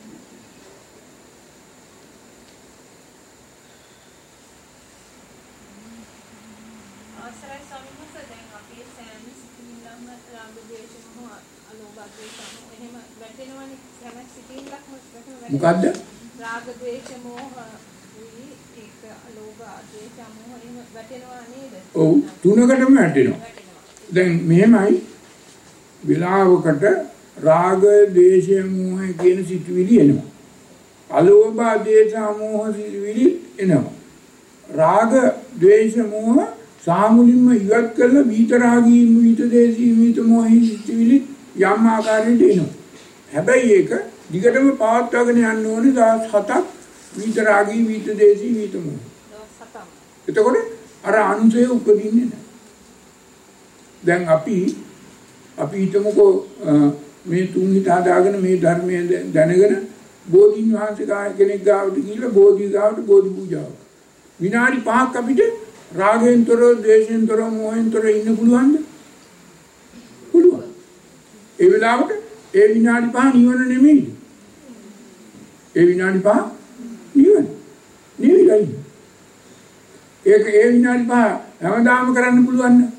ආශ්‍රය සමිත දැන් අපි සෑම සිතිවිල්ලක්ම රාග ද්වේෂ මොහ අලෝභ ද්වේෂ මොහ එහෙම වැටෙනවනේ සෑම සිතිවිල්ලක්ම මොකද්ද? රාග ද්වේෂ මොහ ඒක අලෝභ ද්වේෂ මොහ එහෙම වැටෙනවා නේද? ඔව් තුනකටම වැටෙනවා. දැන් මෙහෙමයි විලාවකට රාග ද්වේෂ මොහ කියන සිතුවිලි එනවා. අලෝභ ද්වේෂ මොහ සිතුවිලි එනවා. රාග ද්වේෂ මොහ සාමුලින්ම ඉවත් කරලා විත රාගී විත දේශී විත මොහි සිතුවිලි යම් ආකාරයකට එනවා. හැබැයි ඒක දිගටම පවත්වාගෙන යන්න ඕනේ දවස් 7ක් විත රාගී විත දේශී විත මොහ. දවස් 7ක්. එතකොට අර අනුසය උපදින්නේ නැහැ. දැන් අපි හිතමුකෝ මේ තුන් හිත හදාගෙන මේ ධර්මයේ දැනගෙන බෝධින් වහන්සේ කෙනෙක් ගාවට ගිහිල්ලා බෝධි ගාවට බෝධි පූජාව. විනාඩි 5ක් අපිට රාගෙන්තර, ද්වේෂෙන්තර, මොහෙන්තර ඉන්න පුළුවන්ද? පුළුවන්. ඒ වෙලාවට ඒ විනාඩි 5 නිවන නෙමෙයි. ඒ විනාඩි 5 නිවන. නෙවෙයි. ඒක ඒ විනාඩි 5 හැමදාම කරන්න පුළුවන් නේ.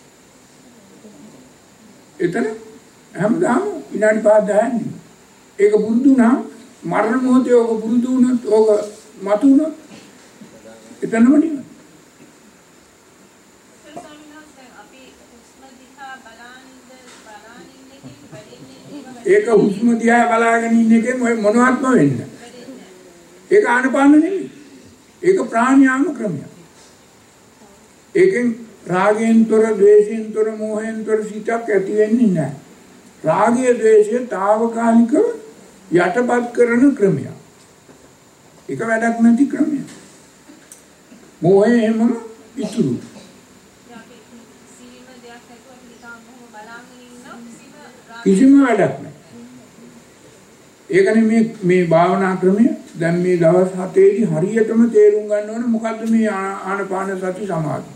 එතන හැමදාම විනාඩි 5 10ක්. ඒක පුරුදු වුණා මරණ මොහොතේ ඕක පුරුදු වුණොත් ඕක මතු වුණොත් එතනම නිවන. ඒක හුස්ම දිහා බලාගෙන ඉන්න එකෙන් මොනවත්ම වෙන්නේ. ඒක ආනපාන නෙමෙයි. ඒක ප්‍රාණයාම ක්‍රමයක්. ඒකෙන් රාගයෙන්තර, ද්වේෂයෙන්තර, මෝහයෙන්තර සිතක් ඇති වෙන්නේ නැහැ. රාගය, ද්වේෂය తాවකාලිකව යටපත් කරන ක්‍රමයක්. ඒක වැඩක් නැති ක්‍රමයක්. මෝහය හැමම ඉතුරු. කිසිම වැඩක් නැහැ. ඒකනේ මේ භාවනා ක්‍රමය දැන් මේ දවස් 7ේදී හරියටම තේරුම් ගන්න ඕනේ මොකද්ද මේ ආනපාන සති සමාධිය.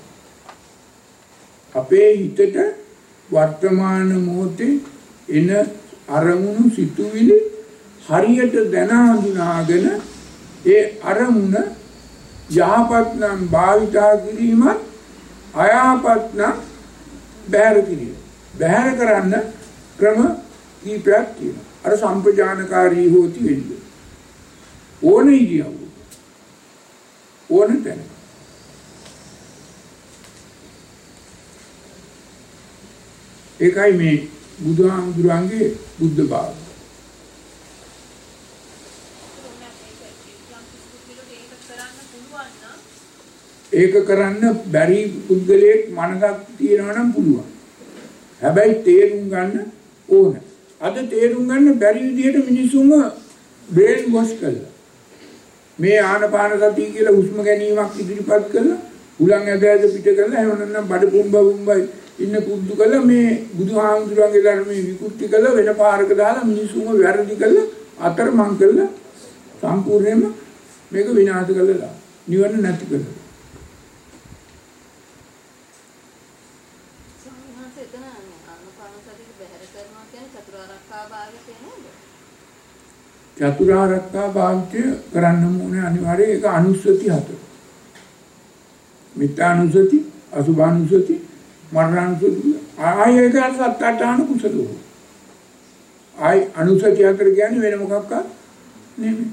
අපේ හිතට වර්තමාන මොහොතේ එන අරමුණු සිතුවිලි හරියට දැන හඳුනාගෙන ඒ අරමුණ යහපත් නම් භාවිතා කිරීමත් අයහපත් නම් බැහැර කිරීම. බැහැර කරන්න ක්‍රම කීපයක් තියෙනවා. අර සම්පජානකාරී හොති වෙන්නේ. ඕනේ ඉතියව. ඕනේ තැන. ඒකයි මේ බුදුහාමුදුරන්ගේ බුද්ධ භාවය. ඒක කරන්න බැරි පුද්ගලයෙක් මනසක් තියෙනවා නම් පුළුවන්. හැබැයි තේරුම් ගන්න ඕන. අද තේරුම් ගන්න බැරි විදිහට මිනිසුන්ව බ්‍රේන් වොෂ් කළා. මේ ආනපාන සතිය කියලා හුස්ම ගැනීමක් ඉදිරිපත් කළා. උලන් ඇද පිට කරලා එහෙම නැත්නම් බඩ පුම්බයි ඉන්න පුරුදු කළා මේ බුදුහාමුදුරන්ගේ ධර්මයේ විකෘති කළා වෙන පාරක දාලා මිනිසුන්ව වැරදි කළා අතරමං කළා සම්පූර්ණයෙන්ම මේක විනාශ කළා. නිවන නැති කළා. චතුරාර්යකා භාවිතය කරන්න ඕනේ අනිවාර්යයෙන්. ඒක අනුස්සති 4. මිත්‍යානුස්සති, අසුභානුස්සති, මරණානුස්සති. ආයෙක සත්‍යාඨාන කුසලෝ. ආයි අනුස්සති 4 කියන්නේ වෙන මොකක්ද නෙමෙයි.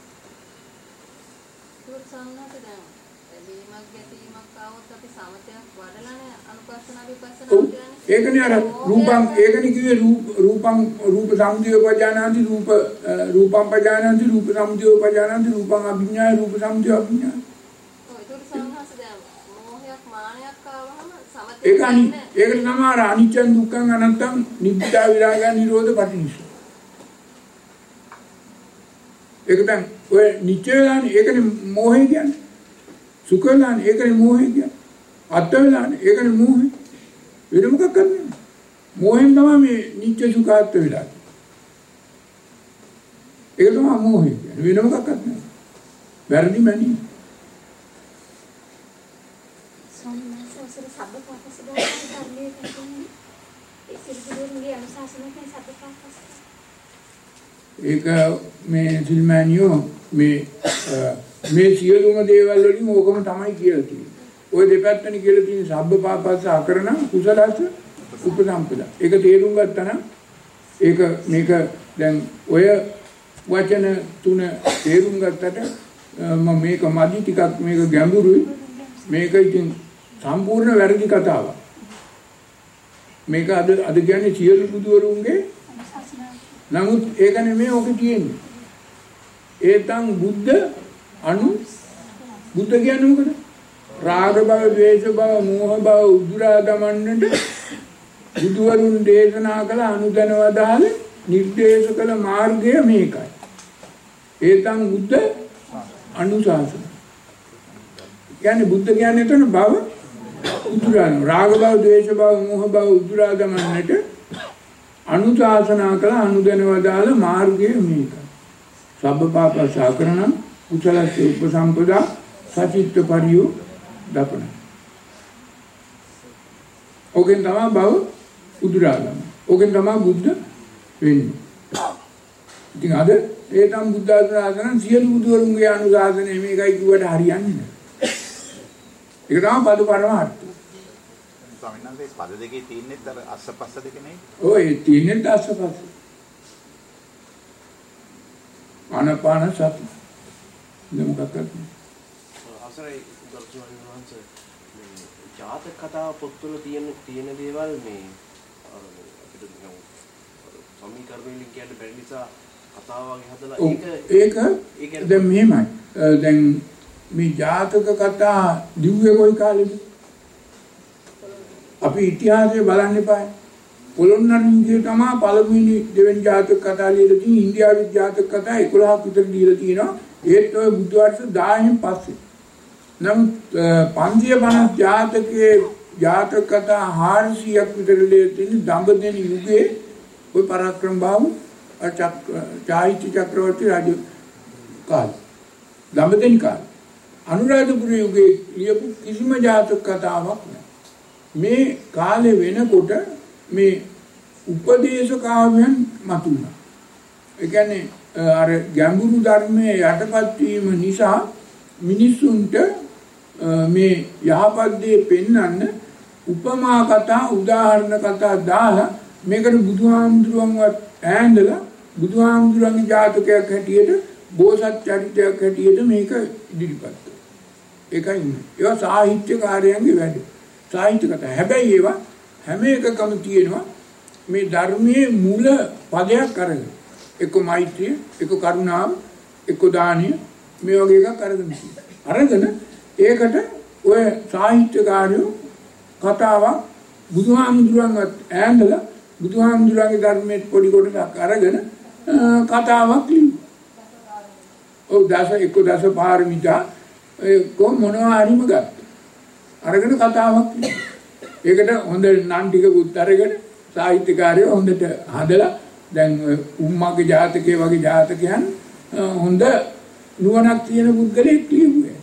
ඒකනේ අර රූපං ඒකනේ කිව්වේ රූපං රූප සමුදය පජානාති රූපං පජානාති රූප සමුදය පජානාති රූපං අභිඥාය රූප සමුදය අභිඥාය. ඒක සංහස දැන් මොහයක් මානයක් ආවම සමතේ ඒකට නම අර අනිච්ච දුක්ඛං අනත්තං නිබ්බිදා විරාගය නිරෝධ පටිනිස. ඒක දැන් ඔය නිත්‍ය වෙලානේ ඒකනේ මෝහය කියන්නේ. සුඛ වෙලානේ ඒකනේ මෝහය කියන්නේ. අත්ත වෙලානේ ඒකනේ මෝහය. වෙන මොකක් කරන්නේ? මෝහෙන් තමයි මේ නිත්‍ය සුඛාත්ත වෙලා. ඒක තමයි මෝහය කියන්නේ. වෙන මොකක් කරන්නේ? වැරදි මැනි. සම්මාසසර සබ්බපාපසදා ධර්මයේ කියන්නේ ඒ සිල්ගුරුන්ගේ අනුශාසනාවෙන් සබ්බපාපස. ඒක මේ සිල්මෑනියෝ මේ සියලුම දේවල් වලින් ඕකම තමයි කියලා තියෙන්නේ. ওই දෙපැත්තනේ කියලා තියෙන සබ්බපාපස්ස අකරණ කුසලස්ස උපසම්පදා. ඒක තේරුම් ගත්තා නම් ඒක මේක දැන් ඔය වචන තුන තේරුම් ගත්තට මම මේක මදි ටිකක් මේක ගැඹුරුයි. මේක ඉතින් සම්පූර්ණ වැරදි කතාවක්. මේක අද කියන්නේ සියලු බුදුවරුන්ගේ නමුත් ඒක නෙමෙයි ඔක තියෙන්නේ. ඒතං බුද්ධ අනු බුද්ධ කියන්නේ මොකද? රාග භව, ද්වේෂ භව, මෝහ භව උදුරා දමන්නට බුදුවරුන් දේශනා කළ අනුදැනවදාළ නිර්දේශ කළ මාර්ගය මේකයි. ඒතං බුද්ධ අනුශාසන. කියන්නේ බුද්ධ කියන්නේ එතන භව උදුරාන රාග භව, ද්වේෂ භව, මෝහ භව උදුරා දමන්නට අනුශාසනා කළ අනුදැනවදාළ මාර්ගය මේකයි. සබ්බපාපස්ස අකරණ කුසලස්ස උපසම්පදා සචිත්ත පරියෝ දපන. ඕකෙන් තමයි භව උදුරාගම. ඕකෙන් තමයි බුද්ධ වෙන්නේ. ඉතින් අද ඒ තම බුද්ධ ආශ්‍රාසන සියලු බුදුවරුන්ගේ අනුශාසනය මේකයි කිව්වට හරියන්නේ නැහැ. ඒක තමයි පද පරමාර්ථය. ස්වාමීන් වහන්සේ පද දෙකේ තියෙන්නේ අර අස්සපස්ස දෙක නෙයි. ඔය තියෙන්නේ අස්සපස්ස. ආනපාන සති. මොකක්ද? අවසරයි දර්ශන වහන්සේ ජාතක කතා පොත්වල තියෙන දේවල් මේ අපිට සමීකරණ වලින් කියන්න බැරි නිසා කතා වගේ හදලා ඒක දැන් මෙහෙමයි. දැන් මේ ජාතක කතා දිව්වේ කොයි කාලෙද? අපි ඉතිහාසය බලන්න එපා. පොළොන්නරුන්ගේ තමයි පළමුවෙනි දෙවෙනි ජාතක කතා ලියලා තියෙන ඉන්දියාවේ ජාතක කතා 11ක් විතර දීලා තියෙනවා. ඒත් ඔය බුද්ධ වර්ෂ 1000න් පස්සේ. නමුත් 550 ජාතකයේ ජාතක කතා 400ක් විතර ලියලා තියෙන දඹදෙන යුගයේ ඔය පරාක්‍රම බාහු චෛත්‍ය චක්‍රවර්ති රජු කාලේ. දඹදෙන කාලේ. අනුරාධපුර යුගයේ ලියපු කිසිම ජාතක කතාවක් නැහැ. මේ කාලේ වෙනකොට මේ උපදේශ කාව්‍යයන් මතුවුණා. ඒ කියන්නේ අර ගැඹුරු ධර්මයේ යටපත් වීම නිසා මිනිසුන්ට මේ යහපත් දේ පෙන්වන්න උපමා කතා උදාහරණ කතා දාලා මේකට බුදුහාමුදුරුවන්වත් ඈඳලා බුදුහාමුදුරුවන්ගේ ජාතකයක් හැටියට බෝසත් චරිතයක් හැටියට මේක ඉදිරිපත් කළා. ඒකයි ඉන්නේ. ඒවා සාහිත්‍යකාරයන්ගේ වැඩ. සාහිත්‍ය කතා. හැබැයි ඒවා හැම එකකම තියෙනවා මේ ධර්මයේ මූල පදයක් අරගෙන. එක්ක මෛත්‍රිය, එක්ක කරුණාව, එක්ක දානිය මේ වගේ එකක් අරගෙන අරගෙන ඒකට ඔය සාහිත්‍යකාරයෝ කතාවක් බුදුහාමුදුරන්වත් ඈඳලා බුදුහාමුදුරන්ගේ ධර්මයේ පොඩි කොටසක් අරගෙන කතාවක් ලියුවා. ඔව් දස පාරමිතා මොනවා හරිම ගත්තා. අරගෙන කතාවක් ලියුවා. ඒකට හොඳ නම් ටිකකුත් අරගෙන සාහිත්‍යකාරයෝ හොඳට හදලා දැන් උම්මාගේ ජාතකයේ වගේ ජාතකයන් හොඳ නුවණක් තියෙන පුද්ගලෙක් ලියුවේ.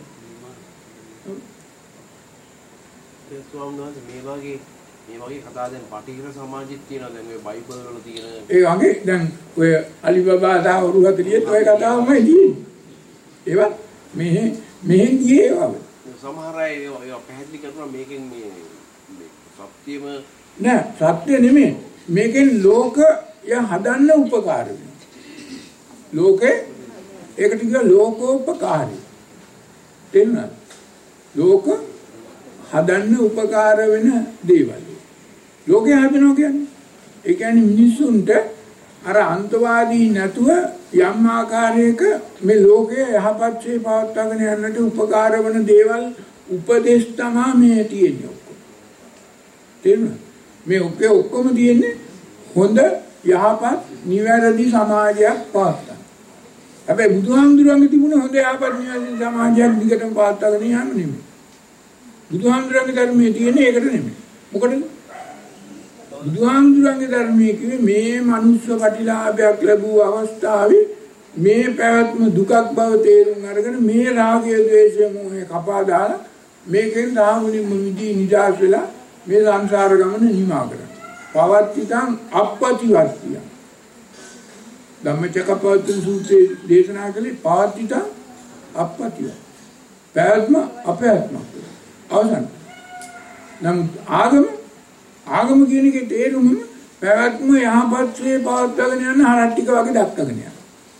ඒ ස්වාමීන් වහන්සේ මේ වගේ කතා දැන් පටිඝර සමාජෙත් තියෙනවා දැන් ඔය බයිබල් වල තියෙන ඒ වගේ දැන් ඔය අලිබබා දාවරු හතරියත් ඔය කතාවමයි තියෙන්නේ. ඒවත් මෙහෙන් ගියේ ඒවා. සමහර අය ඒවා පැහැදිලි කරනවා මේකෙන් මේ සත්‍යම නෑ සත්‍ය නෙමෙයි. මේකෙන් ලෝකය හදන්න උපකාර වෙනවා. ලෝකේ ඒකට කියනවා ලෝකෝපකාරී. තේරුණාද? ලෝක හදන්න උපකාර වෙන දේවල්. ලෝකේ හදනවා කියන්නේ ඒ කියන්නේ මිනිස්සුන්ට අර අන්තවාදී නැතුව යම් ආකාරයක මේ ලෝකයේ යහපත්සේ පවත්වාගෙන යන්නට උපකාර වන දේවල් උපදේශ තමයි මේ තියෙන්නේ ඔක්කොම. තේරුණාද? මේ ඔක්කොම තියෙන්නේ හොඳ යහපත් නිවැරදි සමාජයක් පවත්වා. හැබැයි බුදුහාමුදුරන්ගේ තිබුණ හොඳ ආපත්‍යාදී සමාජයක් දිගටම පාත්තගෙන යන්න නෙමෙයි. බුදුහාමුදුරන්ගේ ධර්මයේ තියෙන්නේ ඒකට නෙමෙයි. මොකටද? බුදුහාමුදුරන්ගේ ධර්මයේ කිව්වේ මේ මනුෂ්‍ය ප්‍රතිලාභයක් ලැබුව අවස්ථාවේ මේ පැවැත්ම දුකක් බව තේරුම් අරගෙන මේ රාගය, ද්වේෂය, මෝහය කපා දාලා මේකෙන් ධාමුනින්ම මිදී නිදහස් වෙලා මේ සංසාර ගමන නිමා කරනවා. පවත්තිතං අපපතිවර්තිය. ධම්මචක්කපවත්තන සූත්‍රයේ දේශනා කළේ පවත්තිතං අපපතිය. පැවැත්ම අපැවැත්ම. අවසන්. නමුත් ආගම කියන එකේ තේරුම පැවැත්ම යහපත්සේ පවත්වාගෙන යන හරක් ටික වගේ දක්වගෙන යනවා.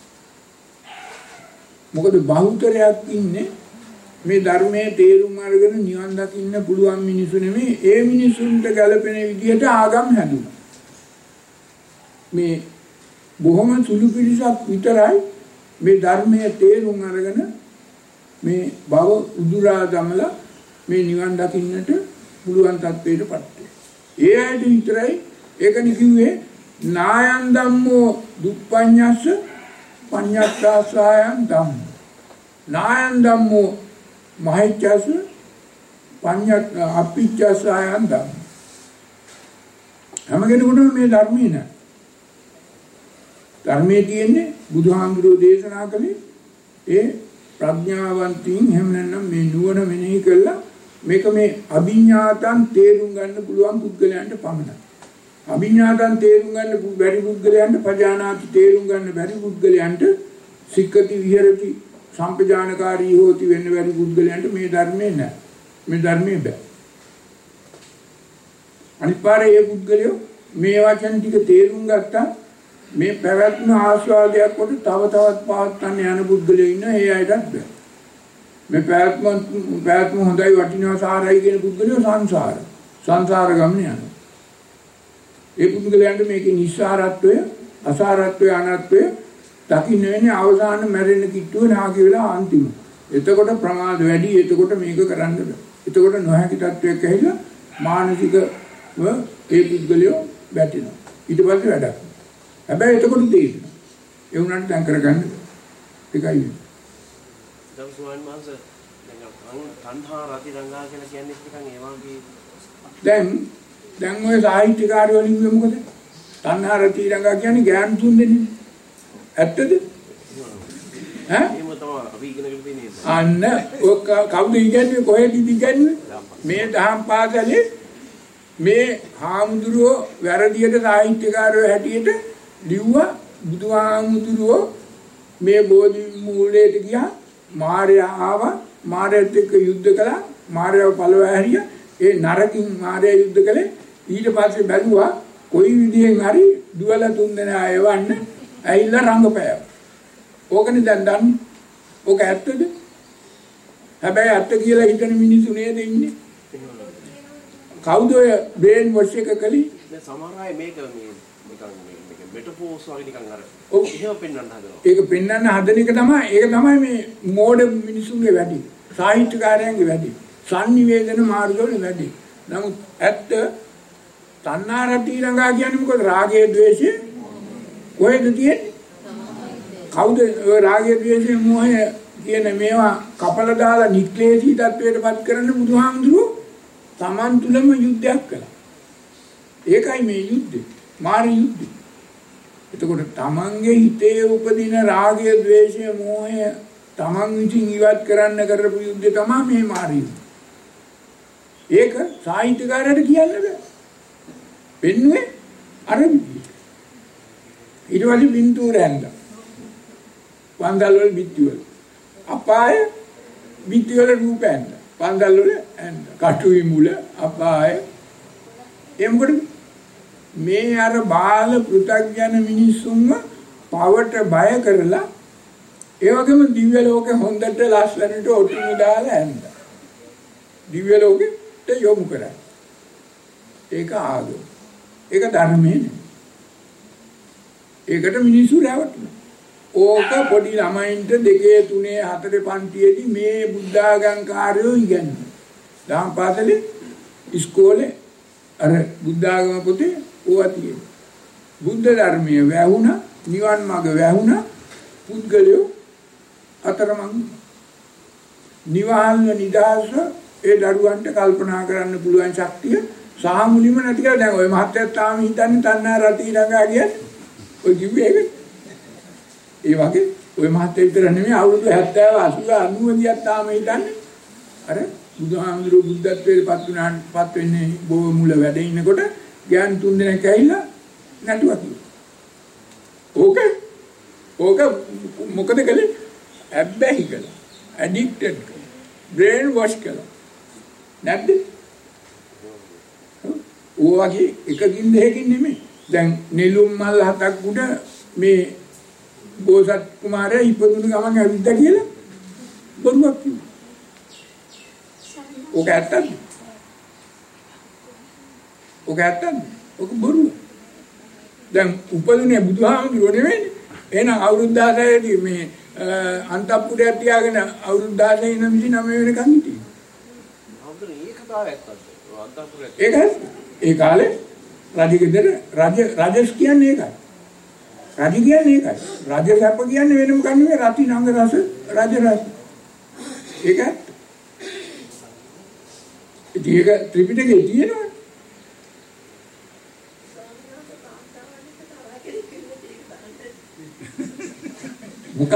මොකද බහුතරයක් ඉන්නේ මේ ධර්මයේ තේරුම් අරගෙන නිවන් දකින්න පුළුවන් මිනිස්සු නෙමෙයි. ඒ මිනිසුන්ට ගැළපෙන විදිහට ආගම් හැදුණා. මේ බොහොම සුළු පිරිසක් විතරයි මේ ධර්මයේ තේරුම් අරගෙන මේ භව උදුරා දමලා මේ නිවන් දකින්නට පුළුවන් තත්ත්වයටපත් වෙන්නේ. ඒ ඇයිද විතරයි ඒකනි කිව්වේ නායන් ධම්මෝ දුප්පඤ්ඤස්ස පඤ්ඤත්තාසයන් ධම්ම. නායන් ධම්මෝ මහිච්ඡස්ස පඤ්ඤත් අපිච්ඡසයන් ධම්ම. හැම කෙනෙකුටම මේ ධර්මයේ නෑ. ධර්මයේ තියෙන්නේ බුදුහාමුදුරෝ දේශනා කළේ ඒ ප්‍රඥාවන්තයින් එහෙම නැත්නම් මේ නුවණ මෙනෙහි කළා මේක මේ අභිඥාතන් තේරුම් ගන්න පුළුවන් පුද්ගලයන්ට පමණයි. අභිඥාතන් තේරුම් ගන්න බැරි පුද්ගලයන්ට පජානාති තේරුම් ගන්න බැරි පුද්ගලයන්ට සික්කති විහෙරති සම්පජානකාරී හෝති වෙන්න බැරි පුද්ගලයන්ට මේ ධර්මයේ නැහැ. මේ ධර්මයේ බෑ. අනිපාරේ මේ පුද්ගලයෝ මේ වචන ටික තේරුම් ගත්තා මේ පැවැත්ම ආස්වාදයක් කොට තව තවත් පවත්වන්න යන පුද්ගලයෝ ඉන්න ඒ අයටත් බෑ. මේ පැවැත්ම හොඳයි වටිනවා සාරයි කියන පුද්ගලයෝ සංසාර ගමන යනවා. ඒ පුද්ගලයන්ට මේකේ නිස්සාරත්වය, අසාරත්වය, අනත්වය දකින්න වෙන්නේ අවසාන මැරෙන්න කිට්ටුව නාගි වෙලා අන්තිම. එතකොට ප්‍රමාද වැඩි. එතකොට මේක කරන්න බෑ. එතකොට නොහැකි තත්වයක් ඇහිලා මානසිකව ඒ පුද්ගලයෝ වැටෙනවා. ඊට පස්සේ වැඩක්. හැබැයි එතකොට තේරෙනවා. ඒ උනන්ට දැන් කරගන්න එකයි. දැන් සුවන් මාස දැන් තණ්හා රති රංගා කියලා කියන්නේ නිකන් ඒ වගේ දැන් ඔය සාහිත්‍යකාරයෝ වලින් මොකද? තණ්හා රති රංගා කියන්නේ ගෑන් තුන් දෙන්නේ. ඇත්තද? ඈ? එහෙම තමයි අපි ඉගෙනගෙන තියෙන්නේ. අන්න ඔක කවුද ඉගෙනන්නේ කොහෙද ඉගෙනන්නේ? මේ දහම් පාසලේ මේ හාමුදුරුවෝ වැරදියට සාහිත්‍යකාරයෝ හැටියට ලිව්වා බුදුහාමුදුරුවෝ මේ බෝධි මූලයට ගියා මාරයා ආවා මාරයත් එක්ක යුද්ධ කළා මාරයව පළව ඇරියා ඒ නරකින් මාරයා යුද්ධ කළේ ඊට පස්සේ බැලුවා කොයි විදිහෙන් හරි දුවල තුන් දෙනා එවන්න ඇවිල්ලා රංගපෑවා. ඕකනේ දැන් දන්නේ. ඕක ඇත්තද? හැබැයි ඇත්ත කියලා හිතන මිනිස්සු නේද ඉන්නේ? කවුද ඔය බ්‍රේන් වොෂ් එක කළේ? දැන් සමහර අය මේක නිකන් මෙටෆෝර්ස් වගේ නිකන් අර එහෙම පෙන්වන්න හදනවා. ඒක පෙන්වන්න හදන එක තමයි මේ මෝඩ මිනිසුන්ගේ වැඩි. සාහිත්‍යකාරයන්ගේ වැඩි. සංනිවේදන මාර්ගවල වැඩි. නමුත් ඇත්ත තණ්හා රති රංගා කියන්නේ මොකද? රාගය, ද්වේෂය කොහෙද තියෙන්නේ? කවුද ඔය රාගය, ද්වේෂය, මෝහය කියන මේවා කපලා දාලා නික්ලේශී තත්වයටපත් කරන්න බුදුහාමුදුරුවෝ තමන් තුළම යුද්ධයක් කළා. ඒකයි මේ යුද්ධේ. මාරි යුද්ධේ. එතකොට තමන්ගේ හිතේ උපදින රාගය, ද්වේෂය, මෝහය තමන් විසින් ඉවත් කරන්න කරපු යුද්ධේ තමයි මේ මාරි යුද්ධ. ඒක සාහිත්‍යකාරයට කියන්න බෑ. වෙන්නේ අර විදියට. ඊට පස්සේ බින්දුර ඇඳලා. පන්දල් වල බිත්ති වල. අපාය බිත්ති වල රූප ඇඳලා. පන්දල් වල ඇඳලා. කටුයි මුල අපාය. ඒ මොකද මේ අර බාල පෘථග්ජන මිනිස්සුන්ව පවට බය කරලා ඒ වගේම දිව්‍ය ලෝකේ හොඳට ලස්සනට ඔටුනු දාලා ඇඳලා. දිව්‍ය ලෝකෙට යොමු කරා. ඒක ආගම. ඒක ධර්මයේ නෙමෙයි. ඒකට මිනිස්සු රැවටුණා. ඕක පොඩි ළමයින්ට 2 3 4 පන්තියේදී මේ බුද්ධාගම් කාර්යෝ ඉගෙනනවා. දහම් පාසලේ ඉස්කෝලේ අර බුද්ධාගම පොතේ ඕවා තියෙනවා. බුද්ධ ධර්මයේ වැහුණා, නිවන් මාර්ග වැහුණා, පුද්ගලයෝ අතරමං නිවාල්ව නිදහස ඒ දරුවන්ට කල්පනා කරන්න පුළුවන් ශක්තිය සහ මුලින්ම නැති කියලා දැන් ওই මහත්තයත් තාම හිතන්නේ තණ්හා රති ළඟා කියන්නේ ඔය කිව්වේ ඒක. ඒ වගේ ওই මහත්තයා විතර නෙමෙයි අවුරුදු 70 80 90 දියක් තාම හිතන්නේ අර බුදුහාමුදුරුවෝ බුද්ධත්වයට පත් වෙන්නේ බොව මුල වැඩ ඉන්නකොට ගෑන් 3 දෙනෙක් ඇවිල්ලා නැටුවා කිව්වා. ඕක මොකද කළේ? ඇබ්බැහි කළා. ඇඩික්ටඩ් කළා. බ්‍රේන් වොෂ් කළා. නැද්ද? ඕවාගේ එකකින් දෙකකින් නෙමෙයි. දැන් නෙළුම් මල් 7ක් උඩ මේ බෝසත් කුමාරයා ඉපදුණු ගමන් ඇවිද්දා කියලා බොරුවක් කිව්වා. ඔක ඇත්තද? ඔක බොරුව. දැන් උපදිනේ බුදුහාමුදුරුවෝ නෙවෙයි. එහෙනම් අවුරුදු 16 දී මේ අන්තපුරයක් තියාගෙන අවුරුදු 16 ඉඳන් 29 වෙනකන් හිටියේ. අවුරුදු ඒ කතාවක් ඇත්තද? අන්තපුරයක්. ඒකයි. ඒ කාලේ රජගෙදර රජස් කියන්නේ ඒකයි. රජ කියන්නේ ඒකයි. රජ සැප කියන්නේ වෙන මොකක් නෙවෙයි රති නංග රස රජ රස. ඒක ඇත්ත. ඒක ත්‍රිපිටකයේ තියෙනවා. මොකක්?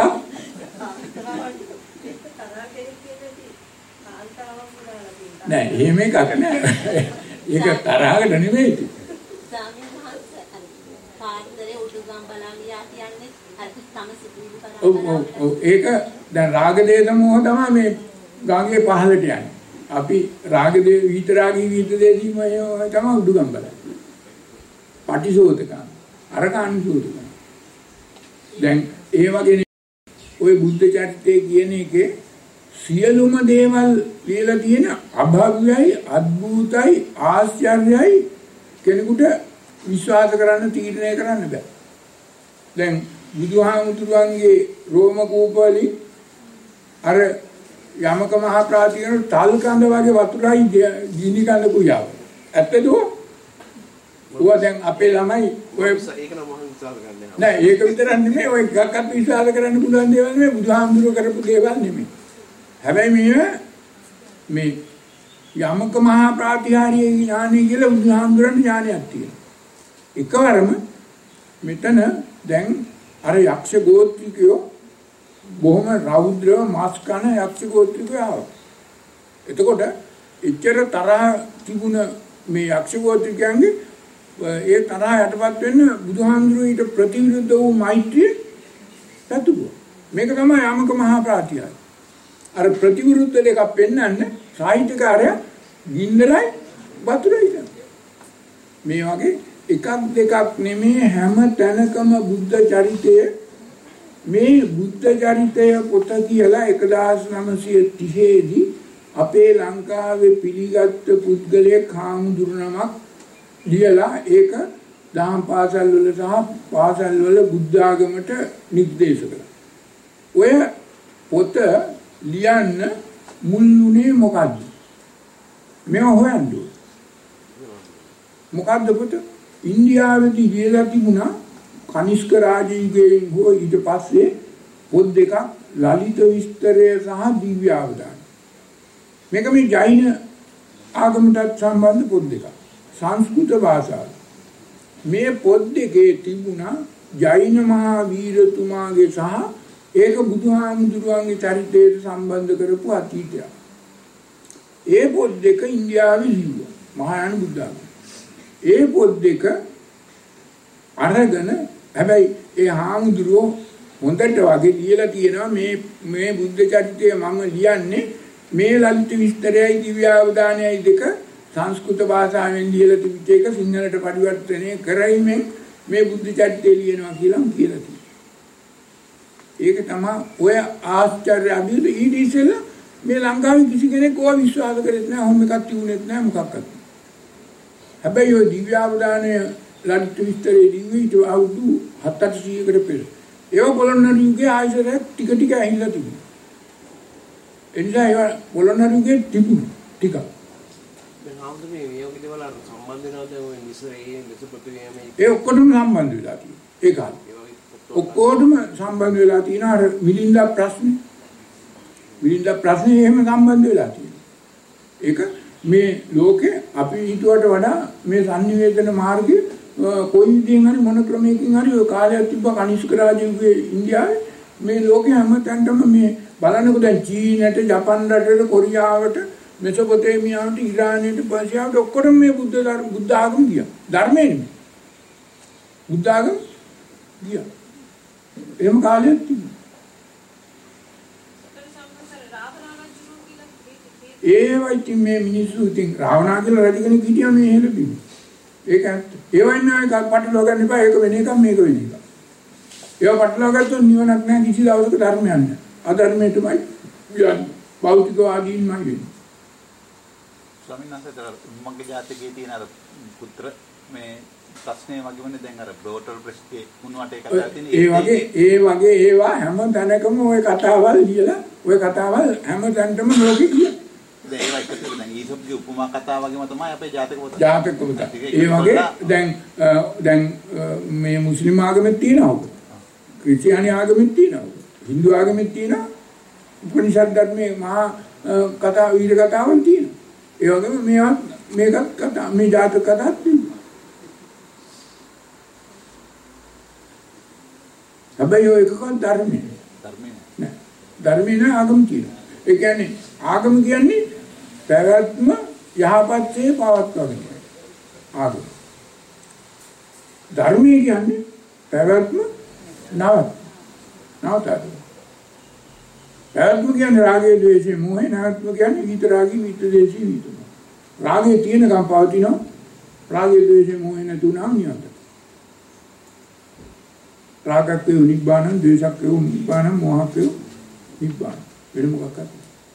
නෑ එහෙම එකක් නෑ. ඒක තරහකට නෙමෙයි. ස්වාමීන් වහන්සේ පාත්‍රයේ උඩුගම් බලාමියා කියන්නේ අර තම සිතුවිලි කරා. ඔව් ඒක දැන් රාගදේශ මොහ තමයි මේ ගාංගේ පහළට යන්නේ. අපි රාගදේ විතරාගී විතදේදීම තමයි උඩුගම් බලන්නේ. පටිසෝතකම් අරකාන්සෝතකම්. දැන් ඒ වගේ ওই බුද්ධ චරිතයේ කියන එකේ සියලුම දේවල් ලියලා තියෙන අභව්‍යයි අద్භූතයි ආශ්චර්යයි කෙනෙකුට විශ්වාස කරන්න තීරණය කරන්න බෑ. දැන් බුදුහාමුදුරන්ගේ රෝම කූපවලින් අර යමක මහ ප්‍රාතිකන තල් කඳ වගේ වතුරයි ගිනි කඳ කුයාව. ඇත්තද? ඔය දැන් අපේ ළමයි ඔය ඒක නම් මම විශ්වාස කරන්නේ නැහැ. නෑ ඒක විතරක් නෙමෙයි ඔය එකක්වත් විශ්වාස කරන්න පුළුවන් දේවල් නෙමෙයි බුදුහාමුදුරුවෝ කරපු දේවල් නෙමෙයි. හැබැයි මේ යමක මහා ප්‍රාතිහාර්ය ඥානය කියලා බුදුහාමුදුරන්ට ඥානයක් තියෙනවා. එකවරම මෙතන දැන් අර යක්ෂ ගෝත්‍රිකයෝ බොහොම රෞද්‍රව මාස් කන යක්ෂ ගෝත්‍රිකයෝ ආවා. එතකොට එච්චර තරහ තිබුණ මේ යක්ෂ ගෝත්‍රිකයන්ගේ ඒ තරහ යටපත් වෙන්න බුදුහාමුදුරුවෝ ඊට ප්‍රතිවිරුද්ධ වූ මෛත්‍රිය පැතුවා. මේක තමයි යමක මහා ප්‍රාතිහාර්ය. අර ප්‍රතිවිරුද්ධ දෙකක් පෙන්වන්න සාහිත්‍යකාරයා ගින්නරයි වතුරයි මේ වගේ එකක් දෙකක් නෙමේ හැම තැනකම බුද්ධ චරිතය මේ බුද්ධ චරිතය පොත කියලා 1930 දී අපේ ලංකාවේ පිළිගත් පුද්ගලයෙක් හාමුදුරුවමක් ලියලා ඒක දහම් පාසල් වල සහ පාසල් වල බුද්ධ ආගමට නිර්දේශ කළා. ඔය පොත ලියන්න මුල්ුනේ මොකද්ද? මේව හොයන්න. මොකද්ද පොත? ඉන්දියාවේදී ලියලා තිබුණා කනිෂ්ක රාජයන්ගෙන් හෝ ඊට පස්සේ පොත් දෙකක් ලලිත විස්තරය සහ දිව්‍ය අවදාන. මේක මේ ජෛන ආගමටත් සම්බන්ධ පොත් දෙකක්. සංස්කෘත භාෂාව. මේ පොත් දෙකේ තිබුණා ජෛන මහා වීරතුමාගේ සහ ඒක බුදුහාමුදුරුවන්ගේ චරිතයට සම්බන්ධ කරපු අතීතයක්. ඒ පොත් දෙක ඉන්දියාවේ ලිව්වා මහායාන බුද්ධ ආගම. ඒ පොත් දෙක අරගෙන හැබැයි ඒ හාමුදුරුවෝ හොඳට වගේ ලියලා තියෙනවා මේ බුද්ධ චරිතය මම ලියන්නේ මේ ලලිත විස්තරයයි දිව්‍ය අවදානයයි දෙක සංස්කෘත භාෂාවෙන් ලියලා තිබිච්ච එක සිංහලට පරිවර්තනය කරයිමෙන් මේ බුද්ධ චරිතය ලියනවා කියලා තියෙනවා. ඒක තමයි ඔය ආශ්චර්ය අභිද ඊට ඉස්සෙල්ලා මේ ලංකාවේ කිසි කෙනෙක් ඕවා විශ්වාස කරෙත් නැහැ. ඔහොම එකක් තිබුණෙත් නැහැ මොකක්වත්. හැබැයි ඔය දිව්‍ය අවදානය ලලිත විස්තරයේ ලිව්විට අවුරුදු 700කට පෙර. ඒක පොළොන්නරුවේ ආයතනයක් ටික ටික ඇහිලා තිබුණා. එනිසා ඒක පොළොන්නරුවේ තිබුණා ටික. දැන් ආම්දුනේ මේ යෝගී දේවල් සම්බන්ධ වෙනවද ඔය මිසරේ මෙසොපොතේමියාවේ? ඒ ඔක්කොටම සම්බන්ධ වෙලා තියෙනවා. ඒ කාලේ. ඔක්කොටම සම්බන්ධ වෙලා තියෙන අර මිලින්දා ප්‍රශ්නේ විඳ ප්‍රශ්නේ එහෙම සම්බන්ධ වෙලා තියෙනවා. ඒක මේ ලෝකේ අපි ඊටවට වඩා මේ sannivedana මාර්ගයේ කොයි විදිහෙන් හරි මොන ක්‍රමයකින් හරි ඔය කාලයක් තිබ්බ කනිෂ්ක රාජ්‍යයේ ඉන්දියාවේ මේ ලෝකේ හැමතැනම මේ බලන්නකො දැන් චීනට, ජපන් රටට, කොරියාවට, මෙසොපොතේමියාවට, ඉරානයට, පර්සියාවට ඔක්කොම මේ බුද්ධ ආගම ගියා. ධර්මයේ නෙමෙයි. බුද්ධ ආගම ගියා. එහෙම කාලයක් තිබුණා. ඒවයි මේ මිනිස්සු ඉතින් රාවණා කියලා රජ කෙනෙක් හිටියා මේ හෙළබිමේ. ඒක ඇත්ත. ඒවයි නෑ පටලවා ගන්න එපා. ඒක වෙන එකක් මේක වෙන එකක්. ඒවා පටලවා ගත්තොත් නිවනක් නෑ කිසි දවසක ධර්මයක් නෑ. අධර්මයටමයි යන්නේ. භෞතිකවාදීන්මයි වෙන්නේ. ස්වාමීන් වහන්සේ මගේ ජාතකයේ තියෙන අර පුත්‍ර මේ ප්‍රශ්නේ වගේමනේ දැන් අර බ්‍රෝටල් ප්‍රශ්නේ මුණුවටේ කතා තියෙන ඒ වගේ ඒවා හැම තැනකම ওই කතාවල් ලියලා ওই කතාවල් හැම තැනටම ලෝකෙ කියන. දැන් ඒවා එකතු දැන් ඊසොප්ගේ උපමා කතාව වගේම තමයි අපේ ජාතක පොත. ජාතක පොත. ඒ වගේ දැන් මේ මුස්ලිම් ආගමෙත් තියෙනවා. ක්‍රිස්තියානි ආගමෙත් තියෙනවා. හින්දු ආගමෙත් තියෙනවා. උපනිෂද් ධර්මයේ මහා කතා වීර කතාවල් තියෙනවා. ඒ වගේම මේකත් කතා මේ ජාතක කතාත් තියෙනවා. හැබැයි ඔය එකකවත් ධර්මයේ නෑ. ධර්මයේ නෑ ආගම කියනවා. ඒ කියන්නේ ආගම කියන්නේ පැවැත්ම යහපත්සේ පවත්වාගෙන යන ආගම. ධර්මයේ කියන්නේ පැවැත්ම නවතන. පැවැත්ම කියන්නේ රාගයේ, ද්වේෂයේ, මෝහේ. නැවැත්ම කියන්නේ විත රාගී, විත ද්වේෂී, විත මෝහ. රාගයේ තියෙනකම් පවතිනවා. රාගයේ, ද්වේෂයේ, මෝහේ නැතුණාම නියත. රාගක්කේ නිබ්බානං, ද්වේෂක්කේ නිබ්බානං, මෝහක්කේ නිබ්බානං. වෙන මොකක්ද?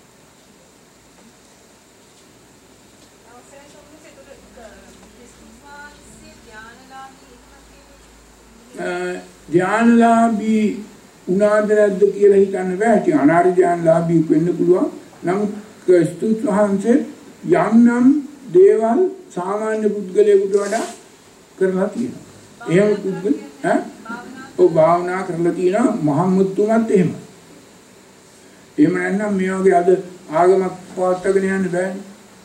ධ්‍යානලාභී උනාද නැද්ද කියලා හිතන්න බෑ. ඉතින් අනාර්ය ධ්‍යානලාභී වෙන්න පුළුවන්. නමුත් ක්‍රිස්තුස් වහන්සේ යම්නම් දේවල් සාමාන්‍ය පුද්ගලයෙකුට වඩා කරලා තියෙනවා. එහෙම පුද්ගල භාවනා කරලා තියෙනවා. මහමුතුමත් එහෙම. එහෙම නැත්නම් මේ වගේ අද ආගමක් පවත්වාගෙන යන්න බෑනේ.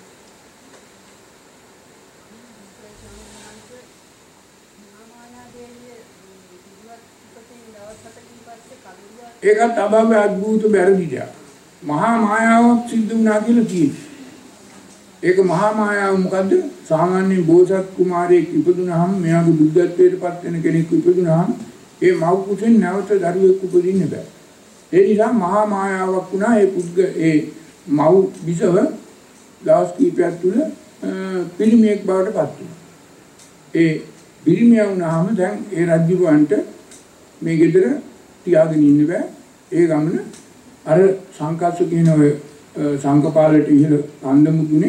ඒකත් අභව්‍ය අද්භූත බැරදිලා මහා මායාවක් සිද්ධ වුණා කියලා කියනවා. ඒක මහා මායාව මොකද්ද? සාමාන්‍ය බෝසත් කුමාරයෙක් ඉපදුනහම මෙයාගේ බුද්ධත්වයට පත් වෙන කෙනෙක් ඉපදුනහම ඒ මව් කුසෙන් නැවත දරුවෙක් උපදින්න බෑ. ඒ නිසා මහා මායාවක් වුණා. ඒ මව් බිසව දවස් කිහිපයක් තුළ පිරිමියෙක් බවට පත් වුණා. ඒ පිරිමියා වුණාම දැන් ඒ රජුවන්ට මේ ගෙදර තියාගෙන ඉන්න බෑ. ඒ ගමන අර සංකස්ස කියන ඔය සංකපාලට ඉහළ කන්දමුදුනේ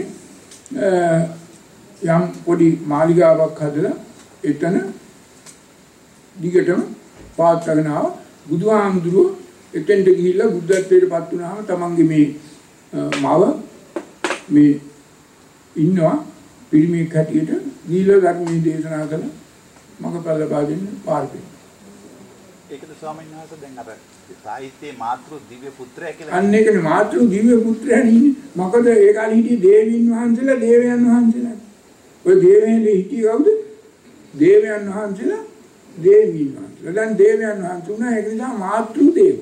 යම් පොඩි මාලිගාවක් හදලා එතන දිගටම පාත්ගෙන ආව. බුදුහාමුදුරුවෝ එතෙන්ට ගිහිල්ලා බුද්ධත්වයට පත් වුණාම තමන්ගේ මේ මව මේ ඉන්නවා පිරිමියෙක් හැටියට ගිහිල්ලා ධර්මයේ දේශනා කළා. මඟපල ලබා දෙන්න පාරේ. ඒකද ස්වාමීන් වහන්සේ දැන් අර සාහිත්‍යයේ මාතෘ දිව්‍ය පුත්‍රයා කියලා අන්න ඒකනේ මාතෘ දිව්‍ය පුත්‍රයා නේ. මොකද ඒ කාලේ හිටියේ දේවීන් වහන්සේලා, දේවයන් වහන්සේලා. ඔය දේවයන් හිටියේ කවුද? දේවයන් වහන්සේලා, දේවීන් වහන්සේලා. දැන් දේවයන් වහන්සේ උනා ඒක නිසා මාතෘ දේව.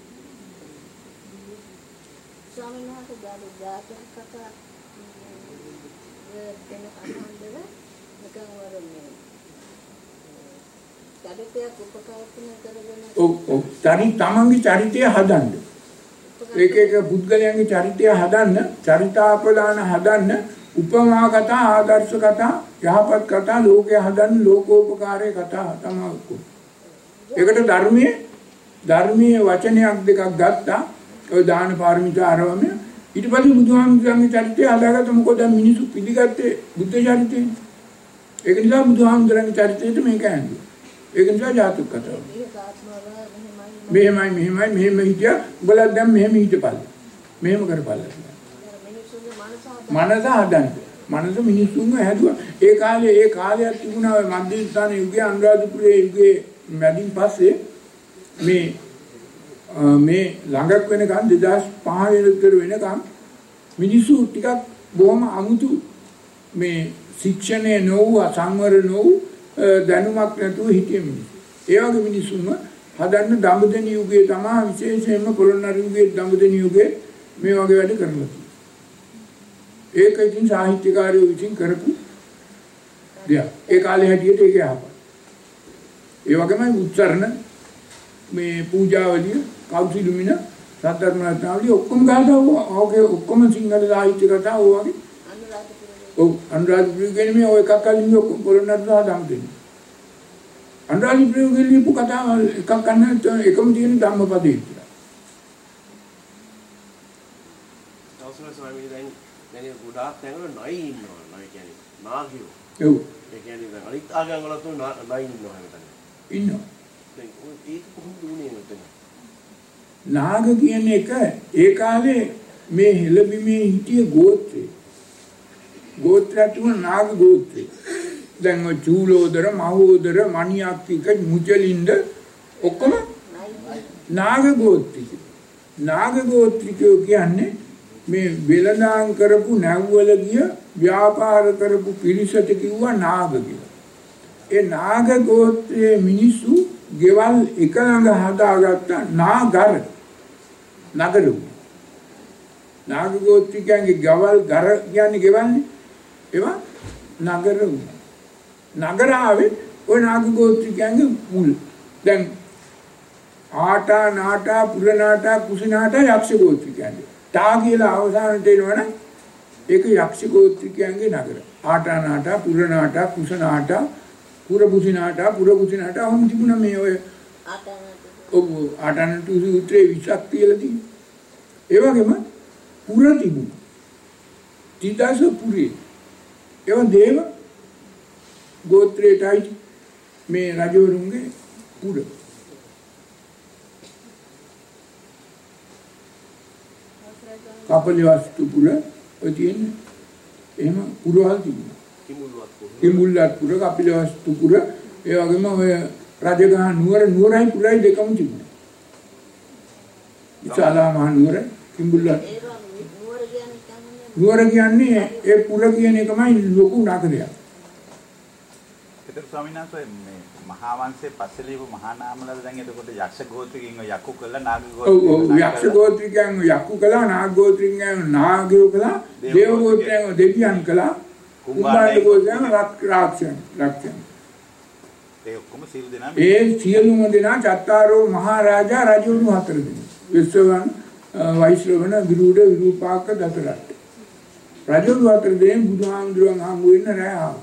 ස්වාමීන් වහන්සේ ජාතක කතා දෙන කතාන්දර නිකන් වරන්නේ චරිතයක් උපකල්පන කරගෙන තමන්ගේ චරිතය හදන්න. එක පුද්ගලයන්ගේ චරිතය හදන්න, චරිතාපදාන හදන්න, උපමා කතා, ආදර්ශ කතා, යහපත් කතා, ලෝකය හදන්න, ලෝකෝපකාරී කතා තමයි. ඒකට ධර්මයේ වචනයක් දෙකක් ගත්තා. ඔය දාන පාරමිතා ආරවම ඊට පස්සේ බුදුහාමුදුරන්ගේ චරිතය හදාගත්ත. මොකද මිනිසු පිළිගත්තේ බුද්ධ චරිතය. ඒක නිසා බුදුහාමුදුරන්ගේ චරිතයට මේක ඇඳුවා. ඒක නිසා ජාතක කතාව. මෙහෙම හිටියා. උඹලා දැන් මෙහෙම හිටපල්. මෙහෙම කරපල්. මනස හදන්න. මනස මිනිසුන්ව හැදුවා. ඒ කාලයක් තිබුණා ඔය මධ්‍යස්ථාන යුගයේ, අනුරාධපුරයේ යුගයේ මැදින් පස්සේ මේ මේ ළඟක් වෙනකන් 2005 වෙනතර වෙනකන් මිනිස්සු ටිකක් බොහොම අමුතු මේ ශික්ෂණය නොවු අසංවර නොවු දැනුමක් නැතුව හිටිය මිනිස්සු. ඒ වගේ මිනිස්සුන්ව හදන්න දඹදෙණි යුගයේ තමයි විශේෂයෙන්ම පොළොන්නරු යුගයේ දඹදෙණි යුගයේ මේ වගේ වැඩ කරලා තියෙන්නේ. ඒක ඉතින් සාහිත්‍යකාරයෝ විසින් කරපු දෙයක්. ඒ කාලේ හැටියට ඒක යහපත්. ඒ වගේම උච්චරණ මේ පූජාවලිය කෞසිලුමින සද්ධර්ම රත්නාවලිය ඔක්කොම ගාලා ඕකේ ඔක්කොම සිංහල සාහිත්‍ය කතා ඕ වගේ අනුරාධපුර කියන්නේ මේ ඔය එකක් අල්ලින් ඔක්කොම පොළොන්නරු සහ දඹදෙණි. අනුරාධපුර කියන්නේ පු කතා එකක් ගන්න එකම තියෙන ධම්මපදේ කියලා. අවසර ස්වාමීන් දැන් ගොඩාක් තැන්වල නයි ඉන්නවා. නයි කියන්නේ නාගයෝ. ඔව්. ඒ කියන්නේ දැන් අනිත් ආගම් වල තුන නයි ඉන්නවා හැමතැනම. ඉන්නවා. දැන් ඒක කොහොමද උනේ නැත්නම්? නාග කියන එක ඒ කාලේ මේ හෙළබිමේ හිටිය ගෝත්‍රය. ගෝත්‍රය තුන නාග ගෝත්‍රය. දැන් චූලෝදර, මහෝදර, මණියක්කික, මුචලින්ද ඔක්කොම නාග ගෝත්‍රික. නාග ගෝත්‍රිකයෝ කියන්නේ මේ වෙළඳාම් කරපු නැව්වල ගිය ව්‍යාපාර කරපු පිරිසට කිව්වා නාග කියලා. ඒ නාග ගෝත්‍රයේ මිනිස්සු ගෙවල් එක ළඟ හදාගත්ත නාගර නගරු. නාග ගෝත්‍රිකයන්ගේ ගෙවල් ගර කියන්නේ ගෙවල්නේ. ඒවා නගර වුණා. නගරාවේ ඔය නාග ගෝත්‍රිකයන්ගේ මුල්. දැන් ආටා නාටා පුරනාටා කුසිනාටා යක්ෂ ගෝත්‍රිකයන්ගේ. තා කියලා අවසානට එනවනම් ඒක යක්ෂ ගෝත්‍රිකයන්ගේ නගර. ආටා නාටා පුරනාටා කුසනාටා පුරපුසිනාටා පුරකුසිනාටා වම් තිබුණා මේ ඔය ආටානාට සූත්‍රයේ 20ක් කියලා තියෙනවා. ඒ වගේම පුර තිබුණා. තිදස පුරේ. ඒවා දේව ගෝත්‍රයටයි මේ රජවරුන්ගේ පුර. කපලිවස්තු පුර ඔය තියෙන්නේ. එහෙම පුරවල් තිබුණා. කිඹුල්වත් පුර, කපිලවස්තු පුර, ඒ වගේම ඔය රජගහ නුවරයි පුරයි දෙකම තිබුණා. ඉස්සලා මහ නුවර කිඹුල්වත් නුවර කියන්නේ ඒ පුර කියන එකමයි ලොකු නගරයක්. ඒතර ස්වාමීන් වහන්සේ මේ මහා වංශයේ පස්සේ ලියපු මහා නාමවල දැන් එතකොට යක්ෂ ගෝත්‍රිකයන් යක්කු කළා නාග ගෝත්‍රිකයන්. ඔව් යක්ෂ ගෝත්‍රිකයන් යක්කු කළා නාග ගෝත්‍රිකයන් නාගයෝ කළා දේව ගෝත්‍රයන් දෙවියන් කළා කුම්භාණ්ඩ ගෝත්‍රයන් රාක්ෂයන්. ඒ ඔක්කොම සියලු දෙනා ඒ සියලුම දෙනා චත්තාරෝ මහරජා රජවරු හතර දෙනෙක්. විශ්වවන් වෛශ්‍රවණ විරුඩ විරූපාක දතරට. රජවරු හතර දෙනෙක් බුදුහාමුදුරුවන් හමු වෙන්න රැ ආවා.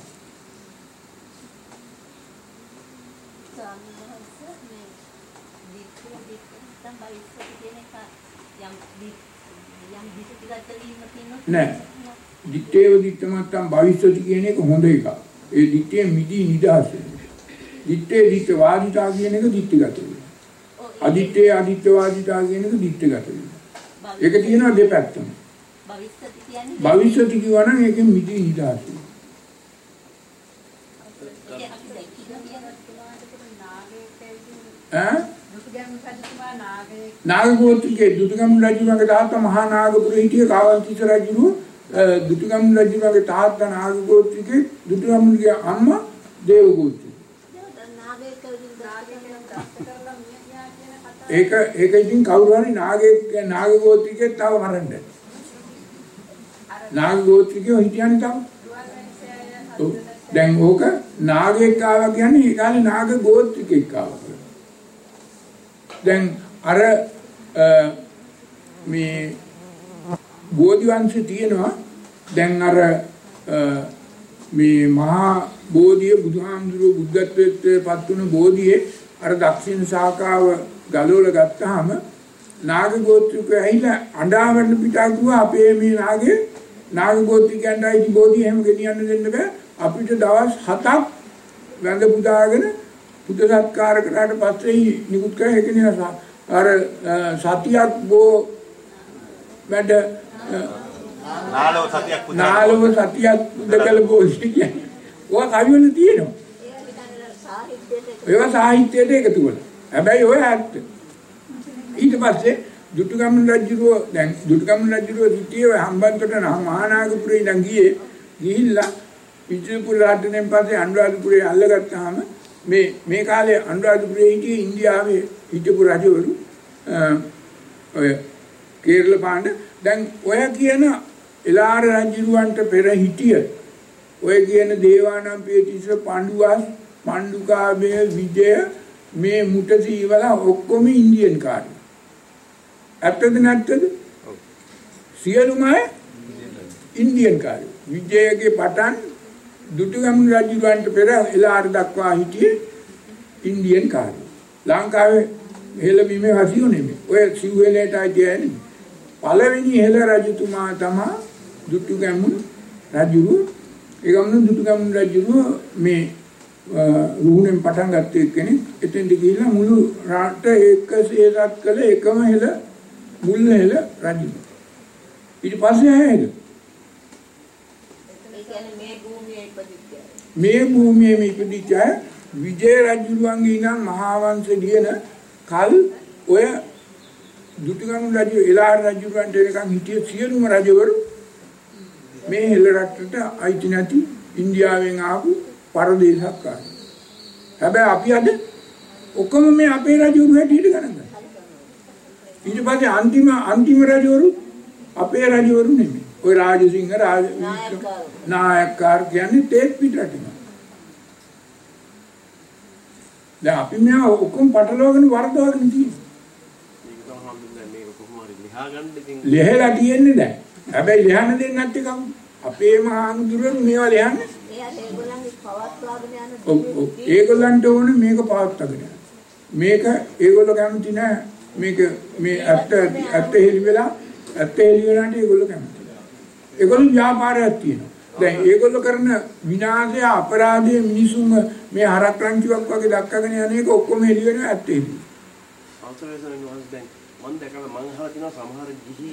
නෑ දිත්තේව දිත්තමත්තම් භවිෂ්‍යති කියන එක හොඳ එකක්. ඒ දිත්තේ මිදී නිදහස. දිත්තේ දිත්ත වාදිතා කියන එක දිත්තගත වෙනවා. අදිත්තේ අදිත්ත වාදිතා කියන එක දිත්තගත වෙනවා. ඒක තියෙනවා දෙපැත්තම. භවිෂ්‍යති කියන්නේ භවිෂ්‍යති කියවනම් ඒකෙන් මිදී නිදහස. නාග ගෝත්‍රිකේ දුටුගැමුණු රජුගේ තාත්තා මහා නාගපුර හිටිය කාවන්තිස්ස රජු දුටුගැමුණු රජුගේ තාත්තා නාග ගෝත්‍රිකේ දුටුගැමුණුගේ අම්මා දේව ගෝත්‍රික. ඒක ඉතින් කවුරු හරි නාග ගෝත්‍රිකේ තව මරන්න. නාග ගෝත්‍රිකේ හිටියන්නේ තව. දැන් ඕක නාගයෙක් ආවා කියන්නේ ඒ කාලේ නාග ගෝත්‍රිකෙක් ආවා. දැන් අර මේ බෝධි වංශය තියෙනවා. දැන් අර මේ මහා බෝධිය බුදුහාමුදුරුවෝ බුද්ධත්වයට පත් වුණ බෝධියේ අර දක්ෂිණ ශාඛාව ගලවලා ගත්තාම නාග ගෝත්‍රිකයෝ ඇහිලා අඬාවන්න පිටාකුවා අපේ මේ නාග ගෝත්‍රිකයන්ට අයිති බෝධිය එහෙම ගෙනියන්න දෙන්න බෑ. අපිට දවස් 7ක් වැඳ පුදාගෙන බුද්ධ සත්කාර කරාට පස්සේ නිකුත් කරා. ඒක නිසා අර සතියක් බෝ වැඩ නාලව සතියක් පුදකල බෝසි කියන්නේ. ඔය කවිවල තියෙනවා. ඒවා සාහිත්‍යයට එකතු කරලා. හැබැයි ඔය ඇත්ත. ඊට ඊට පස්සේ දුටුගැමුණු රජුරෝ දැන් දුටුගැමුණු රජුරෝ සිටියේ හම්බන්තොට මහානාගපුරේ ඉඳන් ගිහිල්ලා විජයපුර රාජ්‍යයෙන් පස්සේ අනුරාධපුරේ අල්ලගත්තාම මේ කාලේ අනුරාධපුරේ හිටියේ ඉන්දියාවේ හිටපු රජවරු ඔය කේරළ පාණ්ඩ දැන් ඔය කියන එලාර රජුවන්ට පෙර හිටිය ඔය කියන දේවානම්පියතිස්ස පණ්ඩුවාස් පණ්ඩුකාභය විජය මේ මුටසීවල ඔක්කොම ඉන්දියන් කාර්ය. ඇත්තද නැත්තද? සියලුම ඉන්දියන් කාර්ය. විජයගේ පටන් දුටුගැමුණු රජුවන්ට පෙර එලාර දක්වා හිටියේ ඉන්දියන් කාර්ය. ලංකාවේ හෙළබීමේ වසියු නෙමෙයි. ඔය සිව්හෙළයට ආදී පළවෙනි හෙළ රජතුමා තමයි දුටුගැමුණු රජුරු. ඒගොල්ලෝ දුටුගැමුණු රජුරු මේ රුහුණෙන් පටන් ගත්ත කෙනෙක්. එතෙන්ට ගිහිල්ලා මුළු රට එකසේසත් කළ එකම හෙළ මුල් හෙළ රජු. ඊට පස්සේ ආයෙත් මේ භූමියේ ඉපදිච්ච විජය රජුරුවන්ගේ ඉඳන් මහාවංශ දින කල් ඔය දුටුගැමුණු රජු එලාර රජුරන්ට එනකන් හිටිය සියලුම රජවරු මේ හෙළ රටට අයිති නැති ඉන්දියාවෙන් ආපු පරදේශක්කාරයෝ. හැබැයි අපි අද ඔක්කොම මේ අපේ රජවරු හැටියට ගණන් ගන්නවා. ඊට පස්සේ අන්තිම රජවරු අපේ රජවරු නෙමෙයි. ඔය රාජසිංහ නායකකාර කියන්නේ තේත් පිටරටින්. දැන් අපි මේ ඔක්කොම පටලවාගෙන වරදවාගෙන තියෙනවා. ලෙහෙලා තියෙන්නේ දැන්. හැබැයි ලියන්න දෙන්නේ නැත්තේ කවුද? අපේම ආනුදුරන් මේවා ලියන්නේ. ඒගොල්ලන්ට ඕනේ මේක පවත්වාගෙන යන්න. මේක ඒගොල්ලෝ කැමති නෑ. මේක මේ ඇත්ත හෙලි වෙලාට ඒගොල්ලෝ කැමති. ඒගොල්ලෝ ව්‍යාපාරයක් තියෙනවා. දැන් ඒගොල්ලෝ කරන විනාශය අපරාධය මිනිසුන් මේ හරක් රංචුවක් වගේ දක්කගෙන යන එක ඔක්කොම හෙලි වෙනවා ඇත්ත හෙලි. අවසරයෙන් දැන් මම දැකලා මම අහලා තියෙනවා සමහර ගිහි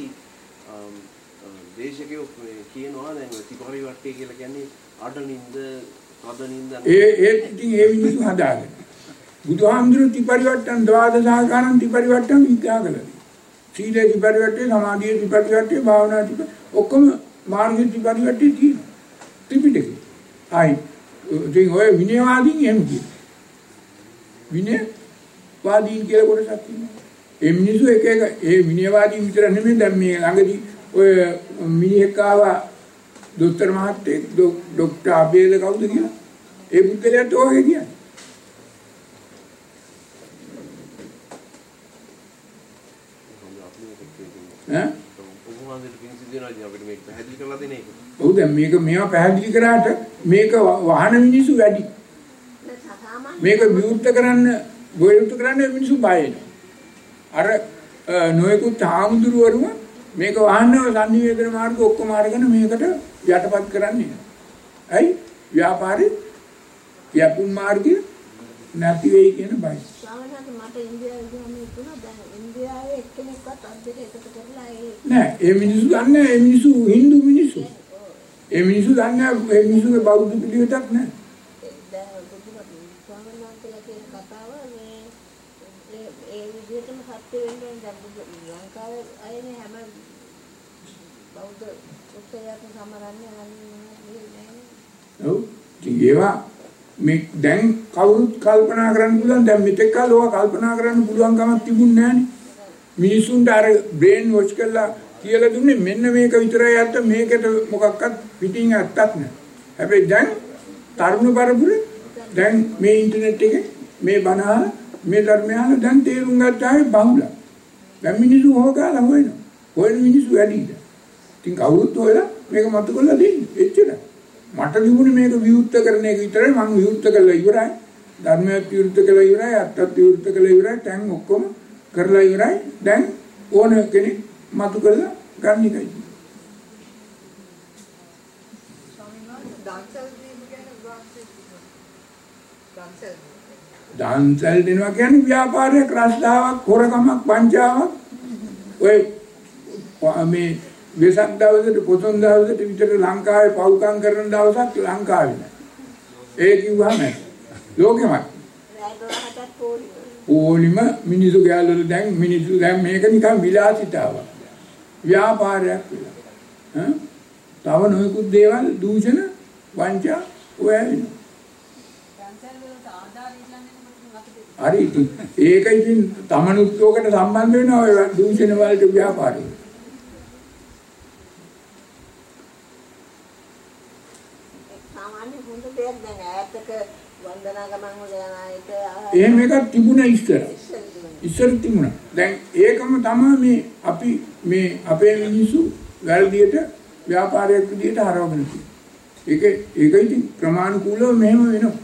දේශකයෝ කියනවා දැන් ත්‍රිපරි වට්ටේ කියලා කියන්නේ අඩනින්ද අදනින්ද ඒ මිනිස්සු හදාගෙන බුදුහාමුදුරු ත්‍රිපරි වට්ටන් ද්වාදසාකාරම් ත්‍රිපරි වට්ටම් විග්‍රහ කළා. සීලේ ත්‍රිපරි වට්ටේ සමාධියේ ත්‍රිපරි වට්ටේ භාවනා ත්‍රිපරි ඔක්කොම මාර්ගයේ ත්‍රිපරි වට්ටේ තියෙනවා. ත්‍රිපිටකේ. ආයි ඉතින් ඔය විනයවාදීන් එහෙම කියනවා. විනයවාදීන් කියලා කොටසක් තියෙනවා. ඒ මිනිස්සු එක ඒ විනයවාදීන් විතර නෙමෙයි දැන් මේ ළඟදී ඔය මිනිහෙක් ආවා දොස්තර මහත්තයෙක් ડોක්ටර් අබේද කවුද කියලා. ඒ බුද්ධලයට ඔයගේ කියන්නේ. ඈ? ඔබවහන්සේට පිංසි දෙනවා අපිට මේක පැහැදිලි කරලා දෙන එක. ඔව් දැන් මේවා පැහැදිලි කරාට මේක වහන මිනිස්සු වැඩි. මේක විවෘත කරන්න මිනිස්සු බය වෙනවා. අර නොයෙකුත් ආමුදුරුවරුම මේක වහන්නව සංනිවේදන මාර්ග ඔක්කොම අරගෙන මේකට යටපත් කරන්නේ. ඇයි? ව්‍යාපාරේ යපුම් මාර්ගය නැති වෙයි කියන බය. ස්වාමීනාත් මට ඉන්දියාවේ ගියාම ඉතුණා දැන් ඉන්දියාවේ එක්කෙනෙක්වත් අද්දෙට එකතු කරලා නෑ ඒ මිනිස්සු දන්නේ ඒ මිනිස්සු Hindu මිනිස්සු. ඒ මිනිස්සු දන්නේ ඒ මිනිස්සුගේ බෞද්ධ පිළිවෙතක් නෑ. දැන් ස්වාමීනාත්ලා කියන කතාව මේ ඒ විදිහටම සත්‍ය වෙන්නේ දැන් ලංකාවේ අයනේ හැම බෞද්ධ උත්සවයක්ම සමරන්නේ නැහැ. ඔව් ඒවා මේ දැන් කවුරුත් කල්පනා කරන්න පුළුවන් දැන් මෙතෙක් කල් ඕවා කල්පනා කරන්න පුළුවන් කමක් තිබුණේ නැහනේ. මිනිසුන්ට අර බ්‍රේන් වොෂ් කරලා කියලා දුන්නේ මෙන්න මේක විතරයි ඇත්ත මේකට මොකක්වත් පිටින් ඇත්තක් නැහැ. හැබැයි දැන් තරුණ පරපුර දැන් මේ ඉන්ටර්නෙට් එකේ මේ බණහල මේ ධර්මයන් දැන් තේරුම් ගත්තාම බහුල. දැන් මිනිස්සු හොගාලා හොයනවා. හොයන මිනිස්සු වැඩිද? ඉතින් කවුරුත් හොයලා මේක මතු කරලා දෙන්නේ. එච්චරයි. මට තිබුණේ මේක විවෘත කරන එක විතරයි මම විවෘත කළා ඉවරයි. ධර්මයක් විවෘත කළා ඉවරයි. අත්‍යත් විවෘත කළා ඉවරයි. දැන් ඔක්කොම කරලා ඉවරයි. දැන් ඕන කෙනෙක් මතු කරලා ගන්න එකයි. දාන්සල් දෙනවා කියන්නේ ව්‍යාපාරයක් රස්තාවක් හොරකමක් පංචාවක් ඔය මේ වෙසක් දවසට පොසොන් දවසට විතර ලංකාවේ පවුකම් කරන දවසක් ලංකාවේ නෑ. ඒ කිව්වම ලෝකෙමයි. රාජ්‍යවලටත් ඕලිම මිනිසු ගෑල්වල දැන් මිනිසු දැන් මේක නිකන් විලාසිතාවක්. ව්‍යාපාරයක් වෙලා. තව නොයෙකුත් දේවල් දූෂණ වංචා ඔය වෙනවා. හරි ඉතින් ඒක ඉතින් තමනුත් ඔකට සම්බන්ධ වෙනවා ඔය දූෂණ වලට ව්‍යාපාරේ. සාමාන්‍ය හොඳ දෙයක් දැන් ඈතක වන්දනා ගමන් වල යන අයට එහෙම එකක් තිබුණා ඉස්සර තිබුණා. දැන් ඒකම තමයි අපි මේ අපේ මිනිස්සු වැරදියට ව්‍යාපාරයක් විදියට හරවගෙන තියෙන්නේ. ඒක ඉතින් ප්‍රමාණිකූලව මෙහෙම වෙනවා.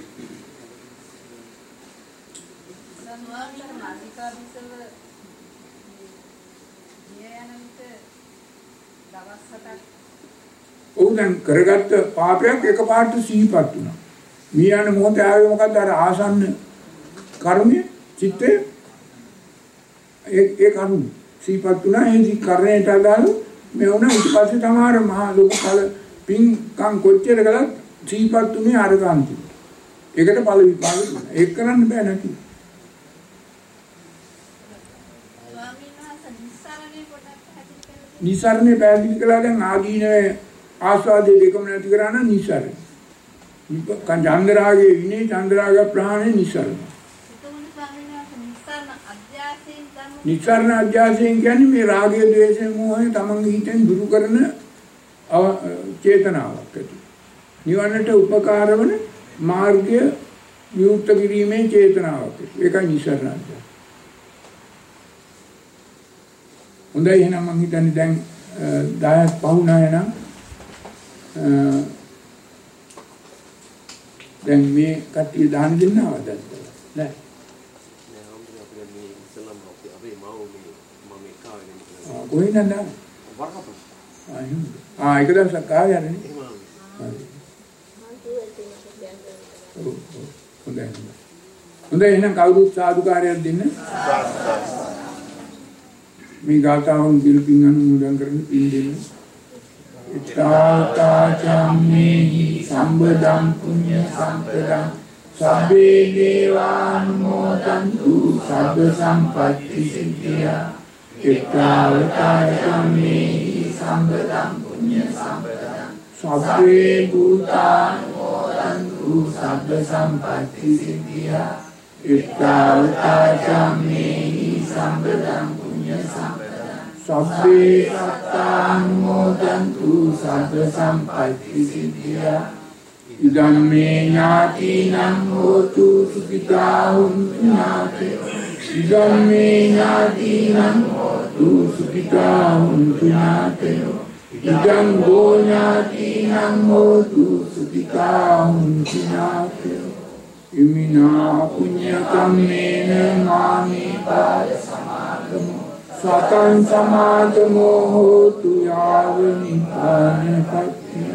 උන් කරගත්ත පාපයක් එකපාරට සිහිපත් වුණා. මියන මොහොතේ ආවේ මොකද්ද අර ආසන්න කර්මය චිත්තේ ඒ කර්ම සිහිපත් වුණා. ඒ කර්ණයට අදාළ මේ වුණා. ඊට පස්සේ තමයි මහා ලෝක කල පින්කම් කොච්චර කළත් සිහිපත් උනේ අර කාන්ති. ඒකට ඵල විපාක දුන්නා. ඒක කරන්න බෑ නැති. නිසරණේ පැහැදිලි කළා. දැන් ආදීනවේ ආස්වාදයේ දෙකම නැති කරා නම් නිසරණ. චන්ද්‍රාගයේ ඉන්නේ චන්ද්‍රාග ප්‍රහාණය නිසරණ. නිසරණ අධ්‍යාසයෙන් කියන්නේ මේ රාගය, ද්වේෂය, මෝහය තමන්ගේ හිතෙන් දුරු කරන චේතනාවක් ඇති. නිවනට උපකාර වන මාර්ගය විවුර්ත කිරීමේ චේතනාවක්. ඒකයි නිසරණ අධ්‍යාසය. හොඳයි එහෙනම් මම හිතන්නේ දැන් 10ක් පහුණා එනම් දැන් මේ කට්ටිය දාන දෙන්නවද නෑ කොහෙන්ද ඒක දවසක් ආවේ යන්නේ හොඳයි එහෙනම් කවුරුත් සාදුකාරයක් දෙන්න මේ ගාථාවන් පිළිපින් අනුමෝදන් කරන පින් දෙන්න. ඉත්තාචාම්මේහි සම්බදම් පුඤ්ඤ සම්පදම් සබ්බේ දේවානුමෝදන්තු සබ්බ සම්පත්ති සිද්ධියා. ඉත්තාචාම්මේහි සම්බදම් පුඤ්ඤ සම්පදම් සබ්බේ භූතානුමෝදන්තු සබ්බ සම්පත්ති සිද්ධියා. ඉත්තාචාම්මේහි සම්බදම් සබ්බේ සත්තානුමෝදන්තු සබ්බ සම්පත්ති සිද්ධියා. ඉදම්මේ ඥාතිනම් හෝතු සුඛිතා හොන්තු ඥාතයෝ. ඉදම්මේ ඥාතිනම් හෝතු සුඛිතා හොන්තු ඥාතයෝ. ඉදං ගෝ ඥාතිනම් හෝතු සුඛිතා හොන්තු ඥාතයෝ. ඉමිනා පුඤ්ඤ කම්මේන මාමේ පාද සමාගමෝ සතං සමාගමෝ හෝතු යාව නිපානපත්ති